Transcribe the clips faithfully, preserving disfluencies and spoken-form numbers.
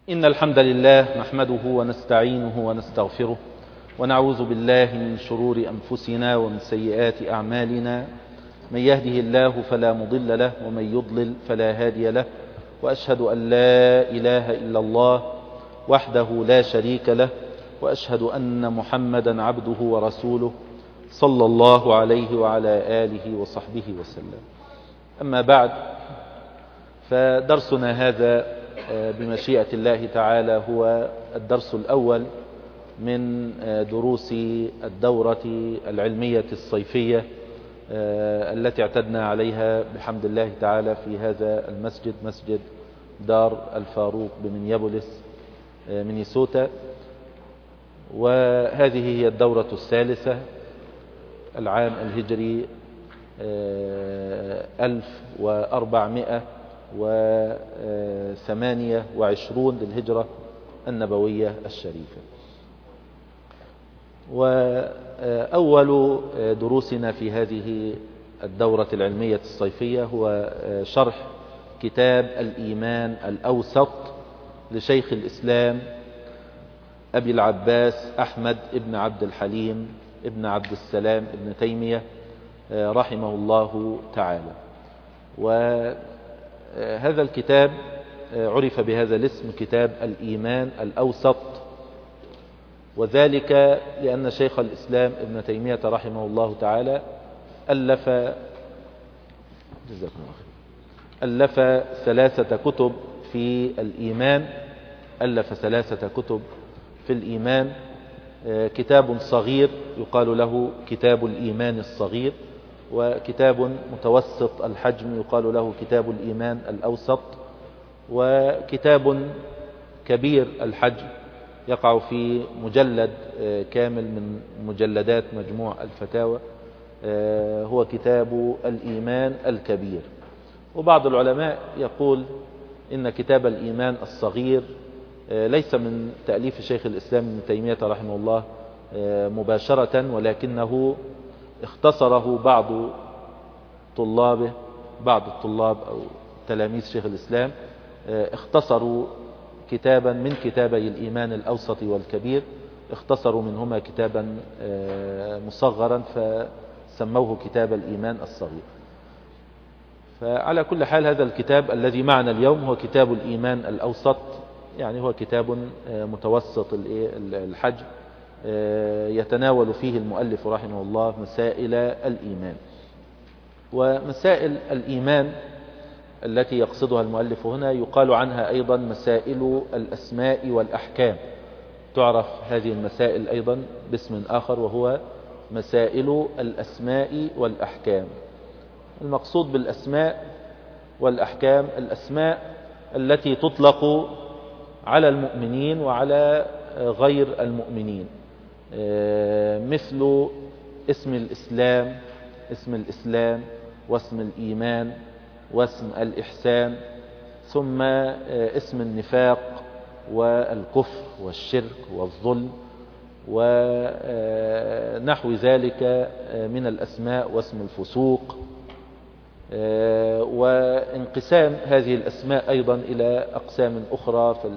إن الحمد لله نحمده ونستعينه ونستغفره ونعوذ بالله من شرور أنفسنا ومن سيئات أعمالنا. من يهده الله فلا مضل له ومن يضلل فلا هادي له، وأشهد أن لا إله إلا الله وحده لا شريك له، وأشهد أن محمدا عبده ورسوله صلى الله عليه وعلى آله وصحبه وسلم. أما بعد، فدرسنا هذا بمشيئة الله تعالى هو الدرس الأول من دروس الدورة العلمية الصيفية التي اعتدنا عليها بحمد الله تعالى في هذا المسجد، مسجد دار الفاروق بمنيابوليس مينيسوتا. وهذه هي الدورة الثالثة، العام الهجري ألف وأربعمائة وثمانية وعشرون للهجرة النبوية الشريفة. وأول دروسنا في هذه الدورة العلمية الصيفية هو شرح كتاب الإيمان الأوسط لشيخ الإسلام أبي العباس أحمد ابن عبد الحليم ابن عبد السلام ابن تيمية رحمه الله تعالى. وهذا الكتاب عرف بهذا الاسم، كتاب الإيمان الأوسط، وذلك لأن شيخ الإسلام ابن تيمية رحمه الله تعالى ألف ألف ثلاثة كتب في الإيمان ألف ثلاثة كتب في الإيمان. كتاب صغير يقال له كتاب الإيمان الصغير، وكتاب متوسط الحجم يقال له كتاب الإيمان الأوسط، وكتاب كبير الحجم يقع في مجلد كامل من مجلدات مجموع الفتاوى، هو كتاب الإيمان الكبير. وبعض العلماء يقول إن كتاب الإيمان الصغير ليس من تأليف شيخ الإسلام ابن تيمية رحمه الله مباشرة، ولكنه اختصره بعض طلابه بعض الطلاب أو تلاميذ شيخ الإسلام اختصروا كتابا من كتابي الإيمان الأوسط والكبير، اختصروا منهما كتابا مصغرا فسموه كتاب الإيمان الصغير. فعلى كل حال، هذا الكتاب الذي معنا اليوم هو كتاب الإيمان الأوسط، يعني هو كتاب متوسط الحجم، يتناول فيه المؤلف رحمه الله مسائل الإيمان. ومسائل الإيمان التي يقصدها المؤلف هنا يقال عنها أيضا مسائل الأسماء والأحكام. تعرف هذه المسائل أيضا باسم آخر وهو مسائل الأسماء والأحكام. المقصود بالأسماء والأحكام الأسماء التي تطلق على المؤمنين وعلى غير المؤمنين، مثل اسم الإسلام اسم الإسلام واسم الإيمان واسم الإحسان، ثم اسم النفاق والكفر والشرك والظلم ونحو ذلك من الأسماء، واسم الفسوق. وانقسام هذه الأسماء أيضا إلى أقسام أخرى في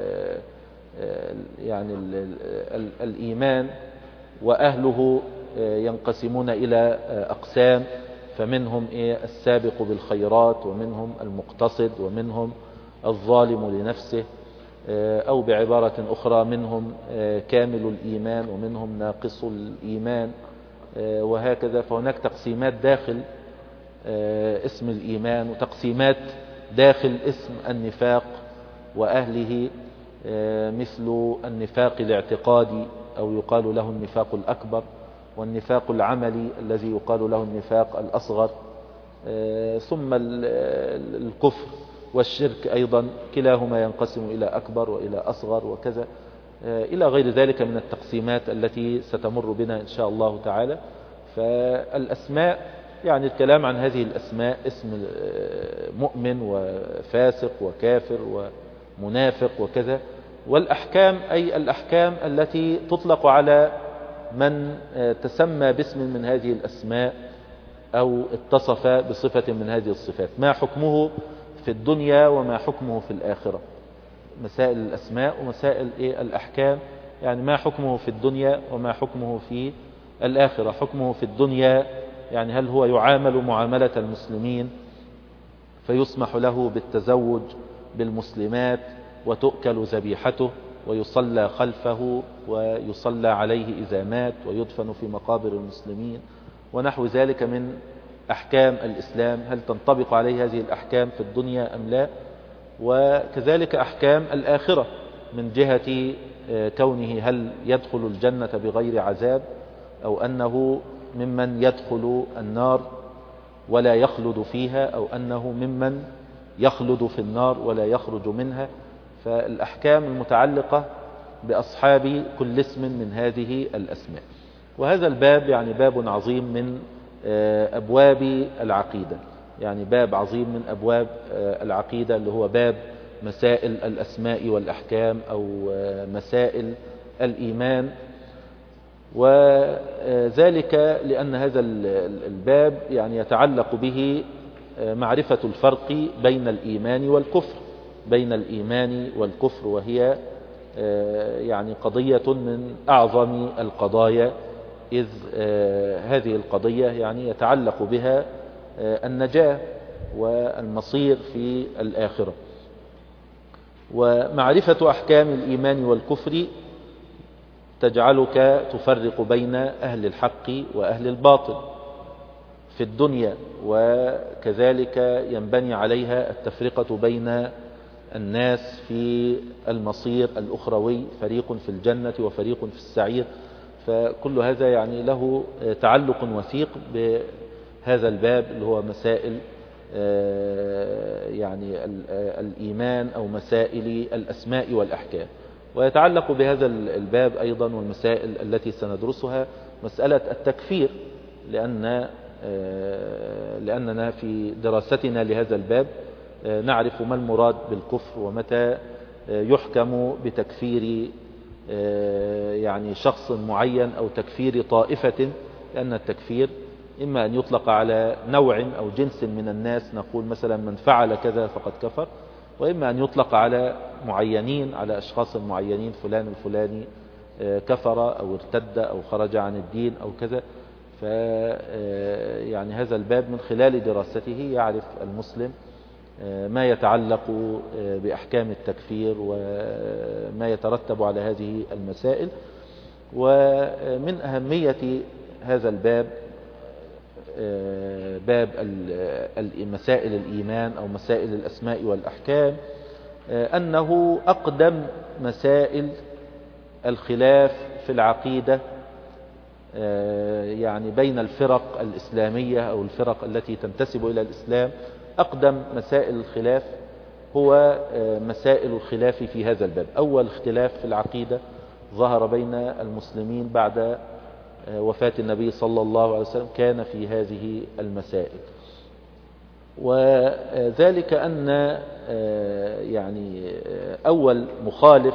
يعني الإيمان، وأهله ينقسمون إلى أقسام، فمنهم السابق بالخيرات، ومنهم المقتصد، ومنهم الظالم لنفسه، أو بعبارة أخرى منهم كامل الإيمان ومنهم ناقص الإيمان، وهكذا. فهناك تقسيمات داخل اسم الإيمان، وتقسيمات داخل اسم النفاق وأهله، مثل النفاق الاعتقادي أو يقال له النفاق الأكبر، والنفاق العملي الذي يقال له النفاق الأصغر، ثم الكفر والشرك أيضا كلاهما ينقسم إلى أكبر وإلى أصغر وكذا إلى غير ذلك من التقسيمات التي ستمر بنا إن شاء الله تعالى. فالأسماء يعني الكلام عن هذه الأسماء، اسم مؤمن وفاسق وكافر ومنافق وكذا. والأحكام أي الأحكام التي تطلق على من تسمى باسم من هذه الأسماء أو اتصف بصفة من هذه الصفات، ما حكمه في الدنيا وما حكمه في الآخرة. مسائل الأسماء ومسائل إيه الأحكام، يعني ما حكمه في الدنيا وما حكمه في الآخرة. حكمه في الدنيا يعني هل هو يعامل معاملة المسلمين فيسمح له بالتزوج بالمسلمات وتؤكل ذبيحته ويصلى خلفه ويصلى عليه إذا مات ويدفن في مقابر المسلمين ونحو ذلك من أحكام الإسلام، هل تنطبق عليه هذه الأحكام في الدنيا أم لا؟ وكذلك أحكام الآخرة من جهة كونه هل يدخل الجنة بغير عذاب أو أنه ممن يدخل النار ولا يخلد فيها أو أنه ممن يخلد في النار ولا يخرج منها. فالأحكام المتعلقة بأصحاب كل اسم من هذه الأسماء. وهذا الباب يعني باب عظيم من أبواب العقيدة، يعني باب عظيم من أبواب العقيدة اللي هو باب مسائل الأسماء والأحكام أو مسائل الإيمان. وذلك لأن هذا الباب يعني يتعلق به معرفة الفرق بين الإيمان والكفر بين الإيمان والكفر وهي يعني قضية من أعظم القضايا، إذ هذه القضية يعني يتعلق بها النجاة والمصير في الآخرة. ومعرفة أحكام الإيمان والكفر تجعلك تفرق بين أهل الحق وأهل الباطل في الدنيا، وكذلك ينبني عليها التفرقة بين الناس في المصير الأخروي، فريق في الجنة وفريق في السعير. فكل هذا يعني له تعلق وثيق بهذا الباب اللي هو مسائل يعني الإيمان أو مسائل الأسماء والأحكام. ويتعلق بهذا الباب أيضا والمسائل التي سندرسها مسألة التكفير، لأن لأننا في دراستنا لهذا الباب نعرف ما المراد بالكفر ومتى يحكم بتكفير يعني شخص معين أو تكفير طائفة، لأن التكفير إما أن يطلق على نوع أو جنس من الناس، نقول مثلا من فعل كذا فقد كفر، وإما أن يطلق على معينين على أشخاص معينين، فلان الفلاني كفر أو ارتد أو خرج عن الدين أو كذا. ف يعني هذا الباب من خلال دراسته يعرف المسلم ما يتعلق بأحكام التكفير وما يترتب على هذه المسائل. ومن أهمية هذا الباب باب مسائل الإيمان أو مسائل الأسماء والأحكام أنه أقدم مسائل الخلاف في العقيدة يعني بين الفرق الإسلامية أو الفرق التي تنتسب إلى الإسلام. أقدم مسائل الخلاف هو مسائل الخلاف في هذا الباب. أول اختلاف في العقيدة ظهر بين المسلمين بعد وفاة النبي صلى الله عليه وسلم كان في هذه المسائل، وذلك أن يعني أول مخالف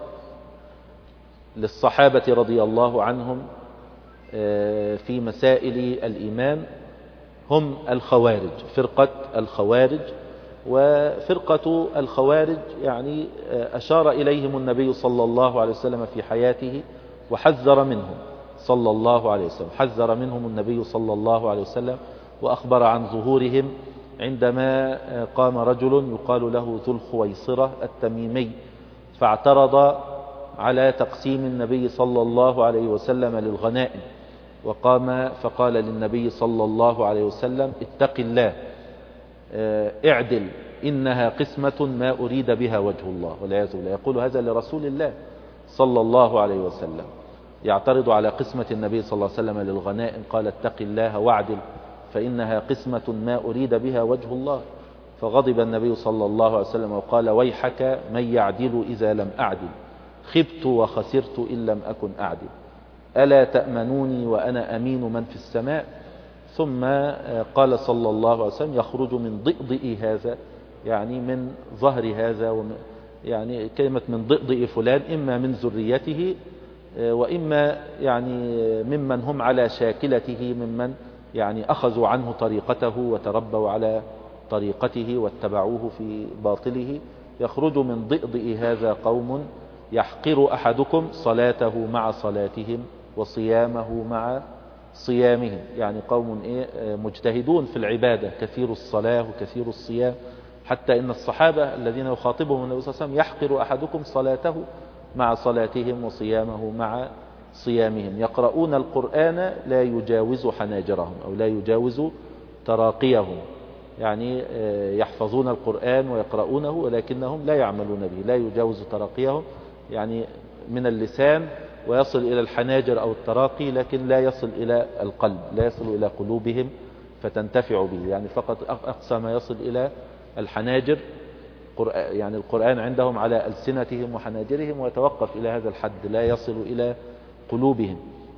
للصحابة رضي الله عنهم في مسائل الإيمان هم الخوارج، فرقة الخوارج. وفرقة الخوارج يعني أشار إليهم النبي صلى الله عليه وسلم في حياته وحذر منهم صلى الله عليه وسلم، حذر منهم النبي صلى الله عليه وسلم وأخبر عن ظهورهم عندما قام رجل يقال له ذو الخويصرة التميمي فاعترض على تقسيم النبي صلى الله عليه وسلم للغنائم، وقام فقال للنبي صلى الله عليه وسلم اتق الله اعدل إنها قسمة ما أريد بها وجه الله، والعياذ بالله. يقول هذا لرسول الله صلى الله عليه وسلم، يعترض على قسمة النبي صلى الله عليه وسلم للغنائم، قال اتق الله واعدل فإنها قسمة ما أريد بها وجه الله. فغضب النبي صلى الله عليه وسلم وقال ويحك من يعدل إذا لم أعدل، خبت وخسرت إن لم أكن أعدل، ألا تأمنوني وأنا أمين من في السماء. ثم قال صلى الله عليه وسلم يخرج من ضئضئ هذا، يعني من ظهر هذا، يعني كلمة من ضئضئ فلان إما من ذريته وإما يعني ممن هم على شاكلته، ممن يعني أخذوا عنه طريقته وتربوا على طريقته واتبعوه في باطله. يخرج من ضئضئ هذا قوم يحقر أحدكم صلاته مع صلاتهم وصيامه مع صيامهم. يعني قوم إيه مجتهدون في العبادة، كثير الصلاة وكثير الصيام، حتى إن الصحابة الذين يخاطبهم النبي صلى الله عليه وسلم يحقر أحدكم صلاته مع صلاتهم وصيامه مع صيامهم، يقرؤون القرآن لا يجاوز حناجرهم أو لا يجاوز تراقيهم، يعني يحفظون القرآن ويقرؤونه ولكنهم لا يعملون به، لا يجاوز تراقيهم، يعني من اللسان ويصل إلى الحناجر أو التراقي، لكن لا يصل إلى القلب، لا يصل إلى قلوبهم فتنتفع به، يعني فقط أقصى ما يصل إلى الحناجر، يعني القرآن عندهم على ألسنتهم وحناجرهم ويتوقف إلى هذا الحد، لا يصل إلى قلوبهم.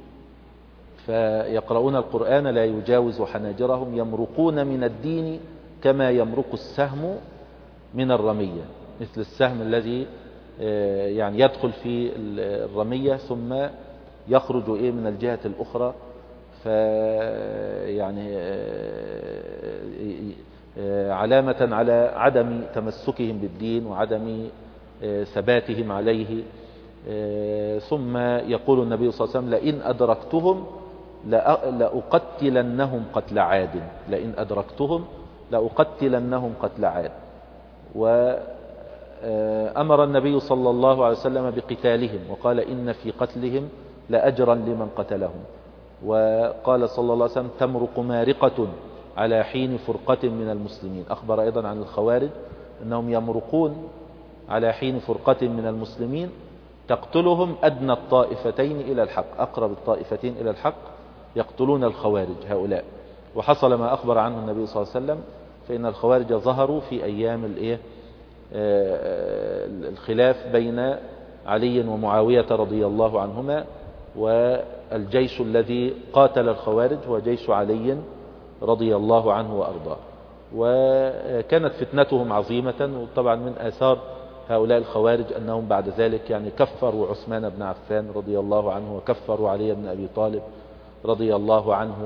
فيقرؤون القرآن لا يجاوز حناجرهم، يمرقون من الدين كما يمرق السهم من الرمية، مثل السهم الذي يعني يدخل في الرمية ثم يخرج إيه من الجهة الأخرى، فيعني علامة على عدم تمسكهم بالدين وعدم ثباتهم عليه. ثم يقول النبي صلى الله عليه وسلم: لئن أدركتهم لأقتلنهم قتل عاد، لئن أدركتهم لأقتلنهم قتل عاد. وأمر النبي صلى الله عليه وسلم بقتالهم وقال: إن في قتلهم لأجرا لمن قتلهم. وقال صلى الله عليه وسلم: تمرق مارقة على حين فرقة من المسلمين. أخبر أيضا عن الخوارج أنهم يمرقون على حين فرقة من المسلمين تقتلهم أدنى الطائفتين إلى الحق، أقرب الطائفتين إلى الحق يقتلون الخوارج هؤلاء. وحصل ما أخبر عنه النبي صلى الله عليه وسلم، فإن الخوارج ظهروا في أيام الإيه الخلاف بين علي ومعاوية رضي الله عنهما، والجيش الذي قاتل الخوارج هو جيش علي رضي الله عنه وأرضاه. وكانت فتنتهم عظيمة، وطبعا من آثار هؤلاء الخوارج أنهم بعد ذلك يعني كفروا عثمان بن عفان رضي الله عنه، وكفروا علي بن أبي طالب رضي الله عنه.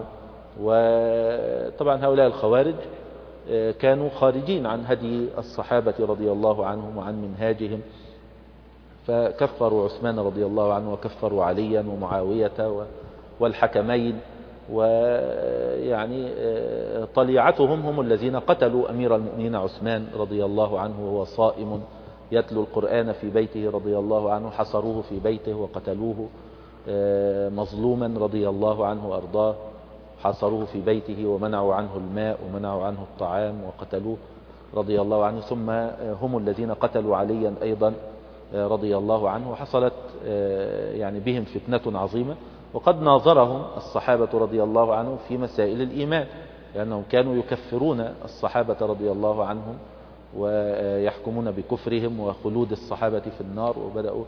وطبعا هؤلاء الخوارج كانوا خارجين عن هدي الصحابة رضي الله عنهم وعن منهاجهم، فكفروا عثمان رضي الله عنه وكفروا عليا ومعاوية والحكمين، ويعني طليعتهم هم الذين قتلوا أمير المؤمنين عثمان رضي الله عنه وهو صائم يتلو القرآن في بيته رضي الله عنه، حصروه في بيته وقتلوه مظلوما رضي الله عنه وأرضاه، حصروه في بيته ومنعوا عنه الماء ومنعوا عنه الطعام وقتلوه رضي الله عنه. ثم هم الذين قتلوا عليا أيضا رضي الله عنه، وحصلت يعني بهم فتنة عظيمة. وقد ناظرهم الصحابة رضي الله عنهم في مسائل الإيمان، لأنهم كانوا يكفرون الصحابة رضي الله عنهم ويحكمون بكفرهم وخلود الصحابة في النار، وبدأوا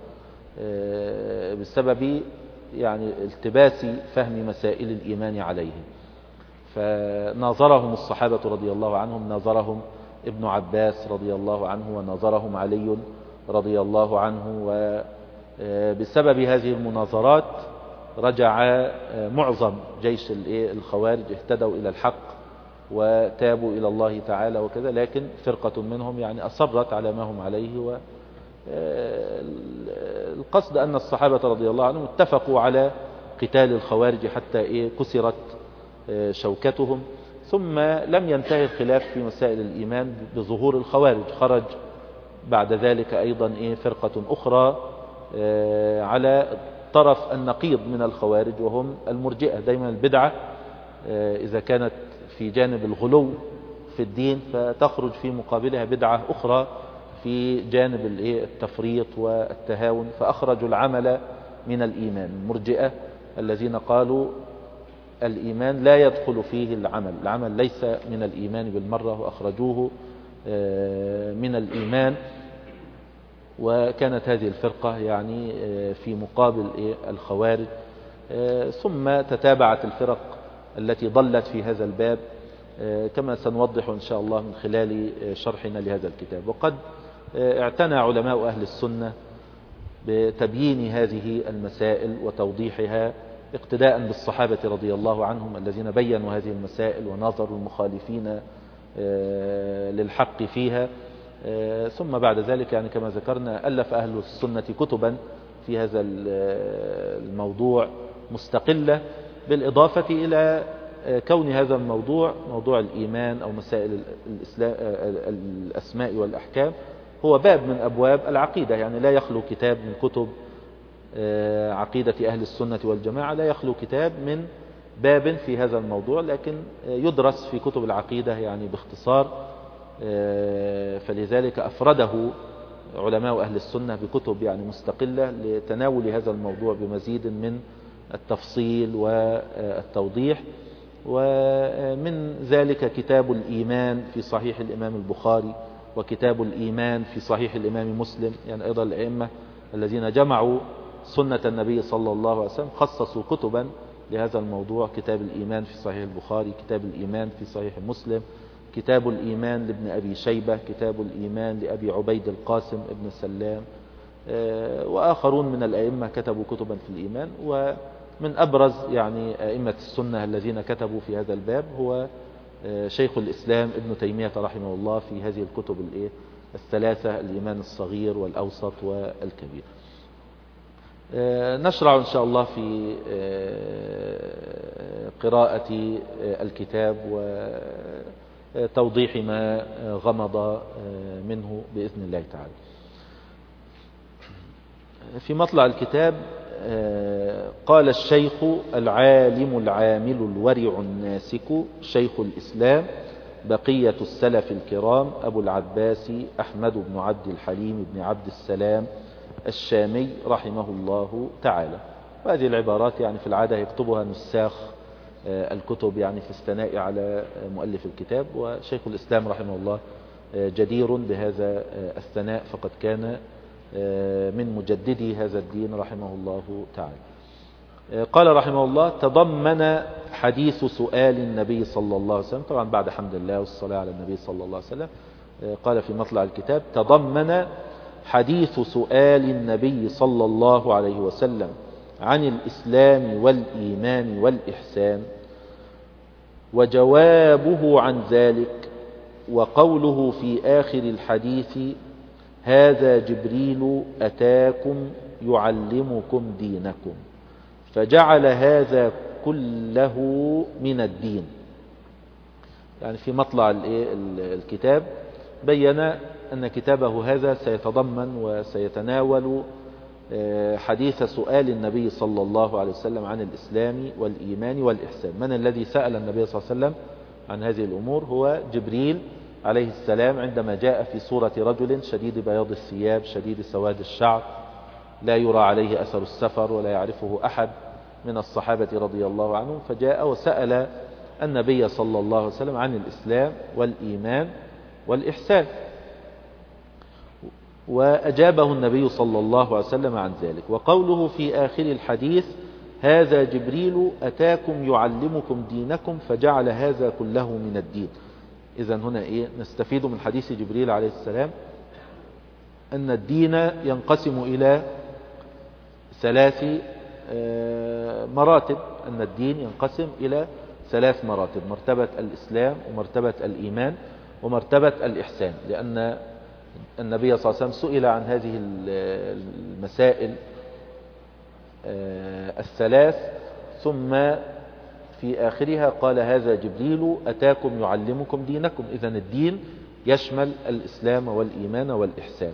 بسبب يعني التباس فهم مسائل الإيمان عليهم. فناظرهم الصحابة رضي الله عنهم، ناظرهم ابن عباس رضي الله عنه، وناظرهم علي رضي الله عنه. وبسبب هذه المناظرات رجع معظم جيش الخوارج، اهتدوا إلى الحق وتابوا إلى الله تعالى وكذا، لكن فرقة منهم يعني أصرت على ما هم عليه. والقصد أن الصحابة رضي الله عنهم اتفقوا على قتال الخوارج حتى إيه كسرت شوكتهم. ثم لم ينتهي الخلاف في مسائل الإيمان بظهور الخوارج، خرج بعد ذلك أيضا إيه فرقة أخرى على طرف النقيض من الخوارج، وهم المرجئة. دايما البدعة إذا كانت في جانب الغلو في الدين فتخرج في مقابلها بدعة أخرى في جانب التفريط والتهاون، فأخرجوا العمل من الإيمان. المرجئة الذين قالوا الإيمان لا يدخل فيه العمل، العمل ليس من الإيمان بالمرة، وأخرجوه من الإيمان. وكانت هذه الفرقة يعني في مقابل الخوارج. ثم تتابعت الفرق التي ضلت في هذا الباب كما سنوضح إن شاء الله من خلال شرحنا لهذا الكتاب. وقد اعتنى علماء أهل السنة بتبيين هذه المسائل وتوضيحها اقتداء بالصحابة رضي الله عنهم الذين بينوا هذه المسائل وناظروا المخالفين للحق فيها. ثم بعد ذلك يعني كما ذكرنا ألف أهل السنة كتبا في هذا الموضوع مستقلة، بالإضافة إلى كون هذا الموضوع موضوع الإيمان أو مسائل الأسماء والأحكام هو باب من أبواب العقيدة. يعني لا يخلو كتاب من كتب عقيدة أهل السنة والجماعة، لا يخلو كتاب من باب في هذا الموضوع، لكن يدرس في كتب العقيدة يعني باختصار. فلذلك أفرده علماء أهل السنة بكتب يعني مستقلة لتناول هذا الموضوع بمزيد من التفصيل والتوضيح. ومن ذلك كتاب الإيمان في صحيح الإمام البخاري، وكتاب الإيمان في صحيح الإمام مسلم. يعني أيضا الأئمة الذين جمعوا سنة النبي صلى الله عليه وسلم خصصوا كتبا لهذا الموضوع: كتاب الإيمان في صحيح البخاري، كتاب الإيمان في صحيح مسلم، كتاب الإيمان لابن أبي شيبة، كتاب الإيمان لأبي عبيد القاسم ابن سلام، وآخرون من الأئمة كتبوا كتبا في الإيمان. ومن أبرز يعني أئمة السنة الذين كتبوا في هذا الباب هو شيخ الإسلام ابن تيمية رحمه الله في هذه الكتب الثلاثة: الإيمان الصغير والأوسط والكبير. نشرع إن شاء الله في قراءة الكتاب وتوضيح ما غمض منه بإذن الله تعالى. في مطلع الكتاب قال الشيخ العالم العامل الورع الناسك شيخ الإسلام بقية السلف الكرام أبو العباس أحمد بن عبد الحليم بن عبد السلام الشامي رحمه الله تعالى. وهذه العبارات يعني في العادة يكتبها نساخ الكتب يعني في الثناء على مؤلف الكتاب، وشيخ الإسلام رحمه الله جدير بهذا الثناء، فقد كان من مجددي هذا الدين رحمه الله تعالى. قال رحمه الله: تضمن حديث سؤال النبي صلى الله عليه وسلم، طبعا بعد حمد الله والصلاة على النبي صلى الله عليه وسلم، قال في مطلع الكتاب: تضمن حديث سؤال النبي صلى الله عليه وسلم عن الإسلام والإيمان والإحسان وجوابه عن ذلك، وقوله في آخر الحديث: هذا جبريل أتاكم يعلمكم دينكم، فجعل هذا كله من الدين. يعني في مطلع الكتاب بين أن كتابه هذا سيتضمن وسيتناول حديث سؤال النبي صلى الله عليه وسلم عن الإسلام والإيمان والإحسان. من الذي سأل النبي صلى الله عليه وسلم عن هذه الأمور؟ هو جبريل عليه السلام، عندما جاء في صورة رجل شديد بياض الثياب شديد سواد الشعر لا يرى عليه أثر السفر ولا يعرفه أحد من الصحابة رضي الله عنهم، فجاء وسأل النبي صلى الله عليه وسلم عن الإسلام والإيمان والإحسان، وأجابه النبي صلى الله عليه وسلم عن ذلك. وقوله في آخر الحديث: هذا جبريل أتاكم يعلمكم دينكم، فجعل هذا كله من الدين. إذن هنا إيه نستفيد من حديث جبريل عليه السلام؟ أن الدين ينقسم إلى ثلاث مراتب. أن الدين ينقسم إلى ثلاث مراتب: مرتبة الإسلام، ومرتبة الإيمان، ومرتبة الإحسان. لأن النبي صلى الله عليه وسلم سئل عن هذه المسائل الثلاث، ثم في آخرها قال: هذا جبريل أتاكم يعلمكم دينكم. إذن الدين يشمل الإسلام والإيمان والإحسان.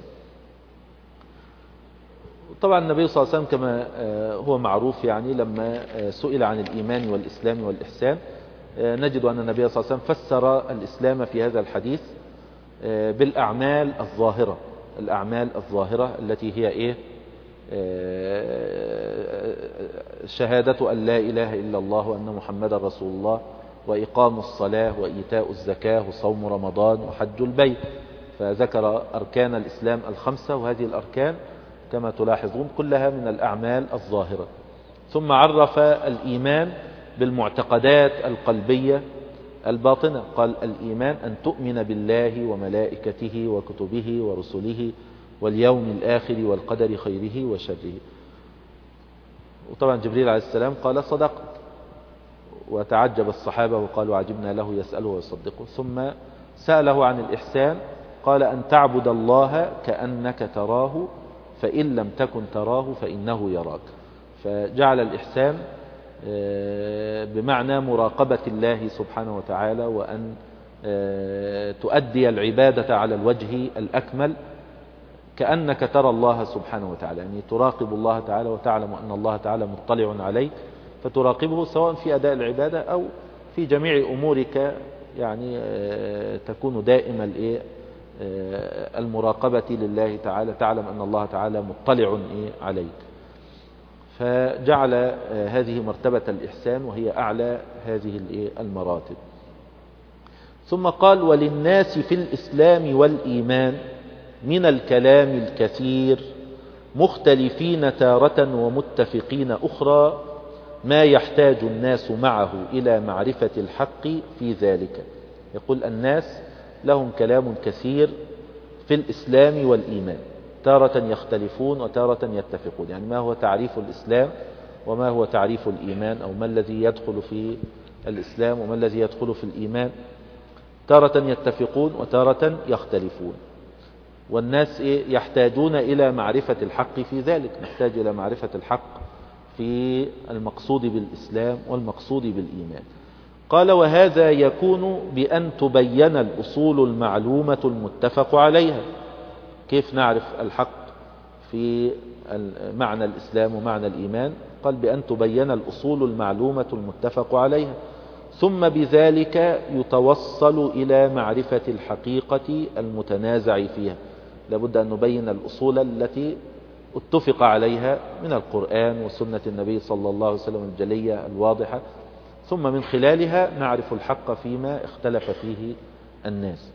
طبعا النبي صلى الله عليه وسلم كما هو معروف يعني لما سئل عن الإيمان والإسلام والإحسان، نجد أن النبي صلى الله عليه وسلم فسر الإسلام في هذا الحديث بالأعمال الظاهرة. الأعمال الظاهرة التي هي إيه؟ شهادة أن لا إله إلا الله وأن محمد رسول الله، وإقام الصلاة، وإيتاء الزكاة، وصوم رمضان، وحج البيت. فذكر أركان الإسلام الخمسة، وهذه الأركان كما تلاحظون كلها من الأعمال الظاهرة. ثم عرف الإيمان بالمعتقدات القلبية الباطنة، قال: الإيمان أن تؤمن بالله وملائكته وكتبه ورسله واليوم الآخر والقدر خيره وشره. وطبعا جبريل عليه السلام قال: صدقت. وتعجب الصحابة وقالوا: عجبنا له يسأله ويصدقه. ثم سأله عن الإحسان، قال أن تعبد الله كأنك تراه فإن لم تكن تراه فإنه يراك. فجعل الإحسان بمعنى مراقبة الله سبحانه وتعالى، وأن تؤدي العبادة على الوجه الأكمل كأنك ترى الله سبحانه وتعالى، يعني تراقب الله تعالى وتعلم أن الله تعالى مطلع عليك، فتراقبه سواء في أداء العبادة أو في جميع أمورك، يعني تكون دائما المراقبة لله تعالى، تعلم أن الله تعالى مطلع عليك. فجعل هذه مرتبة الإحسان وهي أعلى هذه المراتب. ثم قال: وللناس في الإسلام والإيمان من الكلام الكثير مختلفين تارة ومتفقين أخرى ما يحتاج الناس معه إلى معرفة الحق في ذلك. يقول الناس لهم كلام كثير في الإسلام والإيمان، تارة يختلفون وتارة يتفقون. يعني ما هو تعريف الإسلام وما هو تعريف الإيمان، أو ما الذي يدخل في الإسلام وما الذي يدخل في الإيمان. تارة يتفقون وتارة يختلفون. والناس يحتاجون إلى معرفة الحق في ذلك، نحتاج إلى معرفة الحق في المقصود بالإسلام والمقصود بالإيمان. قال: وهذا يكون بأن تبين الأصول المعلومة المتفق عليها. كيف نعرف الحق في معنى الإسلام ومعنى الإيمان؟ قال: بأن تبين الأصول المعلومة المتفق عليها، ثم بذلك يتوصل إلى معرفة الحقيقة المتنازع فيها. لابد أن نبين الأصول التي اتفق عليها من القرآن وسنة النبي صلى الله عليه وسلم الجلية الواضحة، ثم من خلالها نعرف الحق فيما اختلف فيه الناس.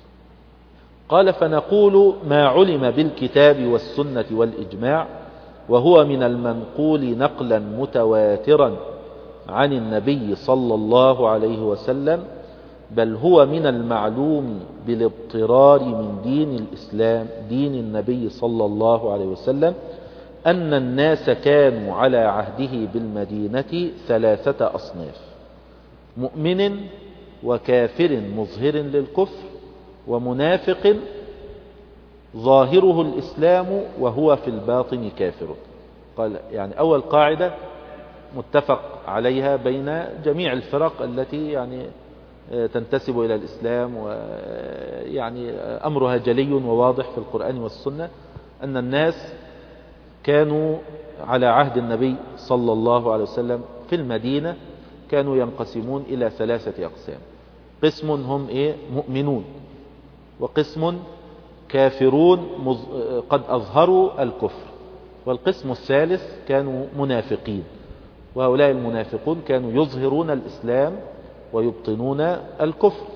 قال: فنقول ما علم بالكتاب والسنة والإجماع، وهو من المنقول نقلا متواترا عن النبي صلى الله عليه وسلم، بل هو من المعلوم بالاضطرار من دين الإسلام دين النبي صلى الله عليه وسلم، أن الناس كانوا على عهده بالمدينة ثلاثة أصناف: مؤمن وكافر مظهر للكفر، ومنافق ظاهره الإسلام وهو في الباطن كافر. قال يعني أول قاعدة متفق عليها بين جميع الفرق التي يعني تنتسب إلى الإسلام، ويعني أمرها جلي وواضح في القرآن والسنة، أن الناس كانوا على عهد النبي صلى الله عليه وسلم في المدينة كانوا ينقسمون إلى ثلاثة أقسام: قسم هم إيه مؤمنون، وقسم كافرون قد أظهروا الكفر، والقسم الثالث كانوا منافقين، وهؤلاء المنافقون كانوا يظهرون الإسلام ويبطنون الكفر.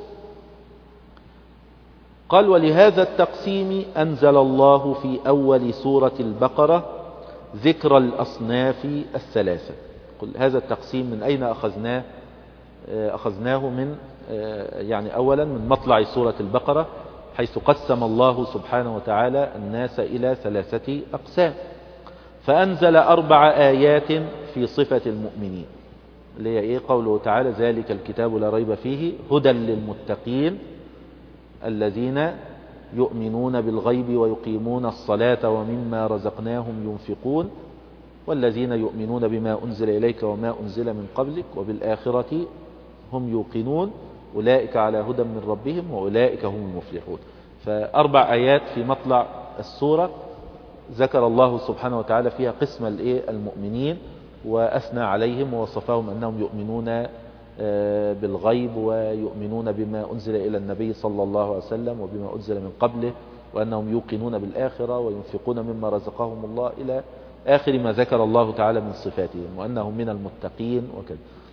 قال: ولهذا التقسيم أنزل الله في أول سورة البقرة ذكر الأصناف الثلاثة. قل هذا التقسيم من أين أخذناه؟ أخذناه من يعني أولا من مطلع سورة البقرة، حيث قسم الله سبحانه وتعالى الناس إلى ثلاثة أقسام، فأنزل أربع آيات في صفة المؤمنين، اللي هي إيه؟ قوله تعالى: ذلك الكتاب لا ريب فيه هدى للمتقين الذين يؤمنون بالغيب ويقيمون الصلاة ومما رزقناهم ينفقون والذين يؤمنون بما أنزل إليك وما أنزل من قبلك وبالآخرة هم يوقنون أولئك على هدى من ربهم وأولئك هم المفلحون. فأربع آيات في مطلع السورة ذكر الله سبحانه وتعالى فيها قسم المؤمنين، وأثنى عليهم ووصفهم أنهم يؤمنون بالغيب ويؤمنون بما أنزل إلى النبي صلى الله عليه وسلم وبما أنزل من قبله، وأنهم يوقنون بالآخرة وينفقون مما رزقهم الله، إلى آخر ما ذكر الله تعالى من صفاتهم، وأنهم من المتقين وكذا.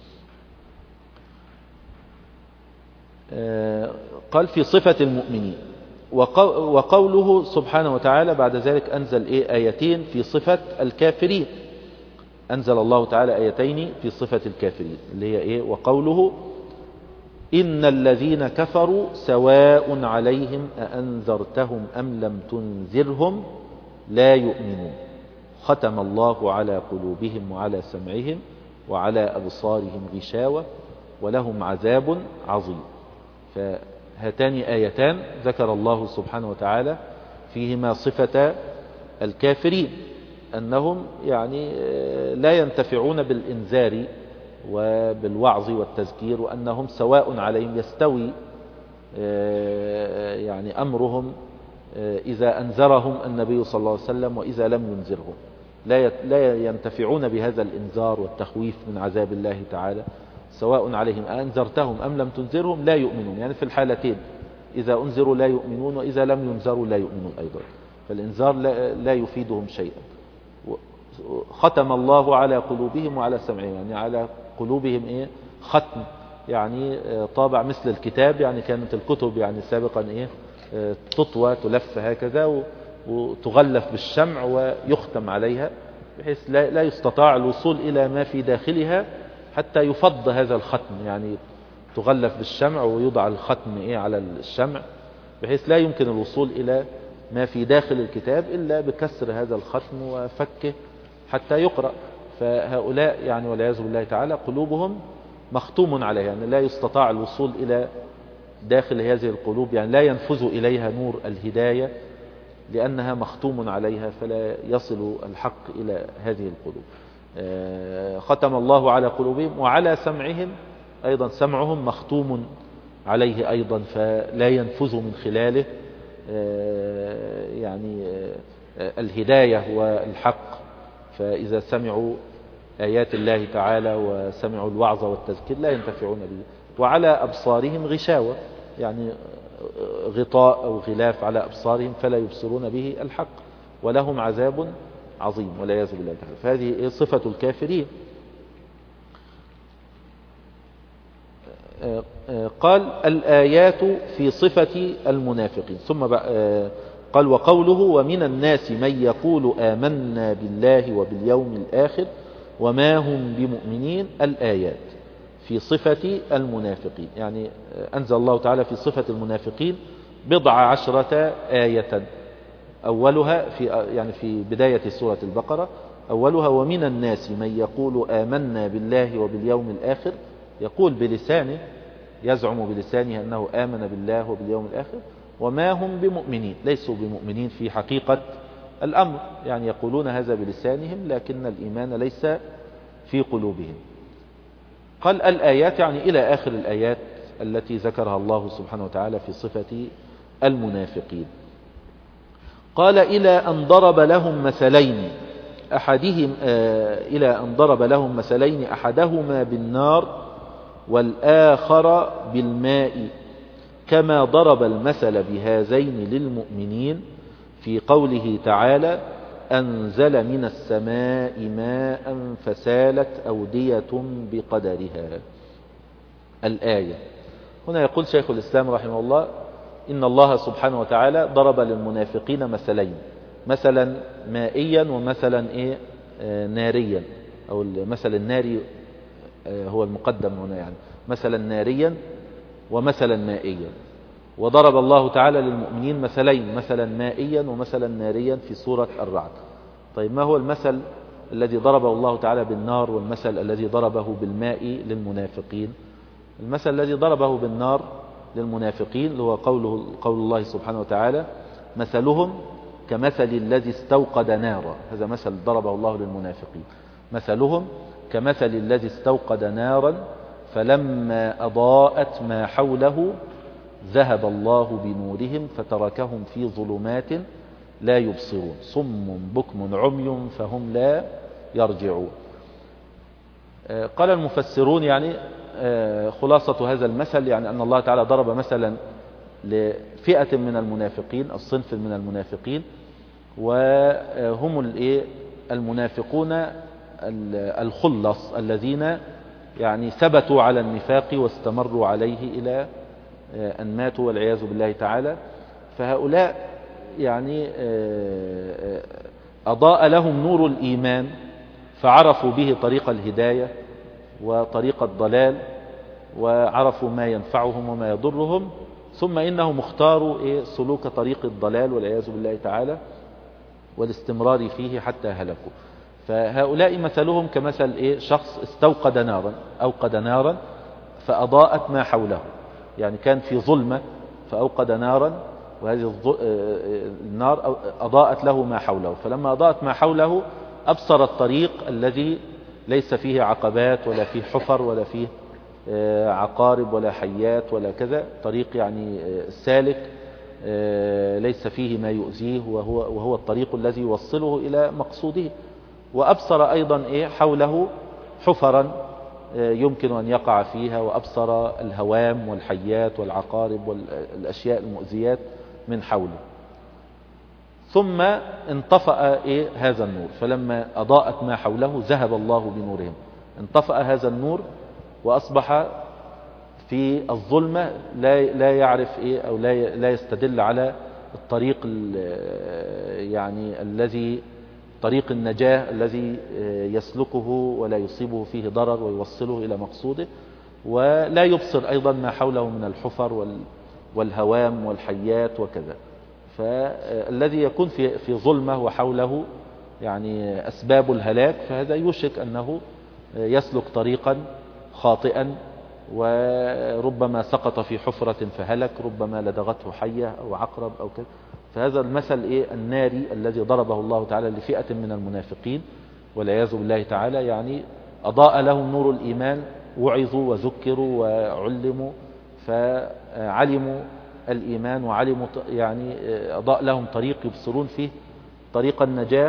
قال في صفة المؤمنين. وقوله سبحانه وتعالى بعد ذلك أنزل إيه آيتين في صفة الكافرين، أنزل الله تعالى آيتين في صفة الكافرين اللي هي إيه؟ وقوله: إن الذين كفروا سواء عليهم أأنذرتهم أم لم تنذرهم لا يؤمنون ختم الله على قلوبهم وعلى سمعهم وعلى أبصارهم غشاوة ولهم عذاب عظيم. هاتان آيتان ذكر الله سبحانه وتعالى فيهما صفة الكافرين، أنهم يعني لا ينتفعون بالإنذار وبالوعظ والتذكير، وأنهم سواء عليهم يستوي يعني أمرهم إذا أنذرهم النبي صلى الله عليه وسلم وإذا لم ينذرهم، لا ينتفعون بهذا الإنذار والتخويف من عذاب الله تعالى، سواء عليهم أنذرتهم أم لم تنذرهم لا يؤمنون. يعني في الحالتين إذا أنذروا لا يؤمنون، وإذا لم ينذروا لا يؤمنون أيضا، فالإنذار لا يفيدهم شيئا. ختم الله على قلوبهم وعلى سمعهم، يعني على قلوبهم إيه؟ ختم، يعني طابع مثل الكتاب، يعني كانت الكتب يعني سابقا إيه؟ تطوى تلف هكذا وتغلف بالشمع ويختم عليها، بحيث لا يستطاع الوصول إلى ما في داخلها حتى يفض هذا الختم، يعني تغلف بالشمع ويوضع الختم إيه على الشمع، بحيث لا يمكن الوصول إلى ما في داخل الكتاب إلا بكسر هذا الختم وفكه حتى يقرأ. فهؤلاء يعني والعياذ بالله تعالى قلوبهم مختوم عليها، يعني لا يستطاع الوصول إلى داخل هذه القلوب، يعني لا ينفذ إليها نور الهداية لأنها مختوم عليها، فلا يصل الحق إلى هذه القلوب. ختم الله على قلوبهم وعلى سمعهم، أيضا سمعهم مختوم عليه أيضا، فلا ينفذ من خلاله يعني الهداية والحق. فإذا سمعوا آيات الله تعالى وسمعوا الوعظ والتذكير لا ينتفعون به. وعلى أبصارهم غشاوة، يعني غطاء أو غلاف على أبصارهم فلا يبصرون به الحق، ولهم عذاب عظيم والعياذ بالله تعالى. فهذه صفة الكافرين. قال الآيات في صفة المنافقين، ثم قال وقوله ومن الناس من يقول آمنا بالله وباليوم الآخر وما هم بمؤمنين، الآيات في صفة المنافقين، يعني أنزل الله تعالى في صفة المنافقين بضع عشرة آية، أولها في يعني في بداية سورة البقرة، أولها ومن الناس من يقول آمنا بالله وباليوم الآخر، يقول بلسانه يزعم بلسانه أنه آمن بالله وباليوم الآخر، وما هم بمؤمنين، ليسوا بمؤمنين في حقيقة الأمر، يعني يقولون هذا بلسانهم لكن الإيمان ليس في قلوبهم. قال الآيات يعني إلى آخر الآيات التي ذكرها الله سبحانه وتعالى في صفة المنافقين. قال إلى أن ضرب لهم مثلين أحدهم آه إلى أن ضرب لهم مثلين أحدهما بالنار والآخر بالماء كما ضرب المثل بهذين للمؤمنين في قوله تعالى أنزل من السماء ماء فسالت أودية بقدرها. الآية هنا يقول شيخ الإسلام رحمه الله إن الله سبحانه وتعالى ضرب للمنافقين مثلين، مثلا مائيا ومثلا إيه آه ناريا، أو المثل الناري آه هو المقدم هنا، يعني مثلا ناريا ومثلا مائيا. وضرب الله تعالى للمؤمنين مثلين، مثلا مائيا ومثلا ناريا في سورة الرعد. طيب ما هو المثل الذي ضربه الله تعالى بالنار والمثل الذي ضربه بالماء للمنافقين؟ المثل الذي ضربه بالنار للمنافقين اللي هو قوله قول الله سبحانه وتعالى مثلهم كمثل الذي استوقد نارا، هذا مثل ضربه الله للمنافقين، مثلهم كمثل الذي استوقد نارا فلما أضاءت ما حوله ذهب الله بنورهم فتركهم في ظلمات لا يبصرون صم بكم عمي فهم لا يرجعون. قال المفسرون يعني خلاصة هذا المثل يعني أن الله تعالى ضرب مثلا لفئة من المنافقين أو صنف من المنافقين، وهم المنافقون الخلص الذين يعني ثبتوا على النفاق واستمروا عليه إلى أن ماتوا والعياذ بالله تعالى. فهؤلاء يعني أضاء لهم نور الإيمان فعرفوا به طريق الهداية وطريق الضلال، وعرفوا ما ينفعهم وما يضرهم، ثم إنهم اختاروا سلوك طريق الضلال والعياذ بالله تعالى والاستمرار فيه حتى هلكوا. فهؤلاء مثلهم كمثل إيه شخص استوقد نارا، أوقد نارا فأضاءت ما حوله، يعني كان في ظلمة فأوقد نارا، وهذه النار أضاءت له ما حوله، فلما أضاءت ما حوله أبصر الطريق الذي ليس فيه عقبات ولا فيه حفر ولا فيه عقارب ولا حيات ولا كذا، طريق يعني سالك ليس فيه ما يؤذيه، وهو, وهو الطريق الذي يوصله إلى مقصوده. وأبصر أيضا إيه حوله حفرا يمكن أن يقع فيها، وأبصر الهوام والحيات والعقارب والأشياء المؤذيات من حوله. ثم انطفأ إيه هذا النور، فلما أضاءت ما حوله ذهب الله بنورهم، انطفأ هذا النور وأصبح في الظلمة لا لا يعرف إيه أو لا لا يستدل على الطريق يعني الذي طريق النجاة الذي يسلكه ولا يصيبه فيه ضرر ويوصله إلى مقصوده، ولا يبصر أيضا ما حوله من الحفر والهوام والحيات وكذا. فالذي يكون في في ظلمة وحوله يعني أسباب الهلاك، فهذا يوشك أنه يسلك طريقا خاطئا، وربما سقط في حفرة فهلك، ربما لدغته حية أو عقرب أو كذا. فهذا المثل إيه الناري الذي ضربه الله تعالى لفئة من المنافقين والعياذ بالله تعالى، يعني أضاء لهم نور الإيمان، وعظوا وذكروا وعلموا فعلموا الإيمان، وعلموا يعني أضاء لهم طريق يبصرون فيه طريق النجاة،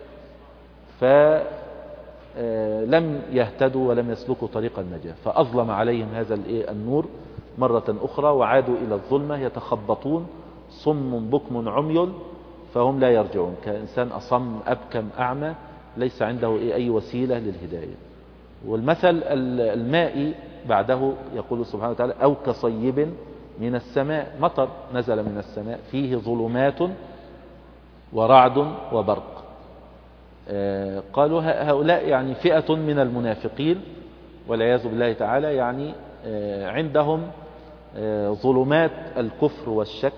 فلم يهتدوا ولم يسلكوا طريق النجاة، فأظلم عليهم هذا النور مرة أخرى، وعادوا إلى الظلمة يتخبطون، صم بكم عمي فهم لا يرجعون، كإنسان أصم أبكم أعمى ليس عنده أي وسيلة للهداية. والمثل المائي بعده يقول سبحانه وتعالى: أو كصيب من السماء، مطر نزل من السماء فيه ظلمات ورعد وبرق. قالوا هؤلاء يعني فئة من المنافقين والعياذ بالله تعالى، يعني عندهم ظلمات الكفر والشك،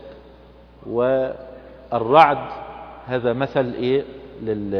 والرعد هذا مثل ايه لل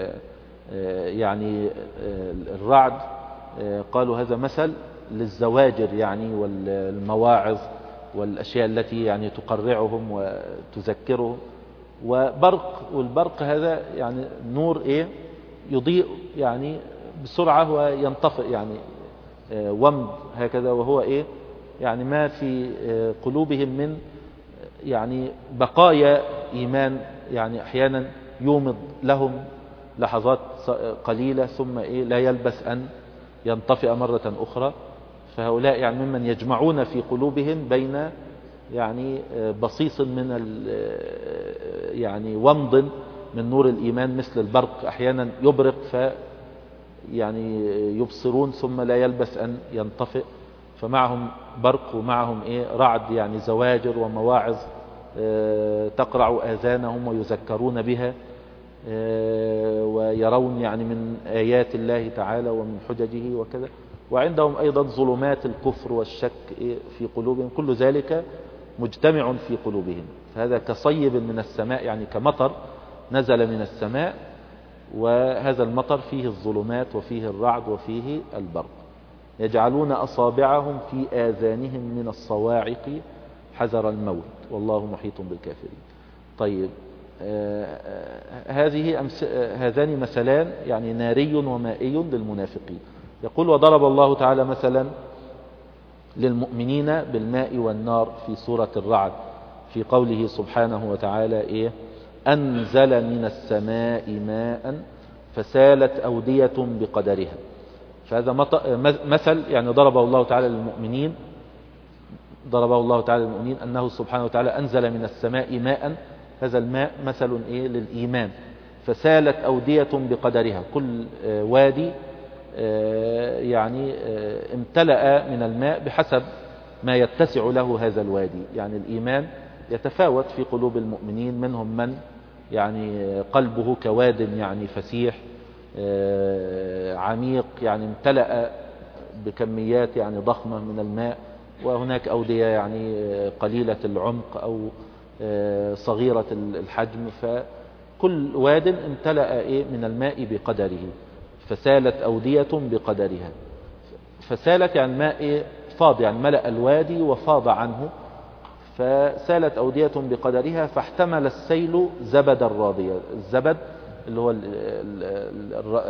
يعني الرعد قالوا هذا مثل للزواجر يعني والمواعظ والاشياء التي يعني تقرعهم وتذكرهم. وبرق، والبرق هذا يعني نور ايه يضيء يعني بسرعة وينطفئ، يعني ومض هكذا، وهو ايه يعني ما في قلوبهم من يعني بقايا إيمان، يعني أحيانا يومض لهم لحظات قليلة ثم إيه لا يلبث أن ينطفئ مرة أخرى. فهؤلاء يعني ممن يجمعون في قلوبهم بين يعني بصيص من يعني ومض من نور الإيمان مثل البرق، أحيانا يبرق ف يعني يبصرون ثم لا يلبث أن ينطفئ، فمعهم برق ومعهم إيه رعد، يعني زواجر ومواعظ تقرع آذانهم ويذكرون بها ويرون يعني من آيات الله تعالى ومن حججه وكذا. وعندهم أيضا ظلمات الكفر والشك في قلوبهم، كل ذلك مجتمع في قلوبهم. فهذا كصيب من السماء، يعني كمطر نزل من السماء، وهذا المطر فيه الظلمات وفيه الرعد وفيه البرق. يجعلون أصابعهم في آذانهم من الصواعق حذر الموت والله محيط بالكافرين. طيب آه هذه أمس... هذان مثلان يعني ناري ومائي للمنافقين. يقول: وضرب الله تعالى مثلا للمؤمنين بالماء والنار في سورة الرعد في قوله سبحانه وتعالى إيه أنزل من السماء ماء فسالت أودية بقدرها. فهذا مثل يعني ضربه الله تعالى للمؤمنين ضربه الله تعالى للمؤمنين أنه سبحانه وتعالى أنزل من السماء ماء، هذا الماء مثل إيه للإيمان. فسالت أودية بقدرها، كل وادي يعني امتلأ من الماء بحسب ما يتسع له هذا الوادي. يعني الإيمان يتفاوت في قلوب المؤمنين، منهم من يعني قلبه كواد يعني فسيح عميق، يعني امتلأ بكميات يعني ضخمة من الماء، وهناك أودية يعني قليلة العمق أو صغيرة الحجم، فكل واد امتلأ إيه من الماء بقدره. فسالت أودية بقدرها. فسالت يعني الماء فاض، يعني ملأ الوادي وفاض عنه، فسالت أودية بقدرها فاحتمل السيل زبد الراضية. الزبد اللي هو ال ال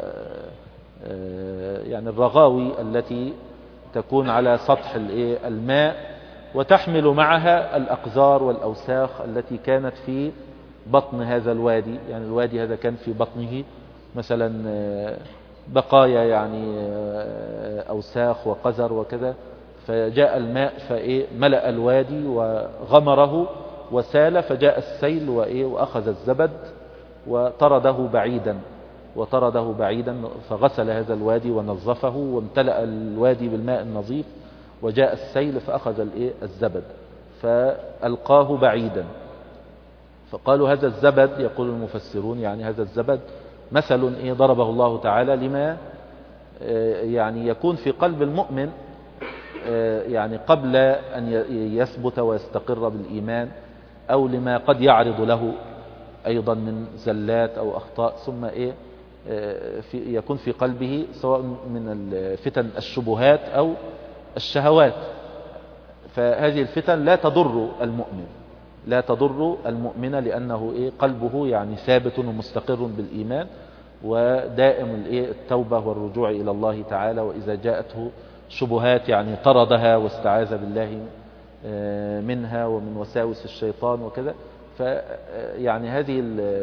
ال يعني الرغاوي التي تكون على سطح الماء وتحمل معها الأقذار والأوساخ التي كانت في بطن هذا الوادي. يعني الوادي هذا كان في بطنه مثلا بقايا يعني أوساخ وقذر وكذا، فجاء الماء فملأ الوادي وغمره وسال، فجاء السيل وأخذ الزبد وطرده بعيدا وطرده بعيدا فغسل هذا الوادي ونظفه وامتلأ الوادي بالماء النظيف، وجاء السيل فأخذ الزبد فألقاه بعيدا. فقالوا هذا الزبد، يقول المفسرون يعني هذا الزبد مثل إيه ضربه الله تعالى لما يعني يكون في قلب المؤمن يعني قبل أن يثبت ويستقر بالإيمان، أو لما قد يعرض له أيضا من زلات أو أخطاء، ثم إيه في يكون في قلبه سواء من الفتن الشبهات أو الشهوات. فهذه الفتن لا تضر المؤمن لا تضر المؤمن لأنه إيه قلبه يعني ثابت ومستقر بالإيمان ودائم الإيه التوبة والرجوع إلى الله تعالى، وإذا جاءته شبهات يعني طردها واستعاذ بالله منها ومن وساوس الشيطان وكذا. فيعني هذه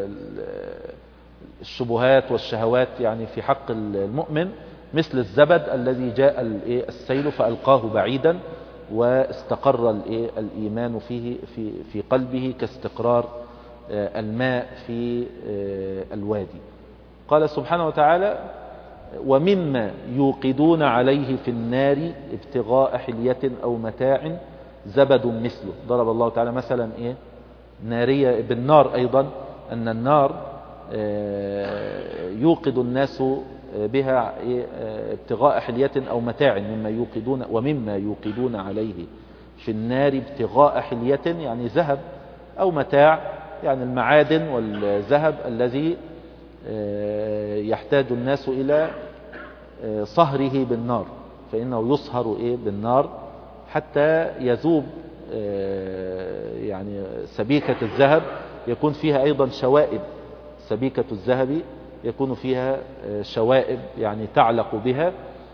الشبهات والشهوات يعني في حق المؤمن مثل الزبد الذي جاء السيل فألقاه بعيدا واستقر الإيمان فيه في في قلبه كاستقرار الماء في الوادي. قال سبحانه وتعالى: ومما يوقدون عليه في النار ابتغاء حلية أو متاع زبد مثله. ضرب الله تعالى مثلا إيه نارية بالنار أيضا، أن النار يوقد الناس بها ابتغاء حلية أو متاع مما يوقدون ومما يوقدون عليه في النار ابتغاء حلية يعني ذهب أو متاع، يعني المعادن والذهب الذي يحتاج الناس إلى صهره بالنار، فإنه يصهر إيه بالنار حتى يذوب يعني سبيكة الذهب، يكون فيها أيضا شوائب. سبيكة الذهب يكون فيها شوائب يعني تعلق بها،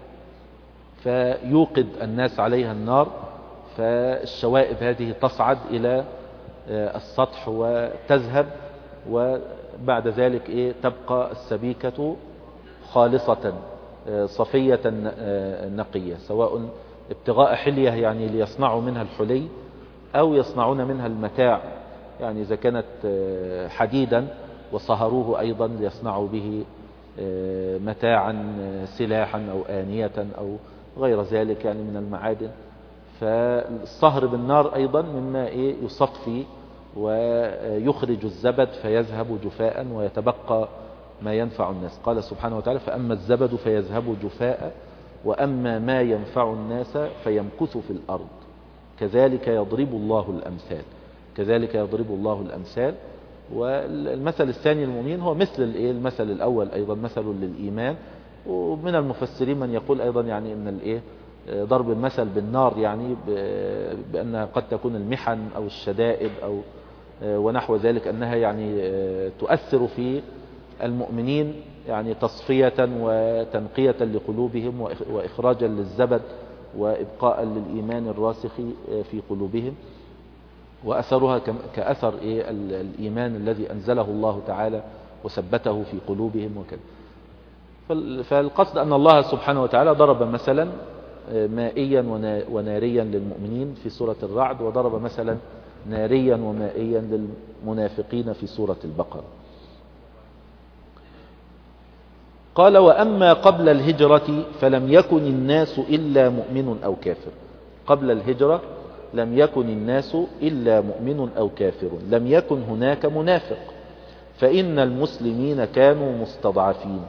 فيوقد الناس عليها النار، فالشوائب هذه تصعد إلى السطح وتذهب، وبعد ذلك إيه تبقى السبيكة خالصة صفية نقية، سواء ابتغاء حلية يعني ليصنعوا منها الحلي أو يصنعون منها المتاع، يعني إذا كانت حديدا وصهروه أيضا ليصنعوا به متاعا سلاحا أو آنية أو غير ذلك يعني من المعادن. فالصهر بالنار أيضا مما إيه يصفي ويخرج الزبد فيذهب جفاء ويتبقى ما ينفع الناس. قال سبحانه وتعالى: فأما الزبد فيذهب جفاء وأما ما ينفع الناس فيمكث في الأرض كذلك يضرب الله الأمثال كذلك يضرب الله الأمثال. والمثل الثاني للمؤمنين هو مثل المثل الأول أيضا مثل للإيمان. ومن المفسرين من يقول أيضا يعني أن الإيه ضرب المثل بالنار يعني بأنها قد تكون المحن أو الشدائد أو ونحو ذلك، أنها يعني تؤثر في المؤمنين يعني تصفية وتنقية لقلوبهم وإخراجا للزبد وإبقاء للإيمان الراسخ في قلوبهم، وأثرها كأثر إيه الإيمان الذي أنزله الله تعالى وثبته في قلوبهم وكذا. فالقصد أن الله سبحانه وتعالى ضرب مثلا مائيا وناريا للمؤمنين في سورة الرعد، وضرب مثلا ناريا ومائيا للمنافقين في سورة البقرة. قال: وأما قبل الهجرة فلم يكن الناس إلا مؤمن أو كافر. قبل الهجرة لم يكن الناس إلا مؤمن أو كافر، لم يكن هناك منافق، فإن المسلمين كانوا مستضعفين،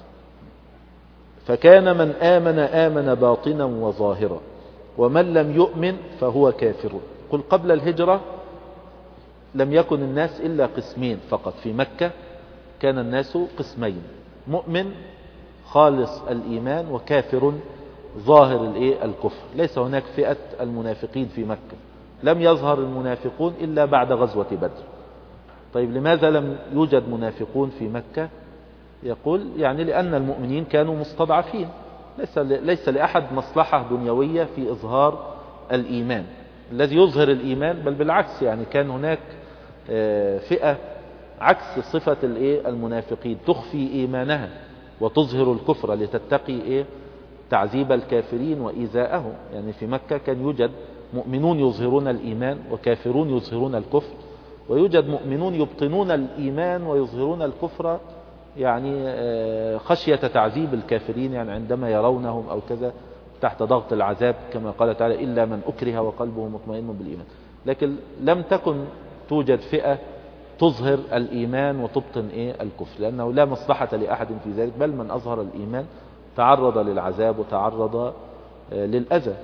فكان من آمن آمن باطنا وظاهرا، ومن لم يؤمن فهو كافر. قل قبل الهجرة لم يكن الناس إلا قسمين فقط. في مكة كان الناس قسمين: مؤمن خالص الإيمان وكافر ظاهر الكفر. ليس هناك فئة المنافقين في مكة، لم يظهر المنافقون إلا بعد غزوة بدر. طيب لماذا لم يوجد منافقون في مكة؟ يقول يعني لأن المؤمنين كانوا مستضعفين، ليس ليس لأحد مصلحة دنيوية في إظهار الإيمان الذي يظهر الإيمان، بل بالعكس يعني كان هناك فئة عكس صفة المنافقين تخفي إيمانها وتظهر الكفر لتتقي تعذيب الكافرين وإيذاءهم. يعني في مكة كان يوجد مؤمنون يظهرون الإيمان وكافرون يظهرون الكفر، ويوجد مؤمنون يبطنون الإيمان ويظهرون الكفر يعني خشية تعذيب الكافرين، يعني عندما يرونهم أو كذا تحت ضغط العذاب كما قال تعالى إلا من أكره وقلبه مطمئن بالإيمان. لكن لم تكن توجد فئة تظهر الإيمان وتبطن إيه الكفر، لأنه لا مصلحة لأحد في ذلك، بل من أظهر الإيمان تعرض للعذاب وتعرض للأذى.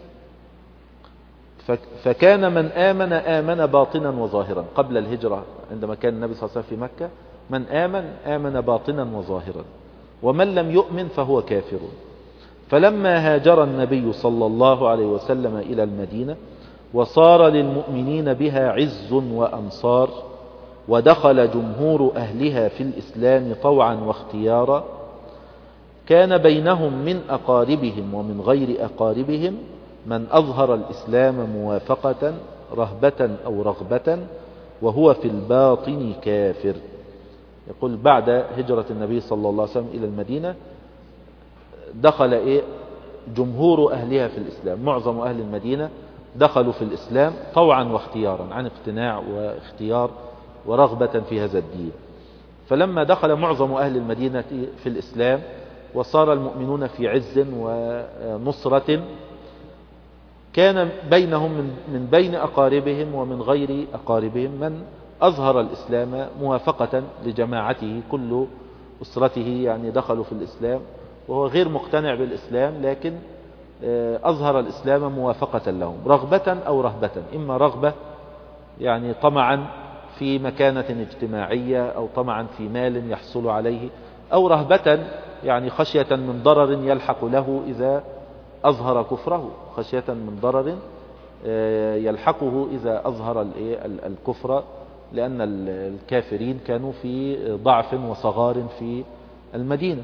فكان من آمن آمن باطنا وظاهرا قبل الهجرة، عندما كان النبي صلى الله عليه وسلم في مكة من آمن آمن باطنا وظاهرا، ومن لم يؤمن فهو كافر. فلما هاجر النبي صلى الله عليه وسلم إلى المدينة وصار للمؤمنين بها عز وأنصار، ودخل جمهور أهلها في الإسلام طوعا واختيارا، كان بينهم من أقاربهم ومن غير أقاربهم من أظهر الإسلام موافقة رهبة أو رغبة، وهو في الباطن كافر. يقول بعد هجرة النبي صلى الله عليه وسلم إلى المدينة دخل إيه جمهور أهلها في الإسلام، معظم أهل المدينة دخلوا في الإسلام طوعا واختيارا، عن اقتناع واختيار ورغبة في هذا الدين. فلما دخل معظم أهل المدينة في الإسلام وصار المؤمنون في عز ونصرة، كان بينهم من بين أقاربهم ومن غير أقاربهم من أظهر الإسلام موافقة لجماعته، كل أسرته يعني دخلوا في الإسلام وهو غير مقتنع بالإسلام، لكن أظهر الإسلام موافقة لهم رغبة أو رهبة، إما رغبة يعني طمعا في مكانة اجتماعية أو طمعا في مال يحصل عليه، أو رهبة يعني خشية من ضرر يلحق له إذا أظهر كفره، خشية من ضرر يلحقه إذا أظهر الكفر، لأن الكافرين كانوا في ضعف وصغار في المدينة.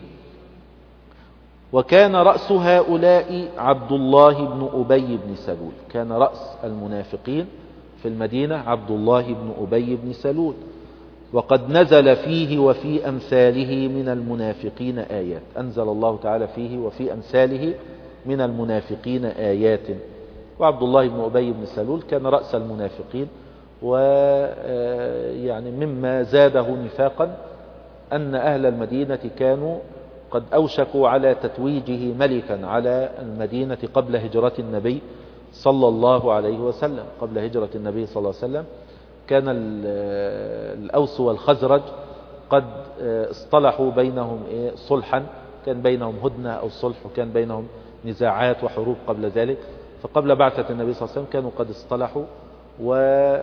وكان رأس هؤلاء عبد الله بن أبي بن سلول، كان رأس المنافقين في المدينة عبد الله بن أبي بن سلول، وقد نزل فيه وفي أمثاله من المنافقين آيات، أنزل الله تعالى فيه وفي أمثاله من المنافقين آيات. وعبد الله بن أبي بن سلول كان رأس المنافقين، ويعني مما زاده نفاقا أن أهل المدينة كانوا قد أوشكوا على تتويجه ملكا على المدينة قبل هجرة النبي صلى الله عليه وسلم. قبل هجرة النبي صلى الله عليه وسلم كان الأوس والخزرج قد اصطلحوا بينهم صلحا، كان بينهم هدنة أو صلح، وكان بينهم نزاعات وحروب قبل ذلك. فقبل بعثة النبي صلى الله عليه وسلم كانوا قد اصطلحوا و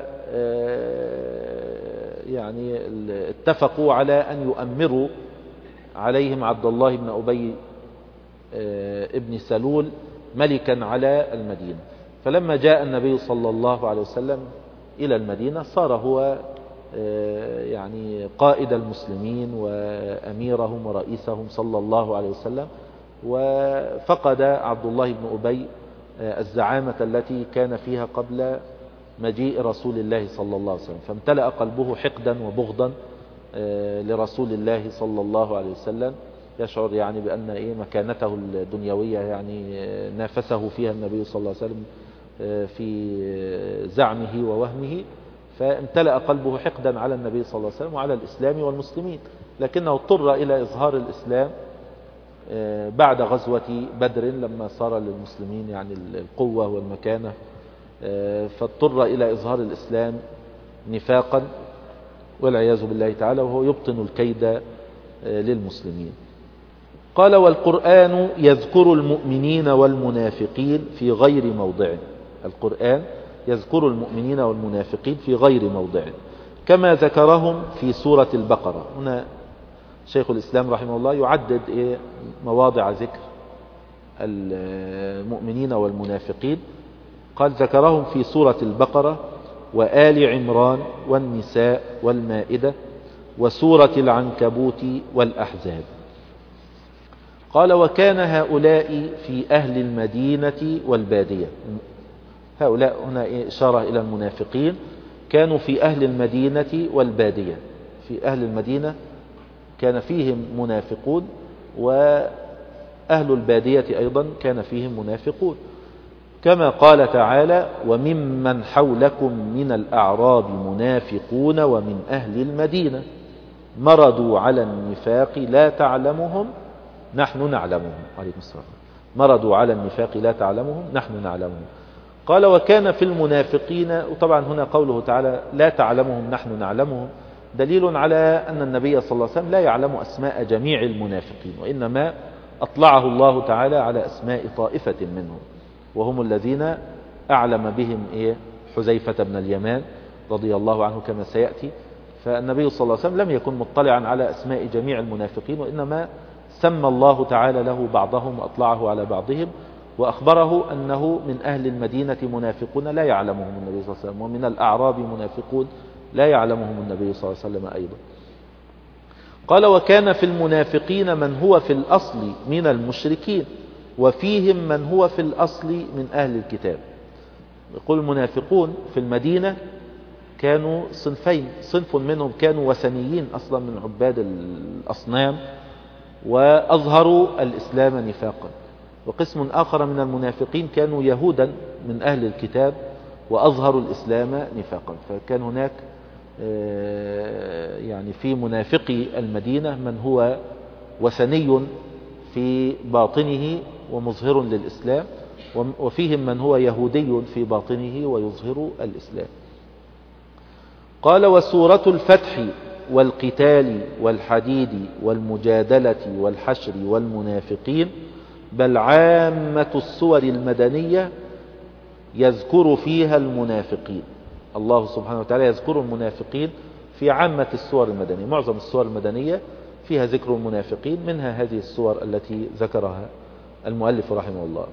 يعني اتفقوا على أن يؤمروا عليهم عبد الله بن أبي ابن سلول ملكا على المدينة. فلما جاء النبي صلى الله عليه وسلم إلى المدينة صار هو يعني قائد المسلمين وأميرهم ورئيسهم صلى الله عليه وسلم، وفقد عبد الله بن أبي الزعامة التي كان فيها قبل مجيء رسول الله صلى الله عليه وسلم، فامتلأ قلبه حقدا وبغضا لرسول الله صلى الله عليه وسلم، يشعر يعني بأن إيه مكانته الدنيوية يعني نافسه فيها النبي صلى الله عليه وسلم في زعمه ووهمه، فامتلأ قلبه حقدا على النبي صلى الله عليه وسلم وعلى الإسلام والمسلمين، لكنه اضطر إلى إظهار الإسلام بعد غزوة بدر لما صار للمسلمين يعني القوة والمكانة، فاضطر إلى إظهار الإسلام نفاقا والعياذ بالله تعالى، وهو يبطن الكيد للمسلمين. قال والقرآن يذكر المؤمنين والمنافقين في غير موضع، القرآن يذكر المؤمنين والمنافقين في غير موضع كما ذكرهم في سورة البقرة. هنا شيخ الإسلام رحمه الله يعدد مواضع ذكر المؤمنين والمنافقين قال ذكرهم في سورة البقرة وآل عمران والنساء والمائدة وسورة العنكبوت والأحزاب. قال وكان هؤلاء في أهل المدينة والبادية. هؤلاء هنا إشارة إلى المنافقين، كانوا في أهل المدينة والبادية. في أهل المدينة كان فيهم منافقون، وأهل البادية أيضا كان فيهم منافقون، كما قال تعالى وممن حولكم من الأعراب منافقون ومن أهل المدينة مرضوا على النفاق لا تعلمهم نحن نعلمهم. عليكم السلام. مرضوا على النفاق لا تعلمهم نحن نعلمهم. قال وكان في المنافقين، وطبعا هنا قوله تعالى لا تعلمهم نحن نعلمهم دليل على أن النبي صلى الله عليه وسلم لا يعلم أسماء جميع المنافقين، وإنما أطلعه الله تعالى على أسماء طائفة منهم، وهم الذين أعلم بهم إيه حذيفة بن اليمان رضي الله عنه كما سيأتي. فالنبي صلى الله عليه وسلم لم يكن مطلعا على أسماء جميع المنافقين، وإنما سمى الله تعالى له بعضهم وأطلعه على بعضهم، وأخبره أنه من أهل المدينة منافقون لا يعلمهم النبي صلى الله عليه وسلم، ومن الأعراب منافقون لا يعلمهم النبي صلى الله عليه وسلم أيضا. قال وكان في المنافقين من هو في الأصل من المشركين وفيهم من هو في الأصل من أهل الكتاب. يقول المنافقون في المدينة كانوا صنفين، صنف منهم كانوا وثنيين أصلا من عباد الأصنام وأظهروا الإسلام نفاقا، وقسم آخر من المنافقين كانوا يهودا من أهل الكتاب وأظهروا الإسلام نفاقا. فكان هناك يعني في منافقي المدينة من هو وثني في باطنه ومظهر للإسلام، وفيهم من هو يهودي في باطنه ويظهر الإسلام. قال وسورة الفتح والقتال والحديد والمجادلة والحشر والمنافقين بل عامة السور المدنية يذكر فيها المنافقين. الله سبحانه وتعالى يذكر المنافقين في عامة السور المدنية، معظم السور المدنية فيها ذكر المنافقين، منها هذه السور التي ذكرها المؤلف رحمه الله.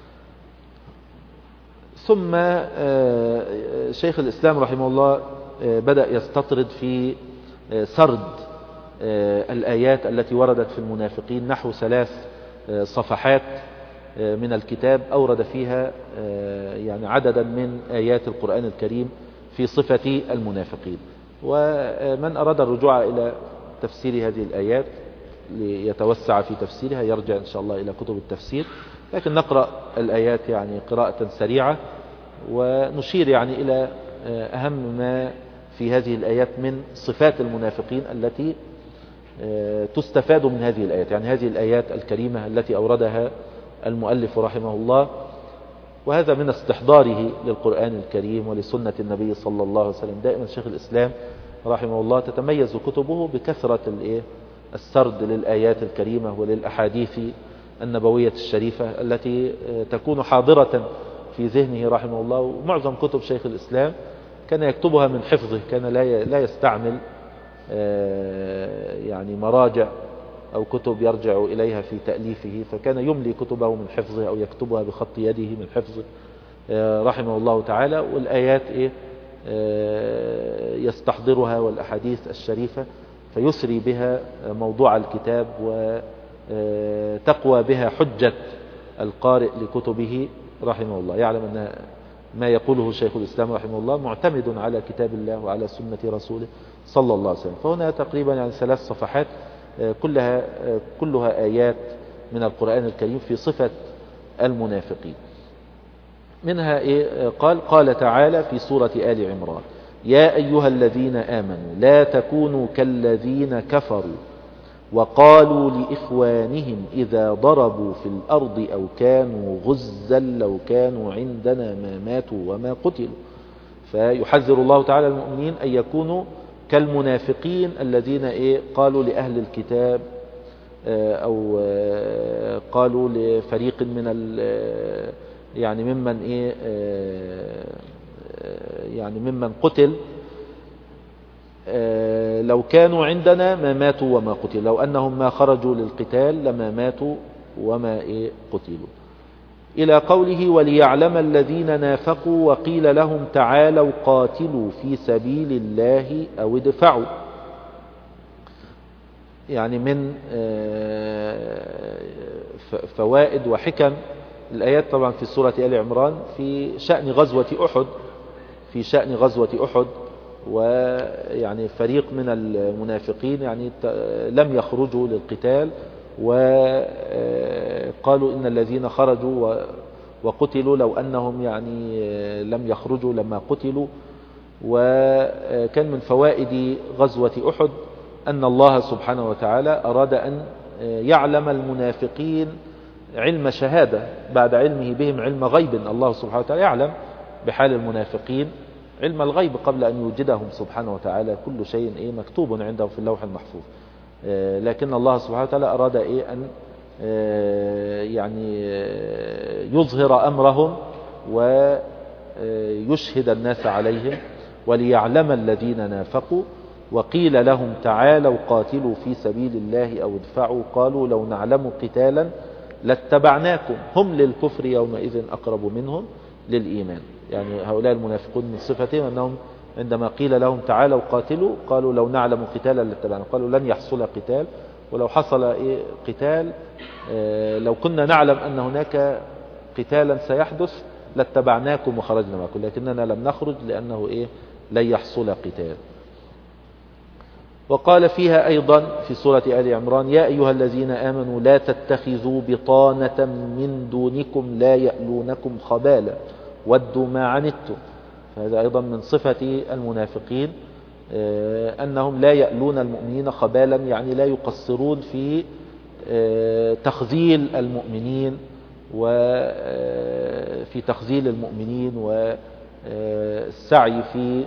ثم شيخ الإسلام رحمه الله بدأ يستطرد في سرد الآيات التي وردت في المنافقين، نحو ثلاث صفحات من الكتاب أورد فيها يعني عددا من آيات القرآن الكريم في صفة المنافقين. ومن أراد الرجوع إلى تفسير هذه الآيات ليتوسع في تفسيرها يرجع إن شاء الله إلى كتب التفسير، لكن نقرأ الآيات يعني قراءة سريعة ونشير يعني إلى أهم ما في هذه الآيات من صفات المنافقين التي تستفاد من هذه الآيات. يعني هذه الآيات الكريمة التي أوردها المؤلف رحمه الله، وهذا من استحضاره للقرآن الكريم ولسنة النبي صلى الله عليه وسلم. دائما شيخ الإسلام رحمه الله تتميز كتبه بكثرة السرد للآيات الكريمة وللأحاديث النبوية الشريفة التي تكون حاضرة في ذهنه رحمه الله. ومعظم كتب شيخ الإسلام كان يكتبها من حفظه، كان لا يستعمل يعني مراجع أو كتب يرجع إليها في تأليفه، فكان يملي كتبه من حفظه أو يكتبها بخط يده من حفظه رحمه الله تعالى. والآيات إيه يستحضرها والأحاديث الشريفة فيسري بها موضوع الكتاب وتقوى بها حجة القارئ لكتبه رحمه الله. يعلم أن ما يقوله شيخ الإسلام رحمه الله معتمد على كتاب الله وعلى سنة رسوله صلى الله عليه وسلم. فهنا تقريبا يعني ثلاث صفحات كلها كلها آيات من القرآن الكريم في صفة المنافقين. منها إيه؟ قال قال تعالى في سورة آل عمران يا أيها الذين آمنوا لا تكونوا كالذين كفروا وقالوا لإخوانهم إذا ضربوا في الأرض أو كانوا غزا لو كانوا عندنا ما ماتوا وما قتلوا. فيحذر الله تعالى المؤمنين أن يكونوا كالمنافقين الذين إيه قالوا لأهل الكتاب أو قالوا لفريق من يعني ممن إيه يعني ممن قتل لو كانوا عندنا ما ماتوا وما قتلوا، لو أنهم ما خرجوا للقتال لما ماتوا وما إيه قتلوا. إلى قوله وليعلم الذين نافقوا وقيل لهم تعالوا قاتلوا في سبيل الله أو ادفعوا. يعني من فوائد وحكم الآيات طبعا في سورة آل عمران في شأن غزوة أحد في شأن غزوة أحد ويعني فريق من المنافقين يعني لم يخرجوا للقتال وقالوا إن الذين خرجوا وقتلوا لو أنهم يعني لم يخرجوا لما قتلوا. وكان من فوائد غزوة أحد أن الله سبحانه وتعالى أراد أن يعلم المنافقين علم شهادة بعد علمه بهم علم غيب. الله سبحانه وتعالى يعلم بحال المنافقين علم الغيب قبل أن يوجدهم سبحانه وتعالى، كل شيء إيه مكتوب عنده في اللوح المحفوظ. لكن الله سبحانه وتعالى أراد إيه أن يعني يظهر أمرهم ويشهد الناس عليهم. وليعلم الذين نافقوا وقيل لهم تعالوا قاتلوا في سبيل الله أو ادفعوا قالوا لو نعلم قتالا لاتبعناكم هم للكفر يومئذ أقرب منهم للإيمان. يعني هؤلاء المنافقون من صفتهم أنهم عندما قيل لهم تعالوا قاتلوا قالوا لو نعلم قتالا لاتبعناكم، قالوا لن يحصل قتال، ولو حصل إيه قتال لو كنا نعلم أن هناك قتالا سيحدث لاتبعناكم وخرجنا معكم، لكننا لم نخرج لأنه إيه لن يحصل قتال. وقال فيها أيضا في سورة آل عمران يا أيها الذين آمنوا لا تتخذوا بطانة من دونكم لا يألونكم خبالا ودوا ما عنتم. فهذا أيضا من صفة المنافقين أنهم لا يألون المؤمنين خبالا، يعني لا يقصرون في تخذيل المؤمنين وفي تخذيل المؤمنين والسعي في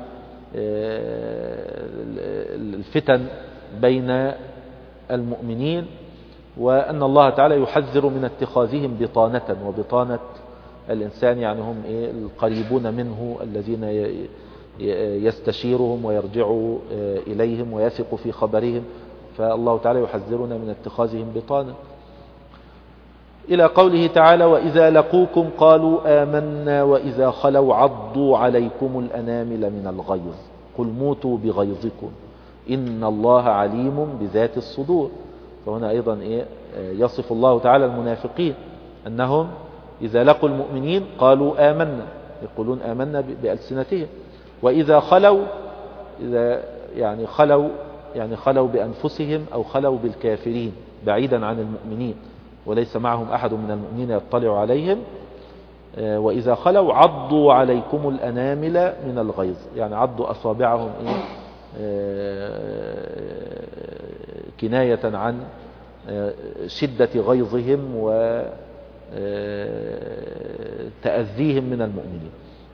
الفتن بين المؤمنين، وأن الله تعالى يحذر من اتخاذهم بطانة. وبطانة الإنسان يعني هم إيه القريبون منه الذين يستشيرهم ويرجع إليهم ويثق في خبرهم، فالله تعالى يحذرنا من اتخاذهم بطانة. إلى قوله تعالى وإذا لقوكم قالوا آمنا وإذا خلوا عضوا عليكم الأنامل من الغيظ قل موتوا بغيظكم إن الله عليم بذات الصدور. فهنا أيضا إيه يصف الله تعالى المنافقين أنهم إذا لقوا المؤمنين قالوا آمنا، يقولون آمنا بألسنتهم، وإذا خلوا إذا يعني خلوا يعني خلوا بأنفسهم أو خلوا بالكافرين بعيدا عن المؤمنين وليس معهم أحد من المؤمنين يطلع عليهم، وإذا خلوا عضوا عليكم الأنامل من الغيظ، يعني عضوا أصابعهم كناية عن شدة غيظهم وتأذيهم من المؤمنين.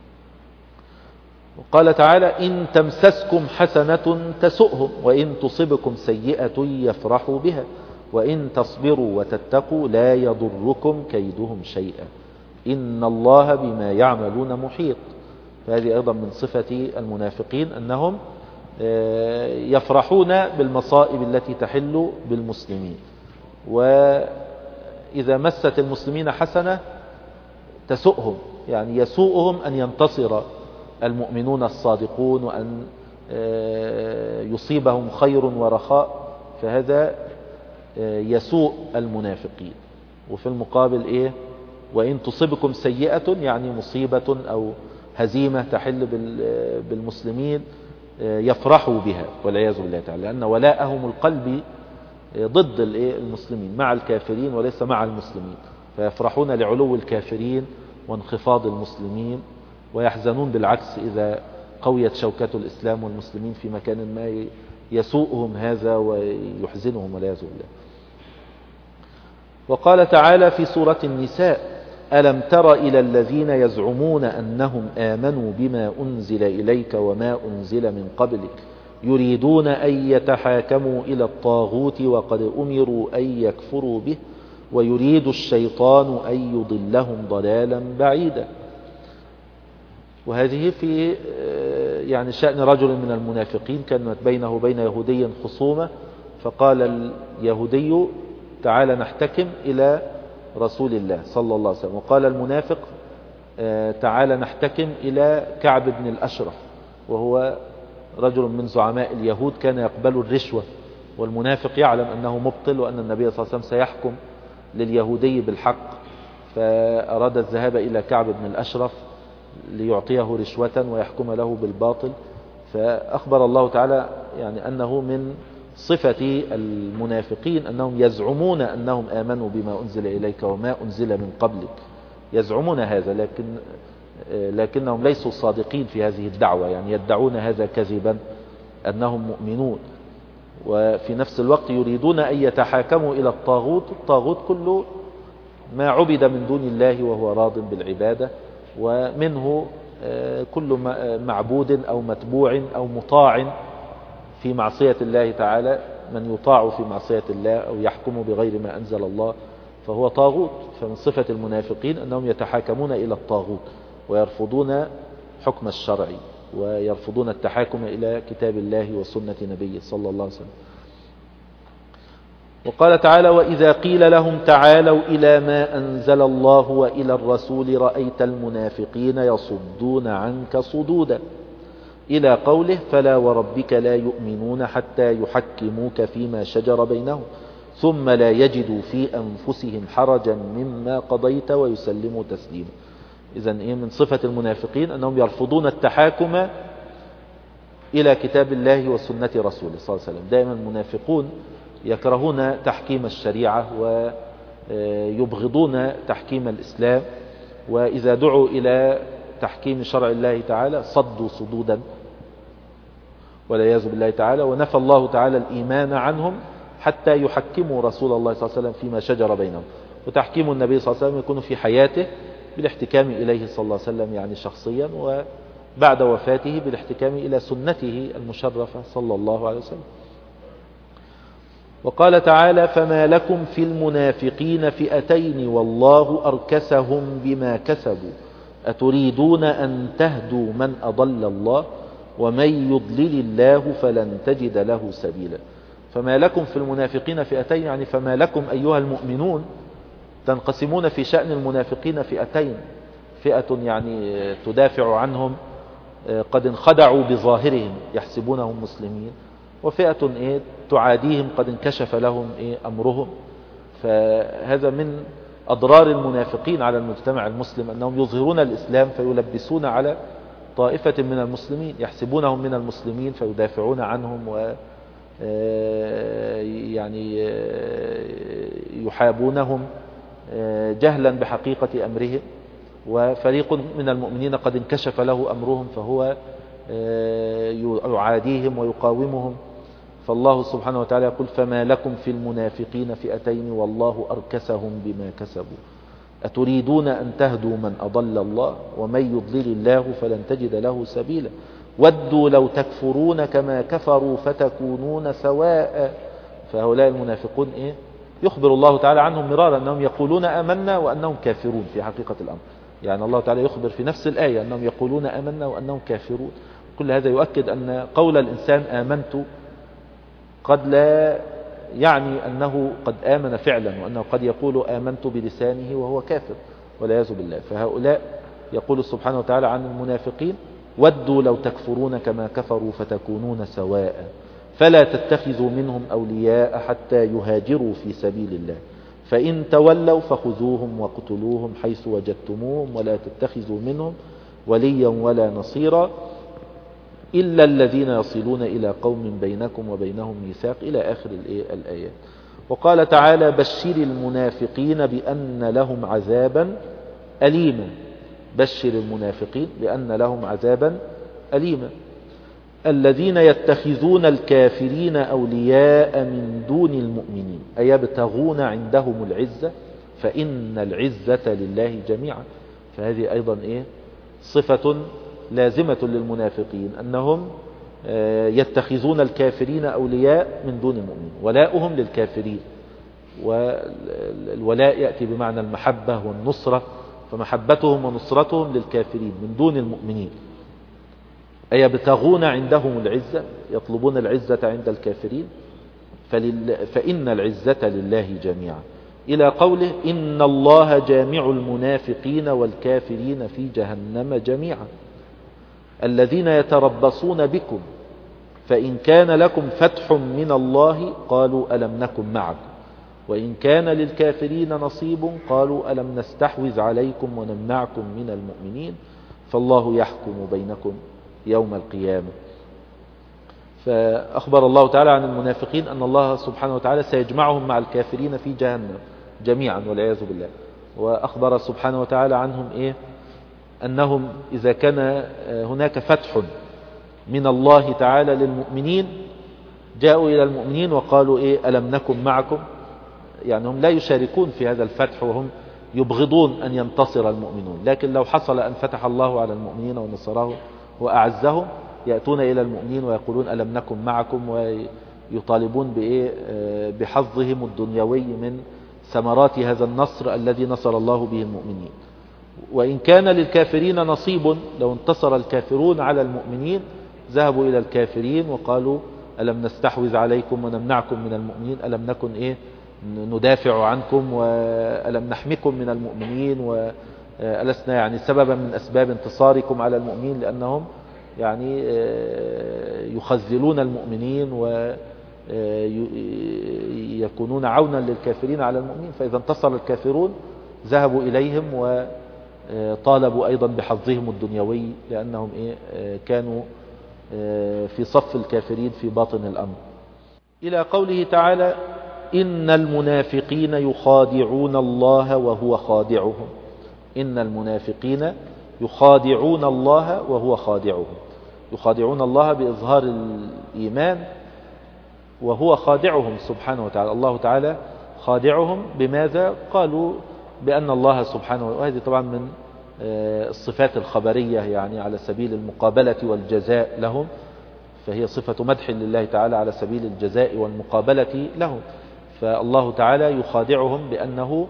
وقال تعالى إن تمسسكم حسنة تسؤهم وإن تصبكم سيئة يفرحوا بها وإن تصبروا وتتقوا لا يضركم كيدهم شيئا إن الله بما يعملون محيط. فهذه أيضا من صفة المنافقين أنهم يفرحون بالمصائب التي تحل بالمسلمين، وإذا مست المسلمين حسنة تسؤهم، يعني يسوءهم أن ينتصر المؤمنون الصادقون وأن يصيبهم خير ورخاء، فهذا يسوء المنافقين. وفي المقابل إيه وإن تصبكم سيئة يعني مصيبة أو هزيمة تحل بالمسلمين يفرحوا بها والعياذ بالله تعالى، لأن ولاءهم القلبي ضد المسلمين مع الكافرين وليس مع المسلمين، فيفرحون لعلو الكافرين وانخفاض المسلمين، ويحزنون بالعكس إذا قويت شوكة الإسلام والمسلمين في مكان ما يسوءهم هذا ويحزنهم والعياذ بالله. وقال تعالى في سورة النساء ألم تر إلى الذين يزعمون أنهم آمنوا بما أنزل إليك وما أنزل من قبلك يريدون أن يتحاكموا إلى الطاغوت وقد أمروا أن يكفروا به ويريد الشيطان أن يضلهم ضلالا بعيدا. وهذه في يعني شأن رجل من المنافقين كانت بينه وبين يهودي خصومة، فقال اليهودي تعالى نحتكم إلى رسول الله صلى الله عليه وسلم. وقال المنافق تعالى نحتكم إلى كعب بن الأشرف، وهو رجل من زعماء اليهود كان يقبل الرشوة، والمنافق يعلم أنه مبطل وأن النبي صلى الله عليه وسلم سيحكم لليهودي بالحق، فأراد الذهاب إلى كعب بن الأشرف ليعطيه رشوة ويحكم له بالباطل. فأخبر الله تعالى يعني أنه من صفة المنافقين أنهم يزعمون أنهم آمنوا بما أنزل إليك وما أنزل من قبلك، يزعمون هذا، لكن لكنهم ليسوا صادقين في هذه الدعوة، يعني يدعون هذا كذبا أنهم مؤمنون، وفي نفس الوقت يريدون أن يتحاكموا إلى الطاغوت. الطاغوت كله ما عبد من دون الله وهو راض بالعبادة، ومنه كل معبود أو متبوع أو مطاع في معصية الله تعالى، من يطاع في معصية الله أو يحكم بغير ما أنزل الله فهو طاغوت. فمن صفة المنافقين أنهم يتحاكمون إلى الطاغوت ويرفضون حكم الشرع ويرفضون التحاكم إلى كتاب الله وسنة نبيه صلى الله عليه وسلم. وقال تعالى وإذا قيل لهم تعالوا إلى ما أنزل الله وإلى الرسول رأيت المنافقين يصدون عنك صدودا إلى قوله فلا وربك لا يؤمنون حتى يحكموك فيما شجر بينهم ثم لا يجدوا في أنفسهم حرجا مما قضيت ويسلموا تسليما. إذن إيه من صفة المنافقين أنهم يرفضون التحاكم إلى كتاب الله وسنة رسوله صلى الله عليه وسلم. دائما المنافقون يكرهون تحكيم الشريعة ويبغضون تحكيم الإسلام، وإذا دعوا إلى تحكيم شرع الله تعالى صدوا صدودا والعياذ بالله تعالى. ونفى الله تعالى الإيمان عنهم حتى يحكموا رسول الله صلى الله عليه وسلم فيما شجر بينهم. وتحكيم النبي صلى الله عليه وسلم يكون في حياته بالاحتكام إليه صلى الله عليه وسلم يعني شخصيا، وبعد وفاته بالاحتكام إلى سنته المشرفة صلى الله عليه وسلم. وقال تعالى فما لكم في المنافقين فئتين والله أركسهم بما كسبوا أتريدون أن تهدوا من أضل الله ومن يضلل الله فلن تجد له سبيلا. فما لكم في المنافقين فئتين يعني فما لكم أيها المؤمنون تنقسمون في شأن المنافقين فئتين، فئة يعني تدافع عنهم قد انخدعوا بظاهرهم يحسبونهم مسلمين، وفئة إيه تعاديهم قد انكشف لهم إيه أمرهم. فهذا من أضرار المنافقين على المجتمع المسلم أنهم يظهرون الإسلام فيلبسون على طائفة من المسلمين يحسبونهم من المسلمين فيدافعون عنهم و يعني يحابونهم جهلا بحقيقة أمرهم. وفريق من المؤمنين قد انكشف له أمرهم فهو يعاديهم ويقاومهم. فالله سبحانه وتعالى يقول فما لكم في المنافقين فئتين والله أركسهم بما كسبوا أتريدون أن تهدوا من أضل الله ومن يضلل الله فلن تجد له سبيلا ودوا لو تكفرون كما كفروا فتكونون سواء. فهؤلاء المنافقون إيه يخبر الله تعالى عنهم مرارا أنهم يقولون آمنا وأنهم كافرون في حقيقة الأمر. يعني الله تعالى يخبر في نفس الآية أنهم يقولون آمنا وأنهم كافرون. كل هذا يؤكد أن قول الإنسان آمنت قد لا يعني أنه قد آمن فعلا، وأنه قد يقول آمنت بلسانه وهو كافر والعياذ بالله. فهؤلاء يقول سبحانه وتعالى عن المنافقين ودوا لو تكفرون كما كفروا فتكونون سواء فلا تتخذوا منهم أولياء حتى يهاجروا في سبيل الله فإن تولوا فخذوهم وقتلوهم حيث وجدتموهم ولا تتخذوا منهم وليا ولا نصيرا إلا الذين يصلون إلى قوم بينكم وبينهم ميثاق إلى آخر الآيات. وقال تعالى بشر المنافقين بأن لهم عذابا أليما. بشر المنافقين بأن لهم عذابا أليما. الذين يتخذون الكافرين أولياء من دون المؤمنين أيبتغون عندهم العزة فإن العزة لله جميعا. فهذه أيضا إيه صفة لازمة للمنافقين أنهم يتخذون الكافرين أولياء من دون المؤمنين. ولاؤهم للكافرين، والولاء يأتي بمعنى المحبة والنصرة، فمحبتهم ونصرتهم للكافرين من دون المؤمنين. أيبتغون عندهم العزة يطلبون العزة عند الكافرين فإن العزة لله جميعا إلى قوله إن الله جامع المنافقين والكافرين في جهنم جميعا الذين يتربصون بكم فإن كان لكم فتح من الله قالوا ألم نكن معكم وإن كان للكافرين نصيب قالوا ألم نستحوذ عليكم ونمنعكم من المؤمنين فالله يحكم بينكم يوم القيامة. فأخبر الله تعالى عن المنافقين أن الله سبحانه وتعالى سيجمعهم مع الكافرين في جهنم جميعا والعياذ بالله. وأخبر سبحانه وتعالى عنهم إيه؟ أنهم إذا كان هناك فتح من الله تعالى للمؤمنين جاءوا إلى المؤمنين وقالوا إيه؟ ألم نكن معكم، يعني هم لا يشاركون في هذا الفتح وهم يبغضون أن ينتصر المؤمنون. لكن لو حصل أن فتح الله على المؤمنين ونصرهم وأعزهم يأتون إلى المؤمنين ويقولون ألم نكن معكم ويطالبون بإيه؟ بحظهم الدنيوي من ثمرات هذا النصر الذي نصر الله به المؤمنين. وإن كان للكافرين نصيب، لو انتصر الكافرون على المؤمنين ذهبوا إلى الكافرين وقالوا ألم نستحوذ عليكم ونمنعكم من المؤمنين، ألم نكن إيه ندافع عنكم وألم نحمكم من المؤمنين وألسنا يعني سببا من أسباب انتصاركم على المؤمنين، لأنهم يعني يخذلون المؤمنين ويكونون عونا للكافرين على المؤمنين. فإذا انتصر الكافرون ذهبوا إليهم وطالبوا أيضا بحظهم الدنيوي لأنهم إيه كانوا في صف الكافرين في باطن الأمر. إلى قوله تعالى إن المنافقين يخادعون الله وهو خادعهم. إن المنافقين يخادعون الله وهو خادعهم. يخادعون الله بإظهار الإيمان وهو خادعهم سبحانه وتعالى. الله تعالى خادعهم بماذا؟ قالوا بأن الله سبحانه، وهذه طبعا من الصفات الخبرية يعني على سبيل المقابلة والجزاء لهم، فهي صفة مدح لله تعالى على سبيل الجزاء والمقابلة لهم. فالله تعالى يخادعهم بأنه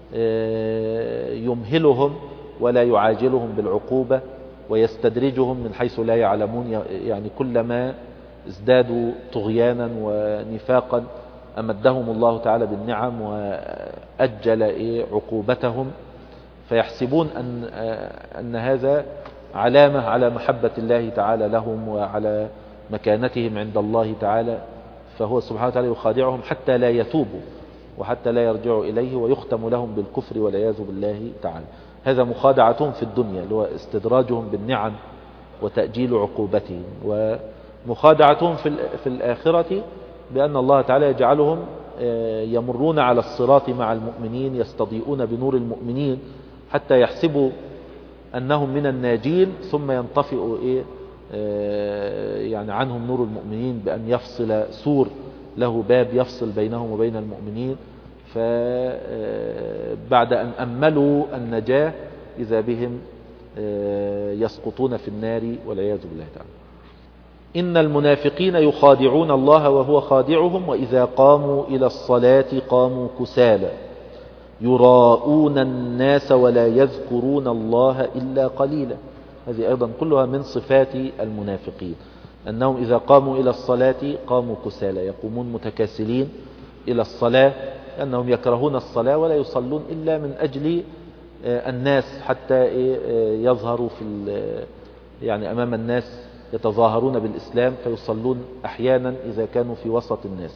يمهلهم ولا يعاجلهم بالعقوبة ويستدرجهم من حيث لا يعلمون، يعني كلما ازدادوا طغيانا ونفاقا أمدهم الله تعالى بالنعم وأجل عقوبتهم، فيحسبون أن, أن هذا علامة على محبة الله تعالى لهم وعلى مكانتهم عند الله تعالى. فهو سبحانه وتعالى يخادعهم حتى لا يتوبوا وحتى لا يرجعوا إليه ويختم لهم بالكفر والعياذ بالله تعالى. هذا مخادعتهم في الدنيا اللي هو استدراجهم بالنعم وتأجيل عقوبتهم، ومخادعتهم في الآخرة بأن الله تعالى يجعلهم يمرون على الصراط مع المؤمنين يستضيئون بنور المؤمنين حتى يحسبوا أنهم من الناجين ثم ينطفئوا إيه يعني عنهم نور المؤمنين بأن يفصل سور له باب يفصل بينهم وبين المؤمنين، فبعد أن أملوا النجاة إذا بهم يسقطون في النار والعياذ بالله تعالى. إن المنافقين يخادعون الله وهو خادعهم وإذا قاموا إلى الصلاة قاموا كسالى يراءون الناس ولا يذكرون الله إلا قليلا. هذه أيضا كلها من صفات المنافقين، أنهم إذا قاموا إلى الصلاة قاموا كسالى، يقومون متكاسلين إلى الصلاة لأنهم يكرهون الصلاة ولا يصلون إلا من أجل الناس حتى يظهروا في يعني أمام الناس، يتظاهرون بالإسلام فيصلون أحيانا إذا كانوا في وسط الناس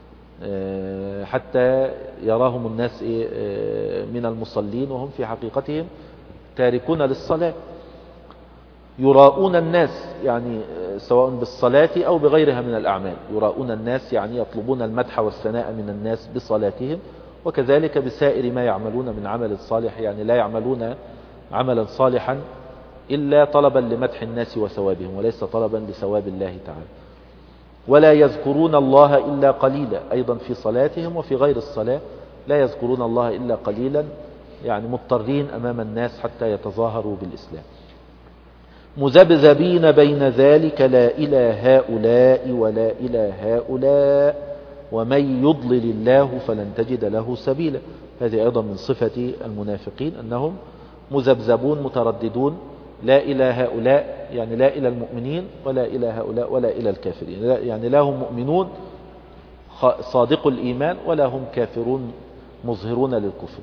حتى يراهم الناس من المصلين وهم في حقيقتهم تاركون للصلاة. يراؤون الناس يعني سواء بالصلاة أو بغيرها من الأعمال، يراؤون الناس يعني يطلبون المدح والثناء من الناس بصلاتهم، وكذلك بسائر ما يعملون من عمل صالح، يعني لا يعملون عملا صالحا إلا طلبا لمدح الناس وثوابهم وليس طلبا لثواب الله تعالى. ولا يذكرون الله إلا قليلا، أيضا في صلاتهم وفي غير الصلاة لا يذكرون الله إلا قليلا، يعني مضطرين أمام الناس حتى يتظاهروا بالإسلام. مذبذبين بين ذلك لا إلى هؤلاء ولا إلى هؤلاء ومن يضلل الله فلن تجد له سبيلا. هذه أيضا من صفة المنافقين أنهم مذبذبون مترددون، لا إلى هؤلاء يعني لا إلى المؤمنين ولا إلى هؤلاء ولا إلى الكافرين، يعني لا هم مؤمنون صادق الإيمان ولا هم كافرون مظهرون للكفر.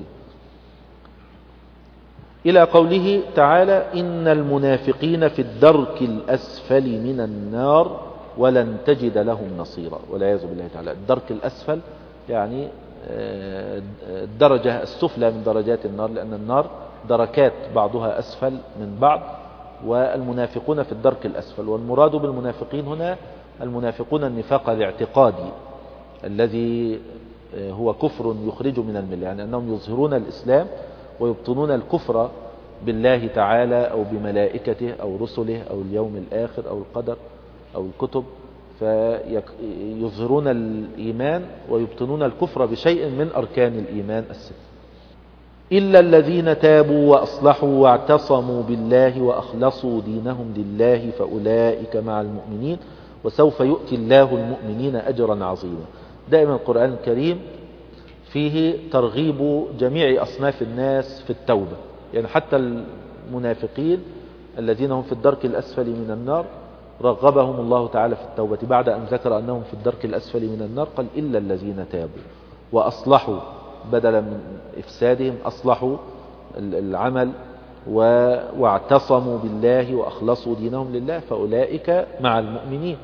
إلى قوله تعالى إن المنافقين في الدرك الأسفل من النار ولن تجد لهم نصيرا، والعياذ بالله تعالى. الدرك الأسفل يعني الدرجة السفلى من درجات النار، لأن النار دركات بعضها أسفل من بعض، والمنافقون في الدرك الأسفل. والمراد بالمنافقين هنا المنافقون النفاق الاعتقادي الذي هو كفر يخرج من الملة، يعني أنهم يظهرون الإسلام ويبطنون الكفر بالله تعالى أو بملائكته أو رسله أو اليوم الآخر أو القدر أو الكتب، فيظهرون الإيمان ويبطنون الكفر بشيء من أركان الإيمان الست. إلا الذين تابوا وأصلحوا واعتصموا بالله وأخلصوا دينهم لله فأولئك مع المؤمنين وسوف يؤتي الله المؤمنين أجرا عظيما. دائما القرآن الكريم فيه ترغيب جميع أصناف الناس في التوبة، يعني حتى المنافقين الذين هم في الدرك الأسفل من النار رغبهم الله تعالى في التوبة بعد أن ذكر أنهم في الدرك الأسفل من النار. قال إلا الذين تابوا وأصلحوا، بدلا من إفسادهم أصلحوا العمل واعتصموا بالله وأخلصوا دينهم لله فأولئك مع المؤمنين.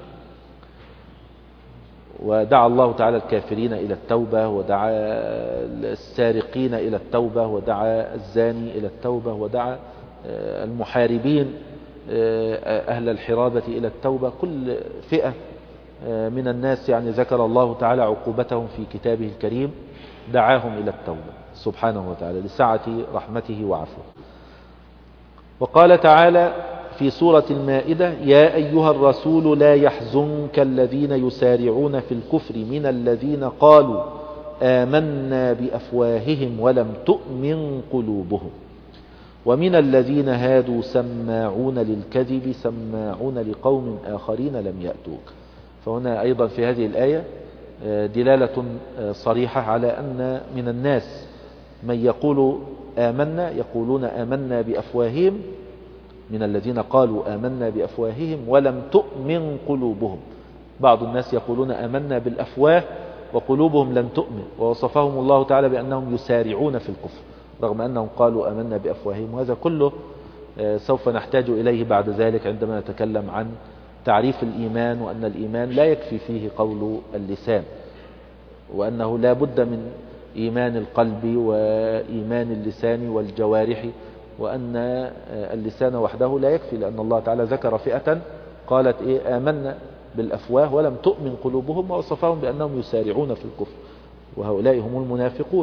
ودعا الله تعالى الكافرين إلى التوبة، ودعا السارقين إلى التوبة، ودعا الزاني إلى التوبة، ودعا المحاربين أهل الحرابة إلى التوبة. كل فئة من الناس يعني ذكر الله تعالى عقوبتهم في كتابه الكريم، دعاهم إلى التوبة سبحانه وتعالى لسعة رحمته وعفوه. وقال تعالى في سورة المائدة يا أيها الرسول لا يحزنك الذين يسارعون في الكفر من الذين قالوا آمنا بأفواههم ولم تؤمن قلوبهم ومن الذين هادوا سماعون للكذب سماعون لقوم آخرين لم يأتوك. فهنا أيضا في هذه الآية دلالة صريحة على أن من الناس من يقول آمنا، يقولون آمنا بأفواههم، من الذين قالوا آمنا بأفواههم ولم تؤمن قلوبهم. بعض الناس يقولون آمنا بالأفواه وقلوبهم لم تؤمن، ووصفهم الله تعالى بأنهم يسارعون في الكفر رغم أنهم قالوا آمنا بأفواههم. وهذا كله سوف نحتاج إليه بعد ذلك عندما نتكلم عن تعريف الإيمان، وأن الإيمان لا يكفي فيه قول اللسان، وأنه لا بد من إيمان القلب وإيمان اللسان والجوارح، وأن اللسان وحده لا يكفي، لأن الله تعالى ذكر فئة قالت إيه آمنا بالأفواه ولم تؤمن قلوبهم، ووصفهم بأنهم يسارعون في الكفر، وهؤلاء هم المنافقون.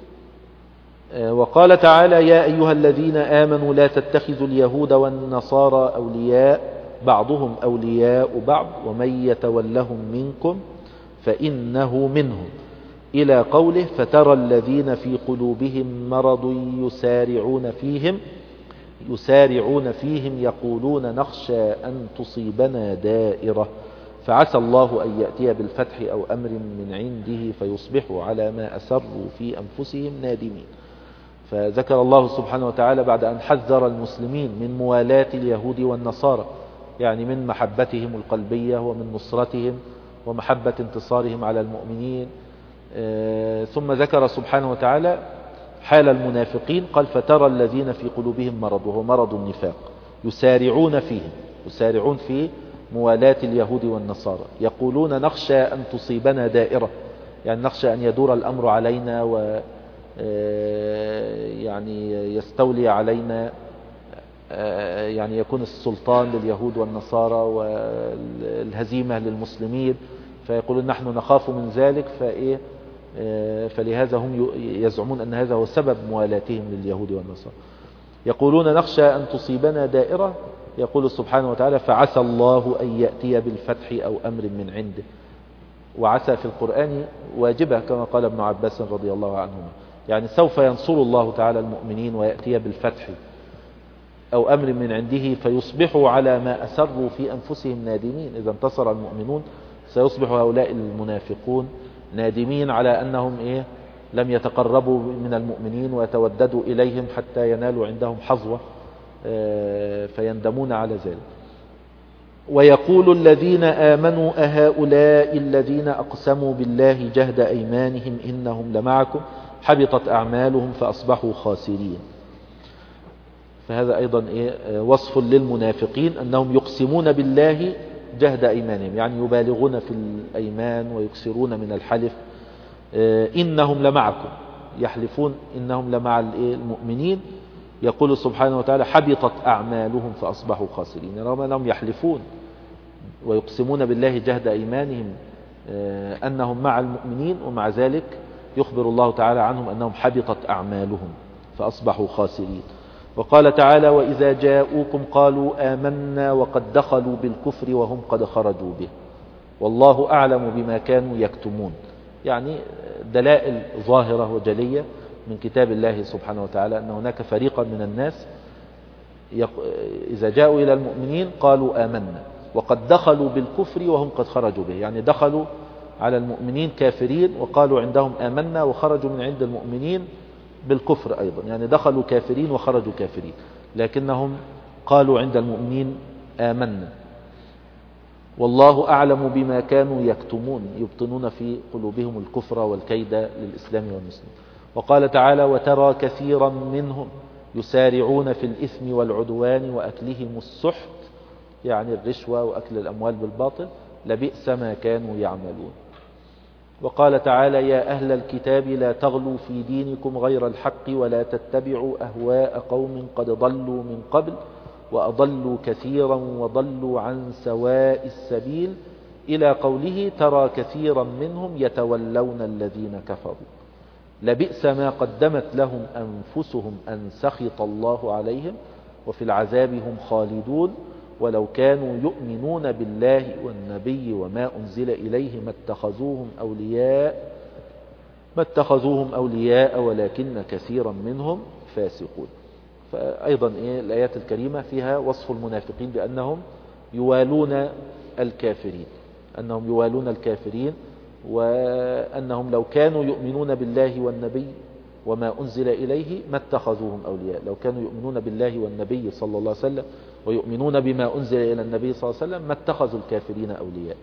وقال تعالى يا أيها الذين آمنوا لا تتخذوا اليهود والنصارى أولياء بعضهم أولياء بعض ومن يتولهم منكم فإنه منهم، إلى قوله فترى الذين في قلوبهم مرض يسارعون فيهم يسارعون فيهم يقولون نخشى أن تصيبنا دائرة فعسى الله أن يأتي بالفتح أو أمر من عنده فيصبحوا على ما أسروا في أنفسهم نادمين. فذكر الله سبحانه وتعالى بعد أن حذر المسلمين من موالاة اليهود والنصارى، يعني من محبتهم القلبية ومن نصرتهم ومحبة انتصارهم على المؤمنين، ثم ذكر سبحانه وتعالى حال المنافقين. قال فترى الذين في قلوبهم مرض، وهو مرض النفاق، يسارعون فيهم يسارعون في موالاة اليهود والنصارى، يقولون نخشى أن تصيبنا دائرة، يعني نخشى أن يدور الأمر علينا و يعني يستولي علينا، يعني يكون السلطان لليهود والنصارى والهزيمة للمسلمين، فيقولون نحن نخاف من ذلك، فإيه فلهذا هم يزعمون أن هذا هو سبب موالاتهم لليهود والنصارى. يقولون نخشى أن تصيبنا دائرة، يقول سبحانه وتعالى فعسى الله أن يأتي بالفتح أو أمر من عنده. وعسى في القرآن واجبة كما قال ابن عباس رضي الله عنهما، يعني سوف ينصر الله تعالى المؤمنين ويأتي بالفتح أو أمر من عنده فيصبحوا على ما أسروا في أنفسهم نادمين. إذا انتصر المؤمنون سيصبح هؤلاء المنافقون نادمين على أنهم إيه لم يتقربوا من المؤمنين ويتوددوا إليهم حتى ينالوا عندهم حظوة، فيندمون على ذلك. ويقول الذين آمنوا أهؤلاء الذين أقسموا بالله جهد أيمانهم إنهم لمعكم حبطت أعمالهم فأصبحوا خاسرين. فهذا أيضا إيه وصف للمنافقين أنهم يقسمون بالله جهد أيمانهم، يعني يبالغون في الأيمان ويكسرون من الحلف. إنهم لمعكم، يحلفون إنهم لمع المؤمنين. يقول سبحانه وتعالى حبطت أعمالهم فأصبحوا خاسرين، رغم أنهم يحلفون ويقسمون بالله جهد أيمانهم أنهم مع المؤمنين، ومع ذلك يخبر الله تعالى عنهم أنهم حبطت أعمالهم فأصبحوا خاسرين. وقال تعالى وإذا جاءوكم قالوا آمنا وقد دخلوا بالكفر وهم قد خرجوا به والله أعلم بما كانوا يكتمون. يعني دلائل ظاهرة وجلية من كتاب الله سبحانه وتعالى أن هناك فريقا من الناس إذا جاءوا إلى المؤمنين قالوا آمنا وقد دخلوا بالكفر وهم قد خرجوا به، يعني دخلوا على المؤمنين كافرين وقالوا عندهم آمنا، وخرجوا من عند المؤمنين بالكفر أيضا، يعني دخلوا كافرين وخرجوا كافرين، لكنهم قالوا عند المؤمنين آمنا. والله أعلم بما كانوا يكتمون، يبطنون في قلوبهم الكفر والكيد للإسلام والمسلمين. وقال تعالى وترى كثيرا منهم يسارعون في الإثم والعدوان وأكلهم السحت، يعني الرشوة وأكل الأموال بالباطل، لبئس ما كانوا يعملون. وقال تعالى يا أهل الكتاب لا تغلوا في دينكم غير الحق ولا تتبعوا أهواء قوم قد ضلوا من قبل وأضلوا كثيرا وضلوا عن سواء السبيل، إلى قوله ترى كثيرا منهم يتولون الذين كفروا لبئس ما قدمت لهم أنفسهم أن سخط الله عليهم وفي العذاب هم خالدون ولو كانوا يؤمنون بالله والنبي وما أنزل إليه ما اتخذوهم أولياء ما اتخذوهم أولياء ولكن كثيرا منهم فاسقون. فأيضا إيه الآيات الكريمة فيها وصف المنافقين بأنهم يوالون الكافرين، أنهم يوالون الكافرين وأنهم لو كانوا يؤمنون بالله والنبي وما أنزل إليه ما اتخذوهم أولياء. لو كانوا يؤمنون بالله والنبي صلى الله عليه وسلم ويؤمنون بما أنزل إلى النبي صلى الله عليه وسلم ما اتخذوا الكافرين أولياء.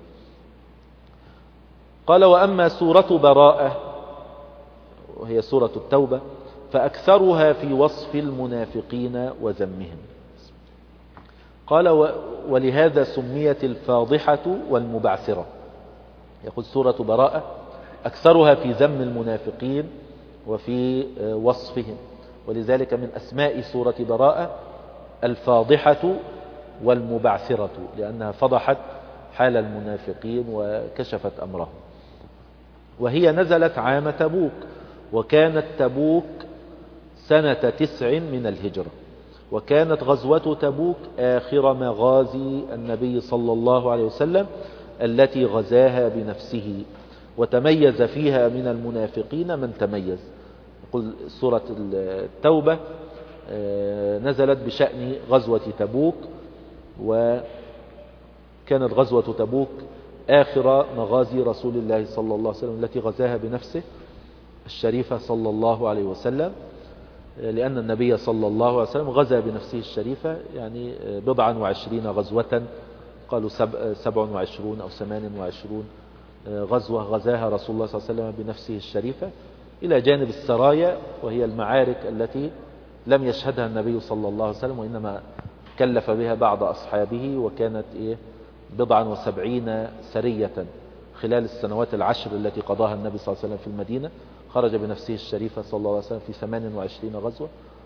قال وأما سورة براءة وهي سورة التوبة فأكثرها في وصف المنافقين وذمهم. قال ولهذا سميت الفاضحة والمبعثرة. يقول سورة براءة أكثرها في ذم المنافقين وفي وصفهم، ولذلك من أسماء سورة براءة الفاضحة والمبعثرة، لأنها فضحت حال المنافقين وكشفت أمرهم. وهي نزلت عام تبوك، وكانت تبوك سنة تسع من الهجرة، وكانت غزوة تبوك آخر مغازي النبي صلى الله عليه وسلم التي غزاها بنفسه، وتميز فيها من المنافقين من تميز. يقول سورة التوبة نزلت بشأن غزوة تبوك، وكانت غزوة تبوك آخر مغازي رسول الله صلى الله عليه وسلم التي غزاها بنفسه الشريفة صلى الله عليه وسلم، لأن النبي صلى الله عليه وسلم غزا بنفسه الشريفة يعني بضعا وعشرين غزوة، قالوا سبع, سبع وعشرون أو ثمان وعشرون غزوة غزاها رسول الله صلى الله عليه وسلم بنفسه الشريفة، إلى جانب السرايا وهي المعارك التي لم يشهدها النبي صلى الله عليه وسلم وإنما كلف بها بعض أصحابه، وكانت إيه بضعا وسبعين سرية خلال السنوات العشر التي قضاها النبي صلى الله عليه وسلم في المدينة. خرج بنفسه الشريفة صلى الله عليه وسلم في ثمان وعشرين غزوة،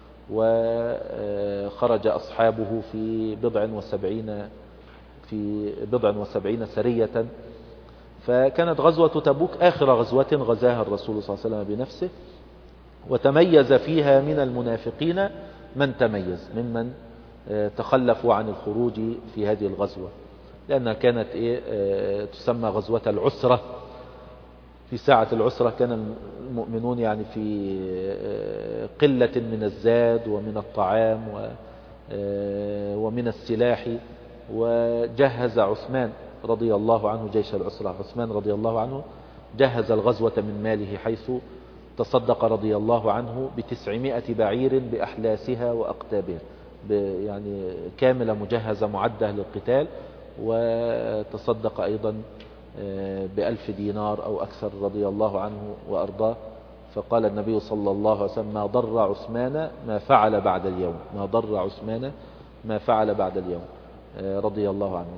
وخرج أصحابه في بضع وسبعين في بضع وسبعين سرية. فكانت غزوة تبوك آخر غزوة غزاها الرسول صلى الله عليه وسلم بنفسه، وتميز فيها من المنافقين من تميز ممن تخلفوا عن الخروج في هذه الغزوة، لأنها كانت إيه تسمى غزوة العسرة. في ساعة العسرة كان المؤمنون يعني في قلة من الزاد ومن الطعام ومن السلاح، وجهز عثمان رضي الله عنه جيش العسرة. عثمان رضي الله عنه جهز الغزوة من ماله، حيث تصدق رضي الله عنه بتسعمائة بعير بأحلاسها وأقتابها، يعني كاملة مجهزة معدة للقتال، وتصدق أيضا بألف دينار أو أكثر رضي الله عنه وأرضاه. فقال النبي صلى الله عليه وسلم ما ضر عثمان ما فعل بعد اليوم، ما ضر عثمان ما فعل بعد اليوم رضي الله عنه.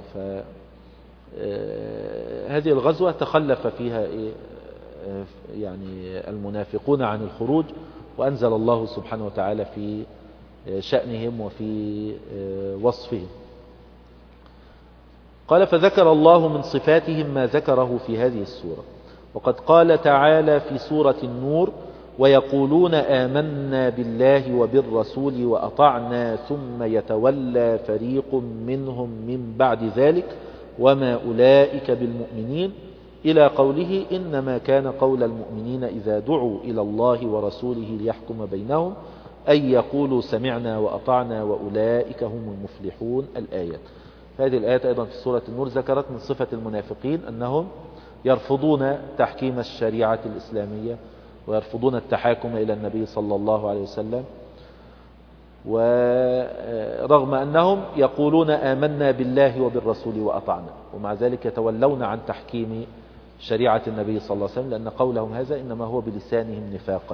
فهذه الغزوة تخلف فيها إيه يعني المنافقون عن الخروج، وأنزل الله سبحانه وتعالى في شأنهم وفي وصفهم. قال فذكر الله من صفاتهم ما ذكره في هذه السورة. وقد قال تعالى في سورة النور ويقولون آمنا بالله وبالرسول وأطعنا ثم يتولى فريق منهم من بعد ذلك وما أولئك بالمؤمنين إلى قوله إنما كان قول المؤمنين إذا دعوا إلى الله ورسوله ليحكم بينهم أن يقولوا سمعنا وأطعنا وأولئك هم المفلحون. الآيات. هذه الآيات أيضا في سورة النور ذكرت من صفة المنافقين أنهم يرفضون تحكيم الشريعة الإسلامية ويرفضون التحاكم إلى النبي صلى الله عليه وسلم، ورغم أنهم يقولون آمنا بالله وبالرسول وأطعنا، ومع ذلك يتولون عن تحكيم شريعة النبي صلى الله عليه وسلم، لأن قولهم هذا إنما هو بلسانهم نفاقا.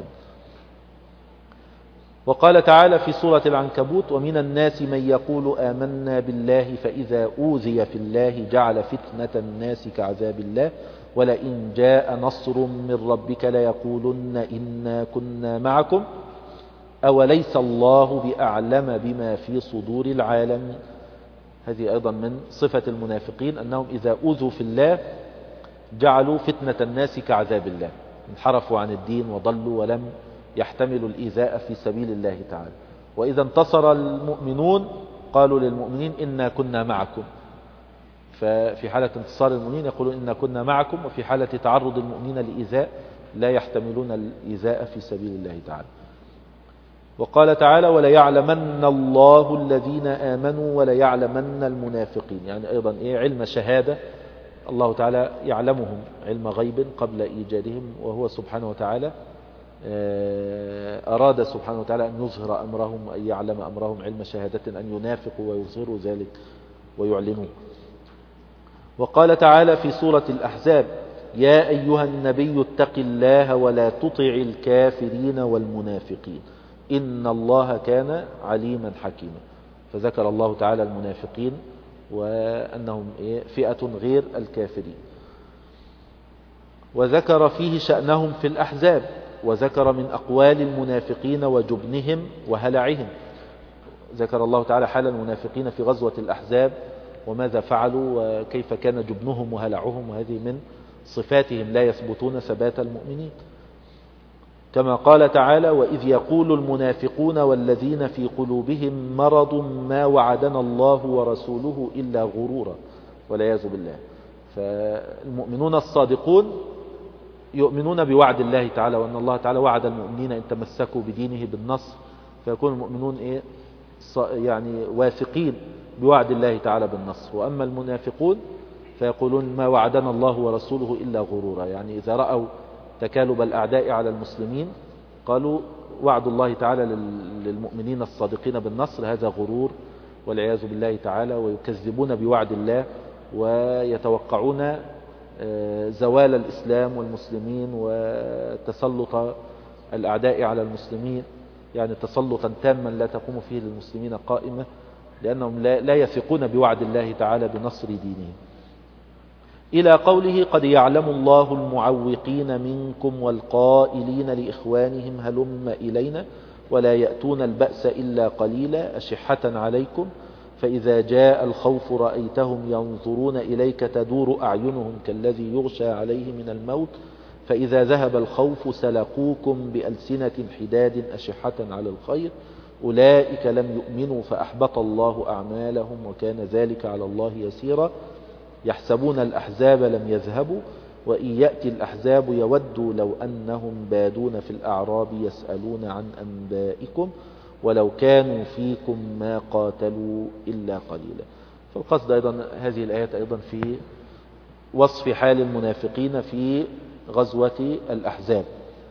وقال تعالى في سورة العنكبوت ومن الناس من يقول آمنا بالله فإذا أوذي في الله جعل فتنة الناس كعذاب الله ولئن جاء نصر من ربك ليقولن إنا كنا معكم أوليس الله بأعلم بما في صدور العالمين. هذه أيضا من صفة المنافقين أنهم إذا أوذوا في الله جعلوا فتنة الناس كعذاب الله، انحرفوا عن الدين وضلوا ولم يحتملوا الإيذاء في سبيل الله تعالى. وإذا انتصر المؤمنون قالوا للمؤمنين إنا كنا معكم، ففي حالة انتصار المؤمنين يقولون إنا كنا معكم، وفي حالة تعرض المؤمنين لإيذاء لا يحتملون الإيذاء في سبيل الله تعالى. وقال تعالى وليعلمن الله الذين آمنوا وليعلمن المنافقين، يعني أيضا إيه علم شهادة، الله تعالى يعلمهم علم غيب قبل إيجادهم، وهو سبحانه وتعالى أراد سبحانه وتعالى أن يظهر أمرهم وأن يعلم أمرهم علم شهادة أن ينافقوا ويظهروا ذلك ويعلنوا. وقال تعالى في سورة الأحزاب يا أيها النبي اتق الله ولا تطع الكافرين والمنافقين إن الله كان عليما حكيما. فذكر الله تعالى المنافقين وأنهم فئة غير الكافرين، وذكر فيه شأنهم في الأحزاب، وذكر من أقوال المنافقين وجبنهم وهلعهم. ذكر الله تعالى حال المنافقين في غزوة الأحزاب وماذا فعلوا وكيف كان جبنهم وهلعهم، وهذه من صفاتهم لا يثبتون ثبات المؤمنين. كما قال تعالى وإذ يقول المنافقون والذين في قلوبهم مرض ما وعدنا الله ورسوله إلا غرورا والعياذ بالله. فالمؤمنون الصادقون يؤمنون بوعد الله تعالى، وأن الله تعالى وعد المؤمنين إن تمسكوا بدينه بالنصر، فيكون المؤمنون إيه يعني واثقين بوعد الله تعالى بالنصر. وأما المنافقون فيقولون ما وعدنا الله ورسوله إلا غرورا، يعني إذا رأوا تكالب الأعداء على المسلمين قالوا وعد الله تعالى للمؤمنين الصادقين بالنصر هذا غرور والعياذ بالله تعالى، ويكذبون بوعد الله ويتوقعون زوال الإسلام والمسلمين وتسلط الأعداء على المسلمين، يعني تسلطا تاما لا تقوم فيه للمسلمين قائمة، لأنهم لا يثقون بوعد الله تعالى بنصر دينهم. إلى قوله قد يعلم الله المعوقين منكم والقائلين لإخوانهم هلم إلينا ولا يأتون البأس إلا قليلا أشحة عليكم فإذا جاء الخوف رأيتهم ينظرون إليك تدور أعينهم كالذي يغشى عليه من الموت فإذا ذهب الخوف سلقوكم بألسنة حداد أشحة على الخير أولئك لم يؤمنوا فأحبط الله أعمالهم وكان ذلك على الله يسيرا يحسبون الأحزاب لم يذهبوا وإن يأتي الأحزاب يودوا لو أنهم بادون في الأعراب يسألون عن أنبائكم ولو كانوا فيكم ما قاتلوا إلا قليلا. فالقصد أيضا هذه الآيات أيضا في وصف حال المنافقين في غزوة الأحزاب،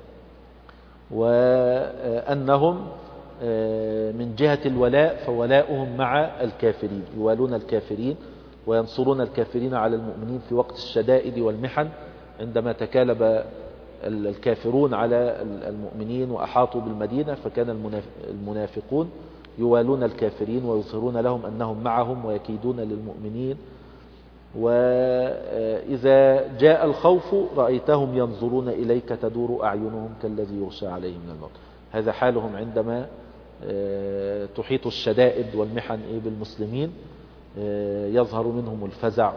وأنهم من جهة الولاء فولاؤهم مع الكافرين، يوالون الكافرين وينصرون الكافرين على المؤمنين في وقت الشدائد والمحن عندما تكالب الكافرون على المؤمنين وأحاطوا بالمدينة، فكان المنافقون يوالون الكافرين ويظهرون لهم أنهم معهم ويكيدون للمؤمنين. وإذا جاء الخوف رأيتهم ينظرون إليك تدور أعينهم كالذي يغشى عليه من الموت. هذا حالهم عندما تحيط الشدائد والمحن بالمسلمين، يظهر منهم الفزع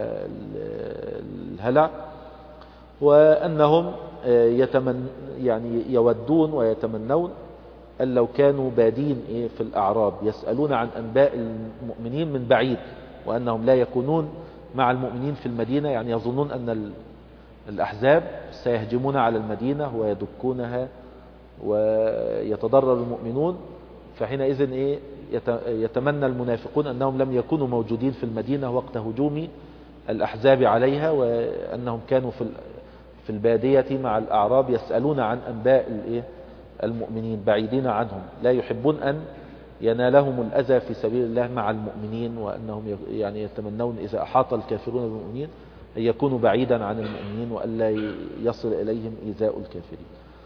والهلع، وأنهم يتمن يعني يودون ويتمنون أن لو كانوا بادين في الأعراب يسألون عن أنباء المؤمنين من بعيد، وأنهم لا يكونون مع المؤمنين في المدينة، يعني يظنون أن الأحزاب سيهجمون على المدينة ويدكونها ويتضرر المؤمنون. فحينئذ إيه يتمنى المنافقون أنهم لم يكونوا موجودين في المدينة وقت هجوم الأحزاب عليها، وأنهم كانوا في في البادية مع الأعراب يسألون عن أنباء المؤمنين بعيدين عنهم، لا يحبون أن ينالهم الأذى في سبيل الله مع المؤمنين، وأنهم يعني يتمنون إذا أحاط الكافرون بالمؤمنين أن يكونوا بعيدا عن المؤمنين وألا يصل إليهم إيذاء الكافرين.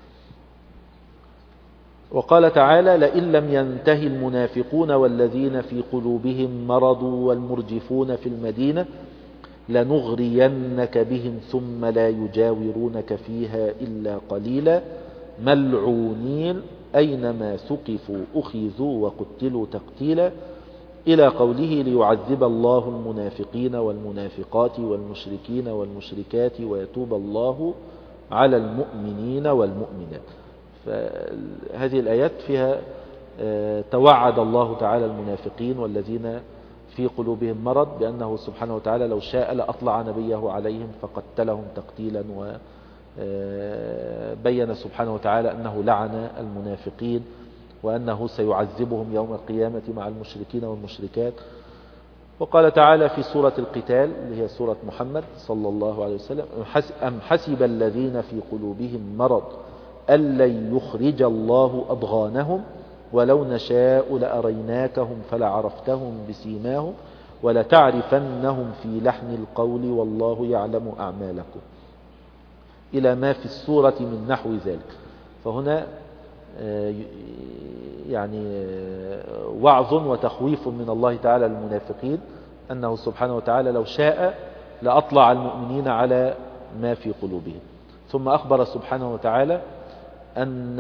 وقال تعالى: لئن لم ينتهي المنافقون والذين في قلوبهم مرض والمرجفون في المدينة لنغرينك بهم ثم لا يجاورونك فيها إلا قليلا ملعونين أينما ثقفوا أخذوا وقتلوا تقتيلا، إلى قوله: ليعذب الله المنافقين والمنافقات والمشركين والمشركات ويتوب الله على المؤمنين والمؤمنات. فهذه الآيات فيها توعد الله تعالى المنافقين والذين في قلوبهم مرض بأنه سبحانه وتعالى لو شاء لأطلع نبيه عليهم فقتلهم تقتيلا، وبين سبحانه وتعالى أنه لعن المنافقين وأنه سيعذبهم يوم القيامة مع المشركين والمشركات. وقال تعالى في سورة القتال اللي هي سورة محمد صلى الله عليه وسلم: أم حسب الذين في قلوبهم مرض أن لن يخرج الله أضغانهم ولو نشاء لأريناكهم فلعرفتهم بسيماهم ولتعرفنهم في لحن القول والله يعلم أعمالكم، إلى ما في السورة من نحو ذلك. فهنا يعني وعظ وتخويف من الله تعالى للمنافقين أنه سبحانه وتعالى لو شاء لأطلع المؤمنين على ما في قلوبهم. ثم أخبر سبحانه وتعالى أن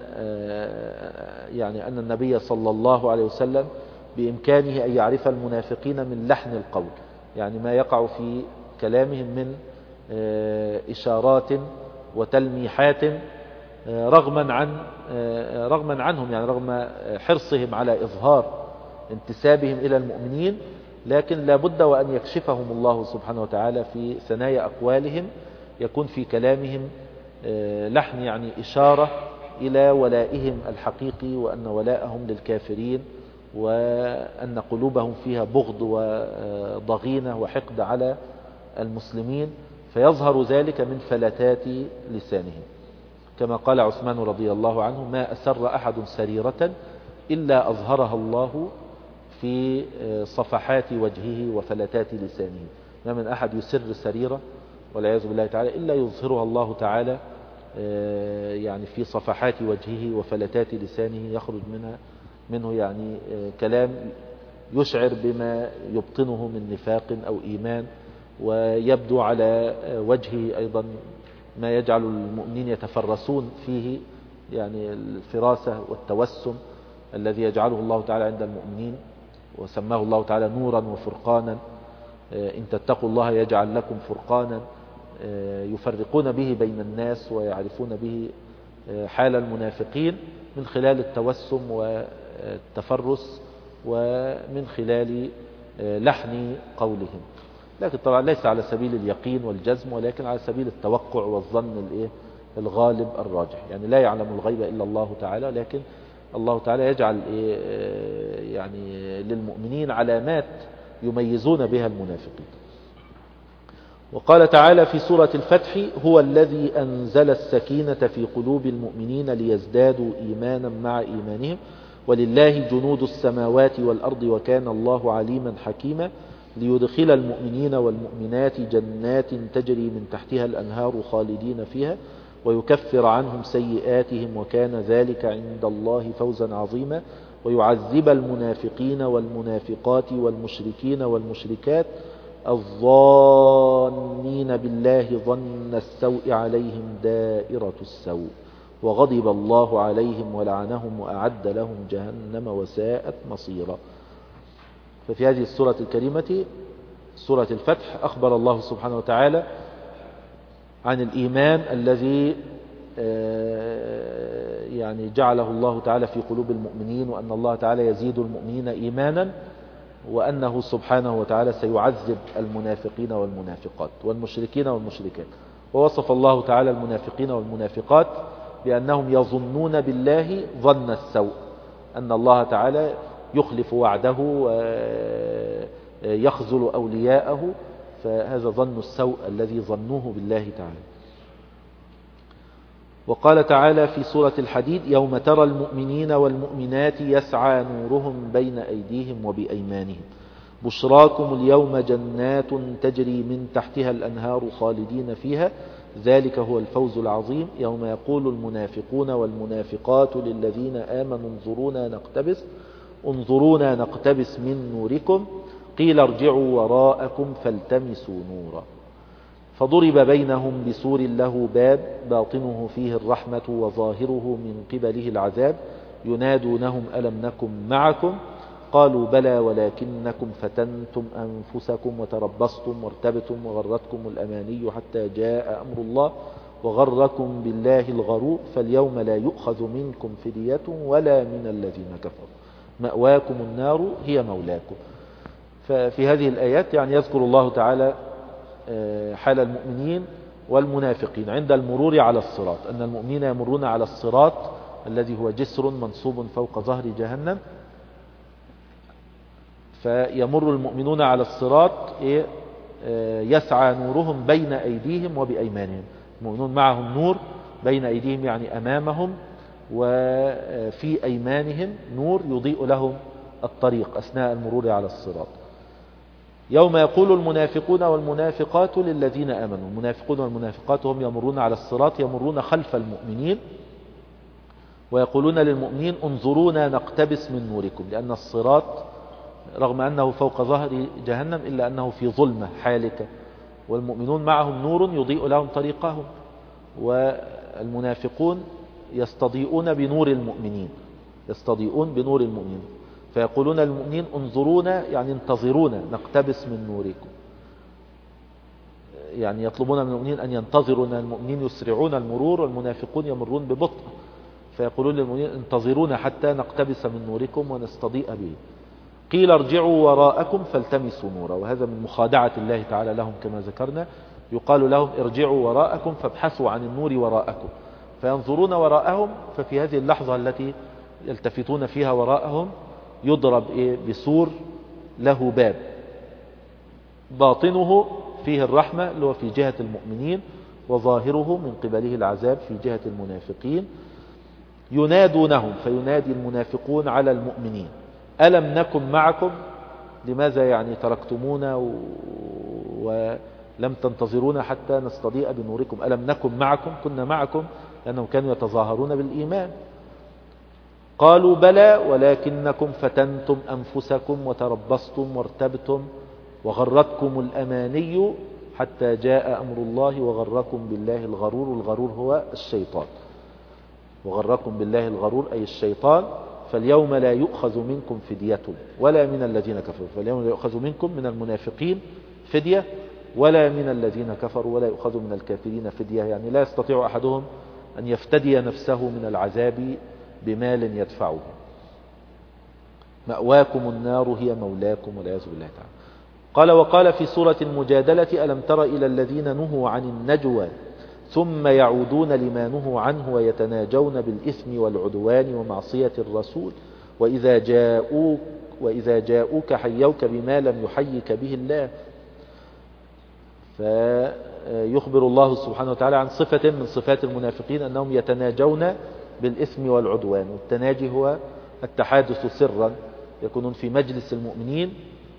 يعني أن النبي صلى الله عليه وسلم بإمكانه أن يعرف المنافقين من لحن القول، يعني ما يقع في كلامهم من إشارات وتلميحات رغما عن رغما عنهم، يعني رغم حرصهم على إظهار انتسابهم إلى المؤمنين، لكن لا بد وأن يكشفهم الله سبحانه وتعالى في ثنايا أقوالهم، يكون في كلامهم لحن يعني إشارة إلى ولائهم الحقيقي، وأن ولاءهم للكافرين، وأن قلوبهم فيها بغض وضغينة وحقد على المسلمين، فيظهر ذلك من فلتات لسانهم، كما قال عثمان رضي الله عنه: ما أسر أحد سريرة إلا أظهرها الله في صفحات وجهه وفلتات لسانه. ما من أحد يسر سريرة والعياذ بالله تعالى إلا يظهرها الله تعالى يعني في صفحات وجهه وفلتات لسانه، يخرج منها منه يعني كلام يشعر بما يبطنه من نفاق أو إيمان، ويبدو على وجهه أيضا ما يجعل المؤمنين يتفرسون فيه، يعني الفراسة والتوسم الذي يجعله الله تعالى عند المؤمنين، وسماه الله تعالى نورا وفرقانا. إن تتقوا الله يجعل لكم فرقانا يفرقون به بين الناس ويعرفون به حال المنافقين من خلال التوسم والتفرس ومن خلال لحن قولهم، لكن طبعا ليس على سبيل اليقين والجزم، ولكن على سبيل التوقع والظن الغالب الراجح. يعني لا يعلم الغيب إلا الله تعالى، لكن الله تعالى يجعل يعني للمؤمنين علامات يميزون بها المنافقين. وقال تعالى في سورة الفتح: هو الذي أنزل السكينة في قلوب المؤمنين ليزدادوا إيمانا مع إيمانهم ولله جنود السماوات والأرض وكان الله عليما حكيما ليدخل المؤمنين والمؤمنات جنات تجري من تحتها الأنهار خالدين فيها ويكفر عنهم سيئاتهم وكان ذلك عند الله فوزا عظيما ويعذب المنافقين والمنافقات والمشركين والمشركات الظانين بالله ظن السوء عليهم دائرة السوء وغضب الله عليهم ولعنهم وأعد لهم جهنم وساءت مصيرا. ففي هذه السورة الكريمة سورة الفتح أخبر الله سبحانه وتعالى عن الإيمان الذي يعني جعله الله تعالى في قلوب المؤمنين، وأن الله تعالى يزيد المؤمنين إيمانا، وأنه سبحانه وتعالى سيعذب المنافقين والمنافقات والمشركين والمشركات. ووصف الله تعالى المنافقين والمنافقات بأنهم يظنون بالله ظن السوء، أن الله تعالى يخلف وعده ويخذل أولياءه، فهذا ظن السوء الذي ظنوه بالله تعالى. وقال تعالى في سورة الحديد يوم ترى المؤمنين والمؤمنات يسعى نورهم بين أيديهم وبأيمانهم بشراكم اليوم جنات تجري من تحتها الأنهار خالدين فيها ذلك هو الفوز العظيم يوم يقول المنافقون والمنافقات للذين آمنوا انظرونا نقتبس انظرونا نقتبس من نوركم قيل ارجعوا وراءكم فالتمسوا نورا فضرب بينهم بسور له باب باطنه فيه الرحمة وظاهره من قبله العذاب ينادونهم ألم نكن معكم قالوا بلى ولكنكم فتنتم أنفسكم وتربصتم وارتبتم وغرتكم الأماني حتى جاء أمر الله وغركم بالله الغرور فاليوم لا يؤخذ منكم فدية ولا من الذين كفروا مأواكم النار هي مولاكم. ففي هذه الآيات يعني يذكر الله تعالى حال المؤمنين والمنافقين عند المرور على الصراط، أن المؤمنين يمرون على الصراط الذي هو جسر منصوب فوق ظهر جهنم، فيمر المؤمنون على الصراط يسعى نورهم بين أيديهم وبأيمانهم. المؤمنون معهم نور بين أيديهم يعني أمامهم، وفي أيمانهم نور يضيء لهم الطريق أثناء المرور على الصراط. يوم يقول المنافقون والمنافقات للذين آمنوا، المنافقون والمنافقات هم يمرون على الصراط يمرون خلف المؤمنين ويقولون للمؤمنين انظرونا نقتبس من نوركم، لأن الصراط رغم أنه فوق ظهر جهنم إلا أنه في ظلمة حالكة، والمؤمنون معهم نور يضيء لهم طريقهم، والمنافقون يستضيئون بنور المؤمنين يستضيئون بنور المؤمنين فيقولون للمؤمنين انظرونا يعني انتظرونا نقتبس من نوركم، يعني يطلبون من المؤمنين أن ينتظروا، أن المؤمنين يسرعون المرور والمنافقون يمرون ببطء، فيقولون للمؤمنين انتظرونا حتى نقتبس من نوركم ونستضيء به. قيل ارجعوا وراءكم فالتمسوا نورا، وهذا من مخادعة الله تعالى لهم كما ذكرنا، يقال لهم ارجعوا وراءكم فابحثوا عن النور وراءكم، فينظرون وراءهم، ففي هذه اللحظة التي يلتفتون فيها وراءهم يضرب بسور له باب باطنه فيه الرحمة اللي هو في جهة المؤمنين، وظاهره من قبله العذاب في جهة المنافقين. ينادونهم فينادي المنافقون على المؤمنين ألم نكن معكم، لماذا يعني تركتمونا ولم تنتظرونا حتى نستضيء بنوركم؟ ألم نكن معكم، كنا معكم، لأنهم كانوا يتظاهرون بالإيمان. قالوا بلى ولكنكم فتنتم أنفسكم وتربصتم وارتبتم وغرتكم الأماني حتى جاء أمر الله وغركم بالله الغرور، الغرور هو الشيطان، وغركم بالله الغرور أي الشيطان. فاليوم لا يؤخذ منكم فدية ولا من الذين كفروا، فاليوم لا يؤخذ منكم من المنافقين فدية ولا من الذين كفروا، ولا يؤخذ من الكافرين فدية، يعني لا يستطيع أحدهم أن يفتدي نفسه من العذاب بمال يدفعه. مأواكم النار هي مولاكم والعياذ بالله تعالى. قال وقال في سورة المجادلة ألم تر إلى الذين نهوا عن النجوى ثم يعودون لما نهوا عنه ويتناجون بالإثم والعدوان ومعصية الرسول وإذا جاءوك, وإذا جاءوك حيوك بما لم يحيك به الله. فيخبر الله سبحانه وتعالى عن صفة من صفات المنافقين أنهم يتناجون بالإثم والعدوان، والتناجي هو التحادث سرا، يكونون في مجلس المؤمنين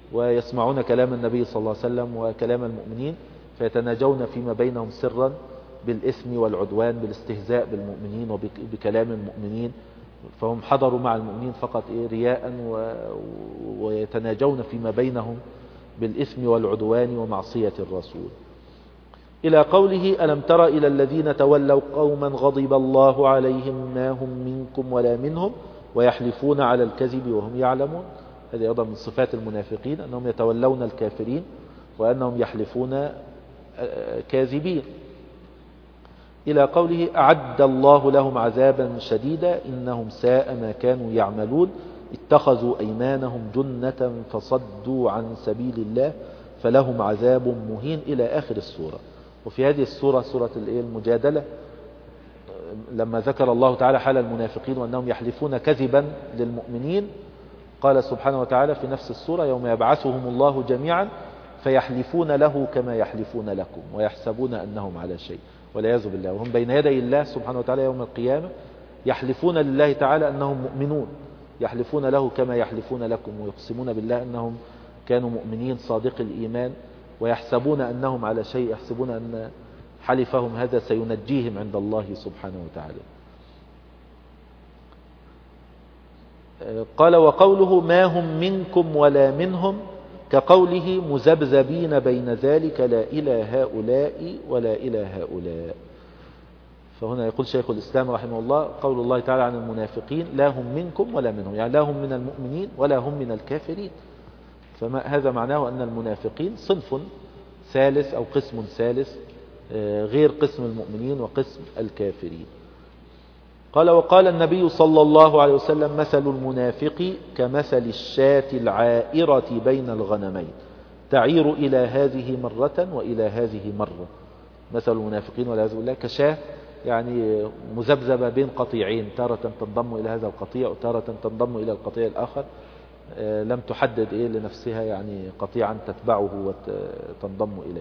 ويسمعون كلام النبي صلى الله عليه وسلم وكلام المؤمنين فيتناجون فيما بينهم سرا بالإثم والعدوان، بالاستهزاء بالمؤمنين وبكلام المؤمنين. فهم حضروا مع المؤمنين فقط إيه رياء ويتناجون فيما بينهم بالإثم والعدوان ومعصية الرسول. إلى قوله ألم تر إلى الذين تولوا قوما غضب الله عليهم ما هم منكم ولا منهم ويحلفون على الكذب وهم يعلمون. هذه أيضا من صفات المنافقين أنهم يتولون الكافرين وأنهم يحلفون كاذبين. إلى قوله أعد الله لهم عذابا شديدا إنهم ساء ما كانوا يعملون اتخذوا أيمانهم جنة فصدوا عن سبيل الله فلهم عذاب مهين إلى آخر السورة. وفي هذه السورة سورة المجادلة لما ذكر الله تعالى حال المنافقين وأنهم يحلفون كذبا للمؤمنين قال سبحانه وتعالى في نفس السورة يوم يبعثهم الله جميعا فيحلفون له كما يحلفون لكم ويحسبون أنهم على شيء والعياذ بالله. وهم بين يدي الله سبحانه وتعالى يوم القيامة يحلفون لله تعالى أنهم مؤمنون، يحلفون له كما يحلفون لكم ويقسمون بالله أنهم كانوا مؤمنين صادق الإيمان ويحسبون أنهم على شيء، يحسبون أن حلفهم هذا سينجيهم عند الله سبحانه وتعالى. قال وقوله ما هم منكم ولا منهم كقوله مذبذبين بين ذلك لا إلى هؤلاء ولا إلى هؤلاء. فهنا يقول شيخ الإسلام رحمه الله قول الله تعالى عن المنافقين لا هم منكم ولا منهم، يعني لا هم من المؤمنين ولا هم من الكافرين. فهذا معناه أن المنافقين صنف ثالث أو قسم ثالث غير قسم المؤمنين وقسم الكافرين. قال وقال النبي صلى الله عليه وسلم مثل المنافق كمثل الشاة العائرة بين الغنمين تعير إلى هذه مرة وإلى هذه مرة. مثل المنافقين والعياذ بالله كشاة يعني مذبذبة بين قطيعين، تارة تنضم إلى هذا القطيع وتارة تنضم إلى القطيع الآخر، لم تحدد إيه لنفسها يعني قطيعا تتبعه وتنضم إليه،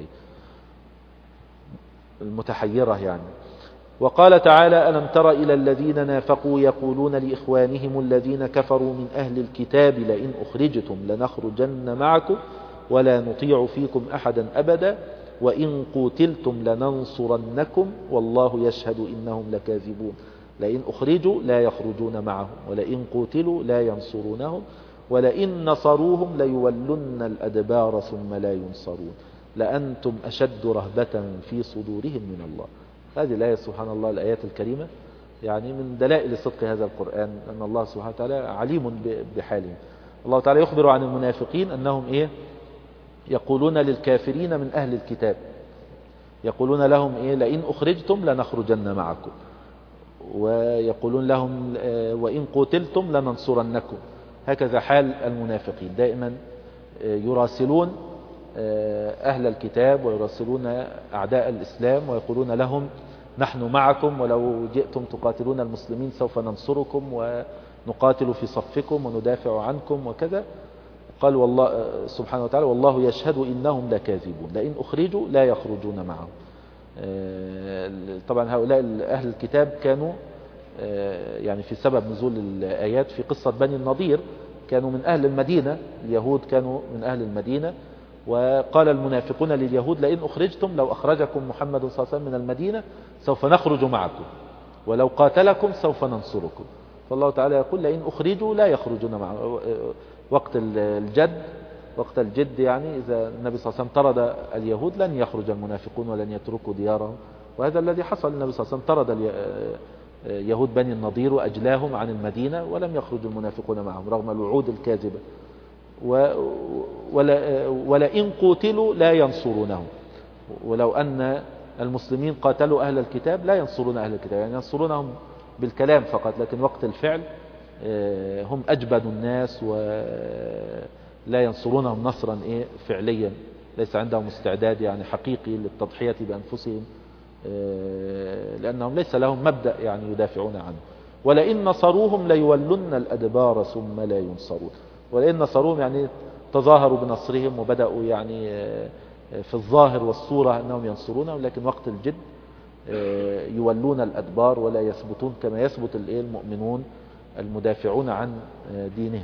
المتحيرة يعني. وقال تعالى ألم تر إلى الذين نافقوا يقولون لإخوانهم الذين كفروا من أهل الكتاب لئن أخرجتم لنخرجن معكم ولا نطيع فيكم أحدا أبدا وإن قتلتم لننصرنكم والله يشهد إنهم لكاذبون. لئن أخرجوا لا يخرجون معهم ولئن قتلوا لا ينصرونهم ولئن نصروهم ليولن الأدبار ثم لا ينصرون لأنتم أشد رهبة في صدورهم من الله. هذه الآية سبحان الله الآيات الكريمة يعني من دلائل صدق هذا القرآن أن الله سبحانه وتعالى عليم بحالهم. الله تعالى يخبر عن المنافقين أنهم إيه يقولون للكافرين من أهل الكتاب، يقولون لهم إيه لئن أخرجتم لنخرجن معكم، ويقولون لهم وإن قتلتم لننصرنكم. هكذا حال المنافقين دائما يراسلون أهل الكتاب ويراسلون أعداء الإسلام ويقولون لهم نحن معكم ولو جئتم تقاتلون المسلمين سوف ننصركم ونقاتل في صفكم وندافع عنكم وكذا. قال والله سبحانه وتعالى والله يشهد إنهم لكاذبون لئن أخرجوا لا يخرجون معهم. طبعا هؤلاء أهل الكتاب كانوا يعني في سبب نزول الآيات في قصة بني النضير كانوا من أهل المدينة، اليهود كانوا من أهل المدينة، وقال المنافقون لليهود لئن أخرجتم لو أخرجكم محمد صلى الله عليه وسلم من المدينة سوف نخرج معكم ولو قاتلكم سوف ننصركم. فالله تعالى يقول لئن أخرجوا لا يخرجون معهم. وقت الجد وقت الجد يعني إذا النبي صلى الله عليه وسلم طرد اليهود لن يخرج المنافقون ولن يتركوا ديارهم، وهذا الذي حصل. النبي صلى الله عليه وسلم طرد يهود بني النضير وأجلاهم عن المدينة ولم يخرج المنافقون معهم رغم الوعود الكاذبة. ولئن قتلوا لا ينصرونهم، ولو أن المسلمين قاتلوا أهل الكتاب لا ينصرون أهل الكتاب، يعني ينصرونهم بالكلام فقط، لكن وقت الفعل هم أجبد الناس ولا ينصرونهم نصرا إيه فعليا، ليس عندهم استعداد يعني حقيقي للتضحية بأنفسهم لأنهم ليس لهم مبدأ يعني يدافعون عنه. ولئن نصروهم ليولن الأدبار ثم لا ينصرون. ولئن نصروهم يعني تظاهروا بنصرهم وبدأوا يعني في الظاهر والصورة أنهم ينصرونهم، لكن وقت الجد يولون الأدبار ولا يثبتون كما يثبت المؤمنون المدافعون عن دينهم.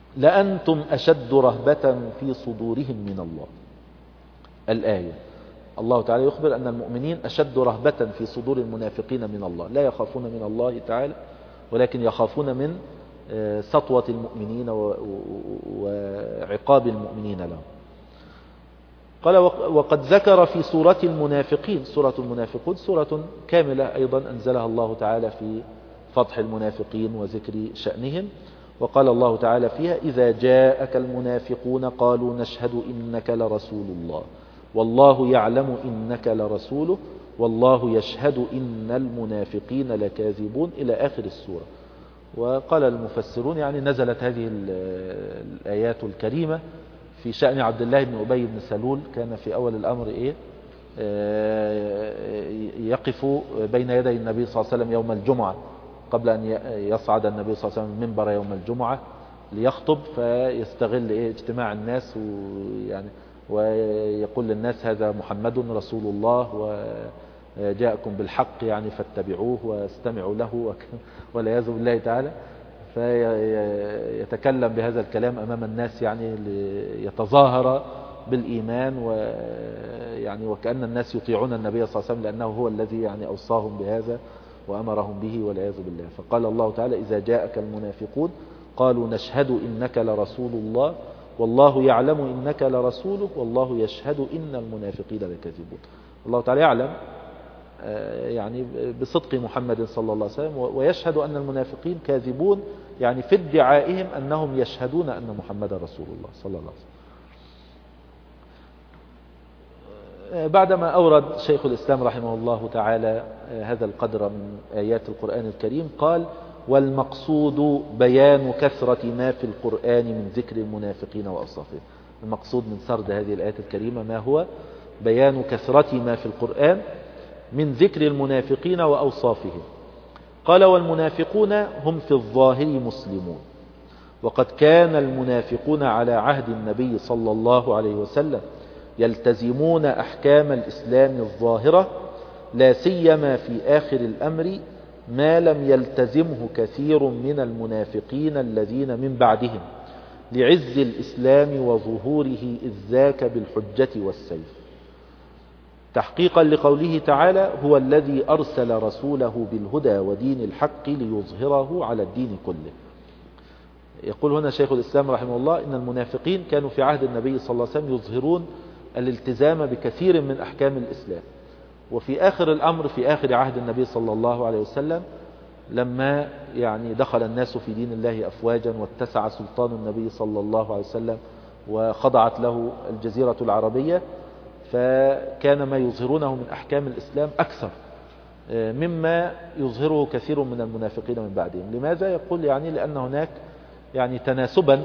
لأنتم أشد رهبة في صدورهم من الله. الآية الله تعالى يخبر أن المؤمنين أشد رهبة في صدور المنافقين من الله، لا يخافون من الله تعالى ولكن يخافون من سطوة المؤمنين وعقاب المؤمنين لهم. قال وقد ذكر في سورة المنافقين، سورة المنافقون سورة كاملة أيضا أنزلها الله تعالى في فضح المنافقين وذكر شأنهم. وقال الله تعالى فيها إذا جاءك المنافقون قالوا نشهد إنك لرسول الله والله يعلم إنك لرسوله والله يشهد إن المنافقين لكاذبون إلى آخر السورة. وقال المفسرون يعني نزلت هذه الآيات الكريمة في شأن عبد الله بن أبي بن سلول، كان في أول الأمر إيه يقف بين يدي النبي صلى الله عليه وسلم يوم الجمعة قبل أن يصعد النبي صلى الله عليه وسلم المنبر يوم الجمعة ليخطب، فيستغل إيه اجتماع الناس ويعني ويقول للناس هذا محمد رسول الله وجاءكم بالحق يعني فاتبعوه واستمعوا له والعياذ بالله تعالى. فيتكلم بهذا الكلام أمام الناس يعني ليتظاهر بالإيمان ويعني وكأن الناس يطيعون النبي صلى الله عليه وسلم لأنه هو الذي يعني أوصاهم بهذا وأمرهم به والعياذ بالله. فقال الله تعالى إذا جاءك المنافقون قالوا نشهد إنك لرسول الله والله يعلم إنك لرسوله والله يشهد إن المنافقين لكاذبون. الله تعالى يعلم يعني بصدق محمد صلى الله عليه وسلم ويشهد أن المنافقين كاذبون يعني في ادعائهم أنهم يشهدون أن محمد رسول الله صلى الله عليه وسلم. بعدما أورد شيخ الإسلام رحمه الله تعالى هذا القدر من آيات القرآن الكريم قال والمقصود بيان كثرة ما في القرآن من ذكر المنافقين وأوصافهم. المقصود من سرد هذه الآيات الكريمة ما هو بيان كثرة ما في القرآن من ذكر المنافقين وأوصافهم. قال والمنافقون هم في الظاهر مسلمون وقد كان المنافقون على عهد النبي صلى الله عليه وسلم يلتزمون أحكام الإسلام الظاهرة لا سيما في آخر الأمر ما لم يلتزمه كثير من المنافقين الذين من بعدهم لعز الإسلام وظهوره إذ ذاك بالحجة والسيف، تحقيقا لقوله تعالى هو الذي أرسل رسوله بالهدى ودين الحق ليظهره على الدين كله. يقول هنا شيخ الإسلام رحمه الله إن المنافقين كانوا في عهد النبي صلى الله عليه وسلم يظهرون الالتزام بكثير من أحكام الإسلام، وفي آخر الأمر في آخر عهد النبي صلى الله عليه وسلم لما يعني دخل الناس في دين الله أفواجا واتسع سلطان النبي صلى الله عليه وسلم وخضعت له الجزيرة العربية، فكان ما يظهرونه من أحكام الإسلام أكثر مما يظهره كثير من المنافقين من بعدهم. لماذا؟ يقول يعني لأن هناك يعني تناسبا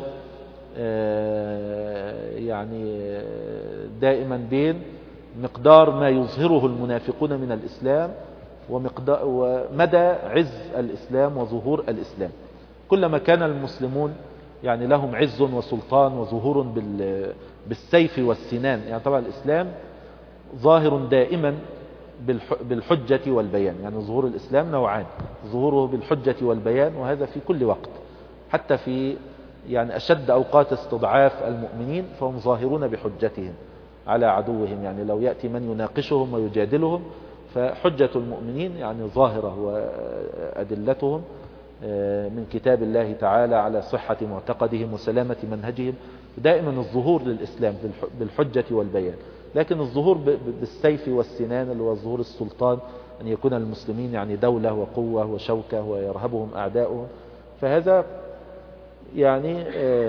يعني دائما بين مقدار ما يظهره المنافقون من الإسلام ومقدار ومدى عز الإسلام وظهور الإسلام. كلما كان المسلمون يعني لهم عز وسلطان وظهور بالسيف والسنان، يعني طبعا الإسلام ظاهر دائما بالحجة والبيان، يعني ظهور الإسلام نوعان، ظهوره بالحجة والبيان وهذا في كل وقت، حتى في يعني أشد أوقات استضعاف المؤمنين فهم ظاهرون بحجتهم على عدوهم، يعني لو يأتي من يناقشهم ويجادلهم فحجة المؤمنين يعني ظاهرة وأدلتهم من كتاب الله تعالى على صحة معتقدهم وسلامة منهجهم. دائما الظهور للإسلام بالحجة والبيان، لكن الظهور بالسيف والسنان اللي هو ظهور السلطان أن يكون المسلمين يعني دولة وقوة وشوكة ويرهبهم أعداؤهم، فهذا يعني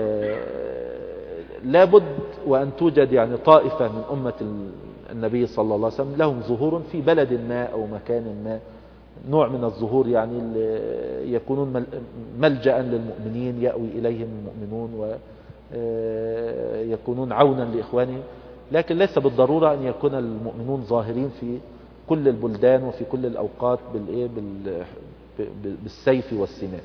لابد وأن توجد يعني طائفة من أمة النبي صلى الله عليه وسلم لهم ظهور في بلد ما أو مكان ما، نوع من الظهور يعني يكونون ملجأ للمؤمنين يأوي إليهم المؤمنون ويكونون عونا لإخوانهم، لكن ليس بالضرورة أن يكون المؤمنون ظاهرين في كل البلدان وفي كل الأوقات بالسيف والسنان.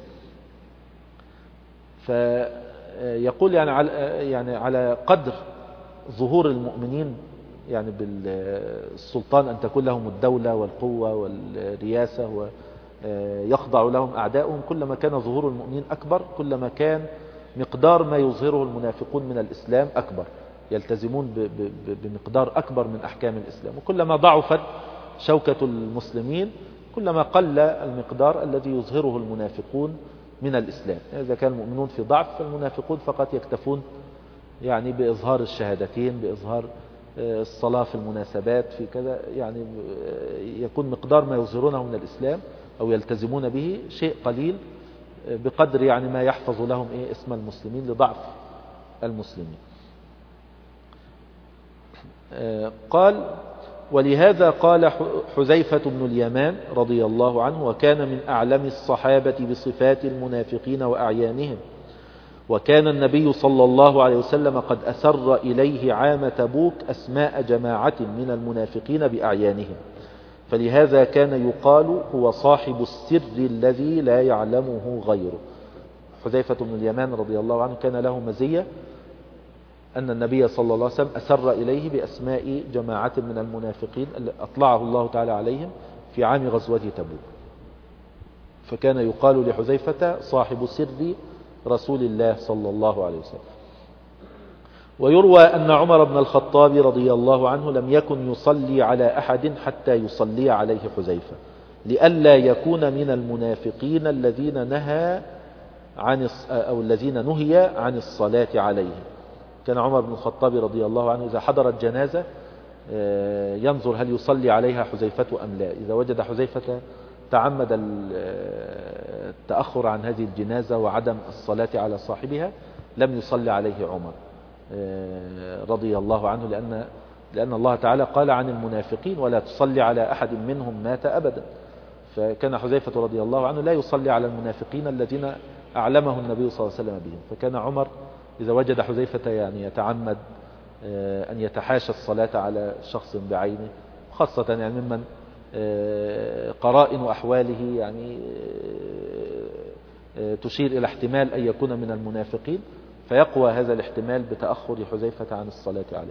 فيقول يعني على يعني على قدر ظهور المؤمنين يعني بالسلطان أن تكون لهم الدولة والقوة والرياسة ويخضع لهم أعداؤهم، كلما كان ظهور المؤمنين أكبر كلما كان مقدار ما يظهره المنافقون من الإسلام أكبر. يلتزمون بمقدار أكبر من أحكام الإسلام. وكلما ضعفت شوكة المسلمين كلما قل المقدار الذي يظهره المنافقون من الإسلام. إذا كان المؤمنون في ضعف فالمنافقون فقط يكتفون يعني بإظهار الشهادتين، بإظهار الصلاة في المناسبات في كذا، يعني يكون مقدار ما يظهرونه من الإسلام أو يلتزمون به شيء قليل بقدر يعني ما يحفظ لهم إيه اسم المسلمين لضعف المسلمين. قال: ولهذا قال حذيفة بن اليمان رضي الله عنه: وكان من أعلم الصحابة بصفات المنافقين وأعيانهم، وكان النبي صلى الله عليه وسلم قد أسر إليه عام تبوك أسماء جماعة من المنافقين بأعيانهم، فلهذا كان يقال هو صاحب السر الذي لا يعلمه غيره. حذيفة بن اليمان رضي الله عنه كان له مزية أن النبي صلى الله عليه وسلم أسر إليه بأسماء جماعة من المنافقين أطلعه الله تعالى عليهم في عام غزوة تبوك، فكان يقال لحذيفة صاحب سر رسول الله صلى الله عليه وسلم. ويروى أن عمر بن الخطاب رضي الله عنه لم يكن يصلي على أحد حتى يصلي عليه حذيفة، لئلا يكون من المنافقين الذين نهى عن أو الذين نهي عن الصلاة عليه. كان عمر بن الخطاب رضي الله عنه إذا حضرت جنازة ينظر هل يصلي عليها حذيفة أم لا. إذا وجد حذيفة تعمد التأخر عن هذه الجنازة وعدم الصلاة على صاحبها لم يصلي عليه عمر رضي الله عنه، لأن لأن الله تعالى قال عن المنافقين: ولا تصلي على أحد منهم مات أبدا. فكان حذيفة رضي الله عنه لا يصلي على المنافقين الذين أعلمه النبي صلى الله عليه وسلم بهم. فكان عمر إذا وجد حذيفة يعني يتعمد أن يتحاشى الصلاة على شخص بعينه، خاصة يعني ممن قرائن أحواله يعني تشير إلى احتمال أن يكون من المنافقين، فيقوى هذا الاحتمال بتأخر حذيفة عن الصلاة عليه.